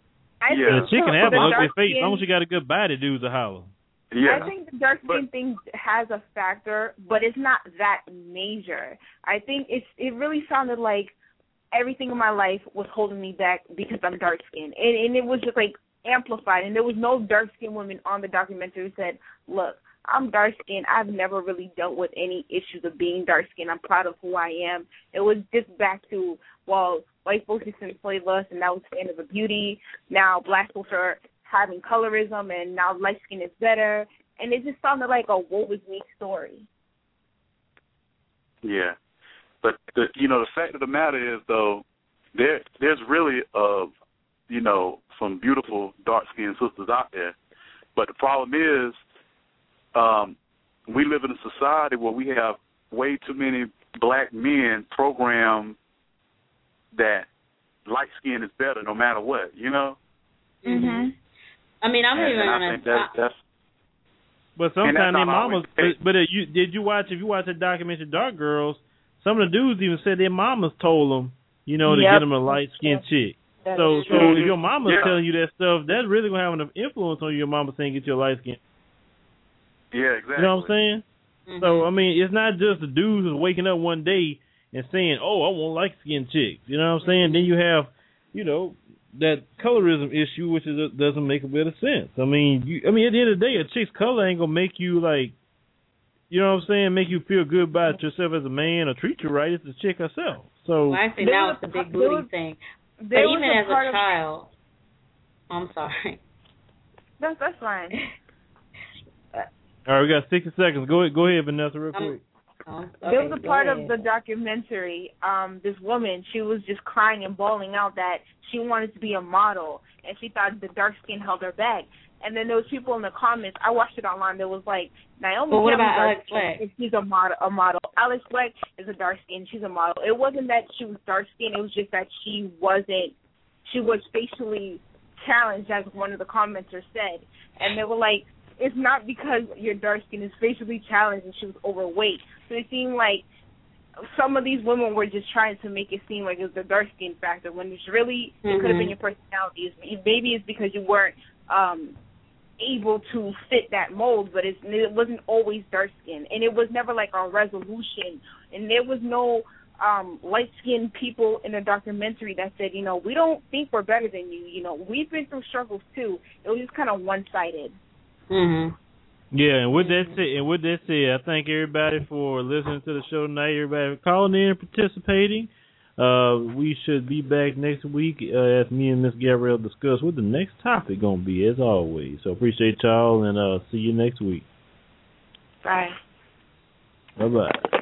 I yeah, think a chick can have the an ugly dark face. As skin, long as you got a good body, dudes are holler. Yeah. I think the dark skin but, thing has a factor, but it's not that major. I think it's it really sounded like everything in my life was holding me back because I'm dark skinned, and and it was just like amplified. And there was no dark skinned woman on the documentary who said, "Look, I'm dark-skinned. I've never really dealt with any issues of being dark-skinned. I'm proud of who I am." It was just back to, well, white folks just enslaved us, and that was the end of the beauty. Now black folks are having colorism, and now light skin is better. And it just sounded like a woe is me story. Yeah. But, the, you know, the fact of the matter is, though, there there's really, uh, you know, some beautiful dark-skinned sisters out there. But the problem is, Um, we live in a society where we have way too many black men programmed that light skin is better no matter what, you know? Mhm. I mean, I'm and, even and I gonna. think that, that's. But sometimes their mamas. Always, but but uh, you did you watch if you watch the documentary Dark Girls? Some of the dudes even said their mamas told them, you know, to Yep. get them a light skinned chick. That So is so true. if your mama's Yeah. telling you that stuff, that's really gonna have an influence on your mama saying get your light skin. Yeah, exactly. You know what I'm saying? Mm-hmm. So I mean, it's not just the dudes who's waking up one day and saying, "Oh, I want light skinned chicks." You know what I'm saying? Then you have, you know, that colorism issue, which is doesn't make a bit of sense. I mean, you, I mean, at the end of the day, a chick's color ain't gonna make you like, you know what I'm saying, make you feel good about yourself as a man or treat you right. It's the chick herself. So Well, actually, There now was it's the a- big there booty was- thing. But There was even a as part a of, child, I'm sorry. That's that's fine. all right, we got sixty seconds. Go ahead, go ahead, Vanessa, real Um, quick. Oh, okay, there was a part ahead. of the documentary, um, this woman, she was just crying and bawling out that she wanted to be a model, and she thought the dark skin held her back. And then there was people in the comments, I watched it online, there was like, Naomi well, what Campbell's about dark Alex skin, Black? and she's a model, a model. Alex Black is a dark skin, she's a model. It wasn't that she was dark skinned, it was just that she wasn't, she was facially challenged, as one of the commenters said. And they were like, it's not because you're dark skinned, it's facially challenged and she was overweight. So it seemed like some of these women were just trying to make it seem like it was the dark skin factor when it's really, mm-hmm. it could have been your personality. Maybe it's because you weren't um, able to fit that mold, but it's, it wasn't always dark skin. And it was never like a resolution. And there was no um, light-skinned people in the documentary that said, you know, we don't think we're better than you. You know, we've been through struggles too. It was just kind of one-sided. Mm-hmm. Yeah, and with that said, and with that said, I thank everybody for listening to the show tonight. Everybody for calling in and participating. Uh, we should be back next week uh, as me and Miss Gabrielle discuss what the next topic gonna be, as always. So appreciate y'all, and uh, see you next week. Bye. Bye bye.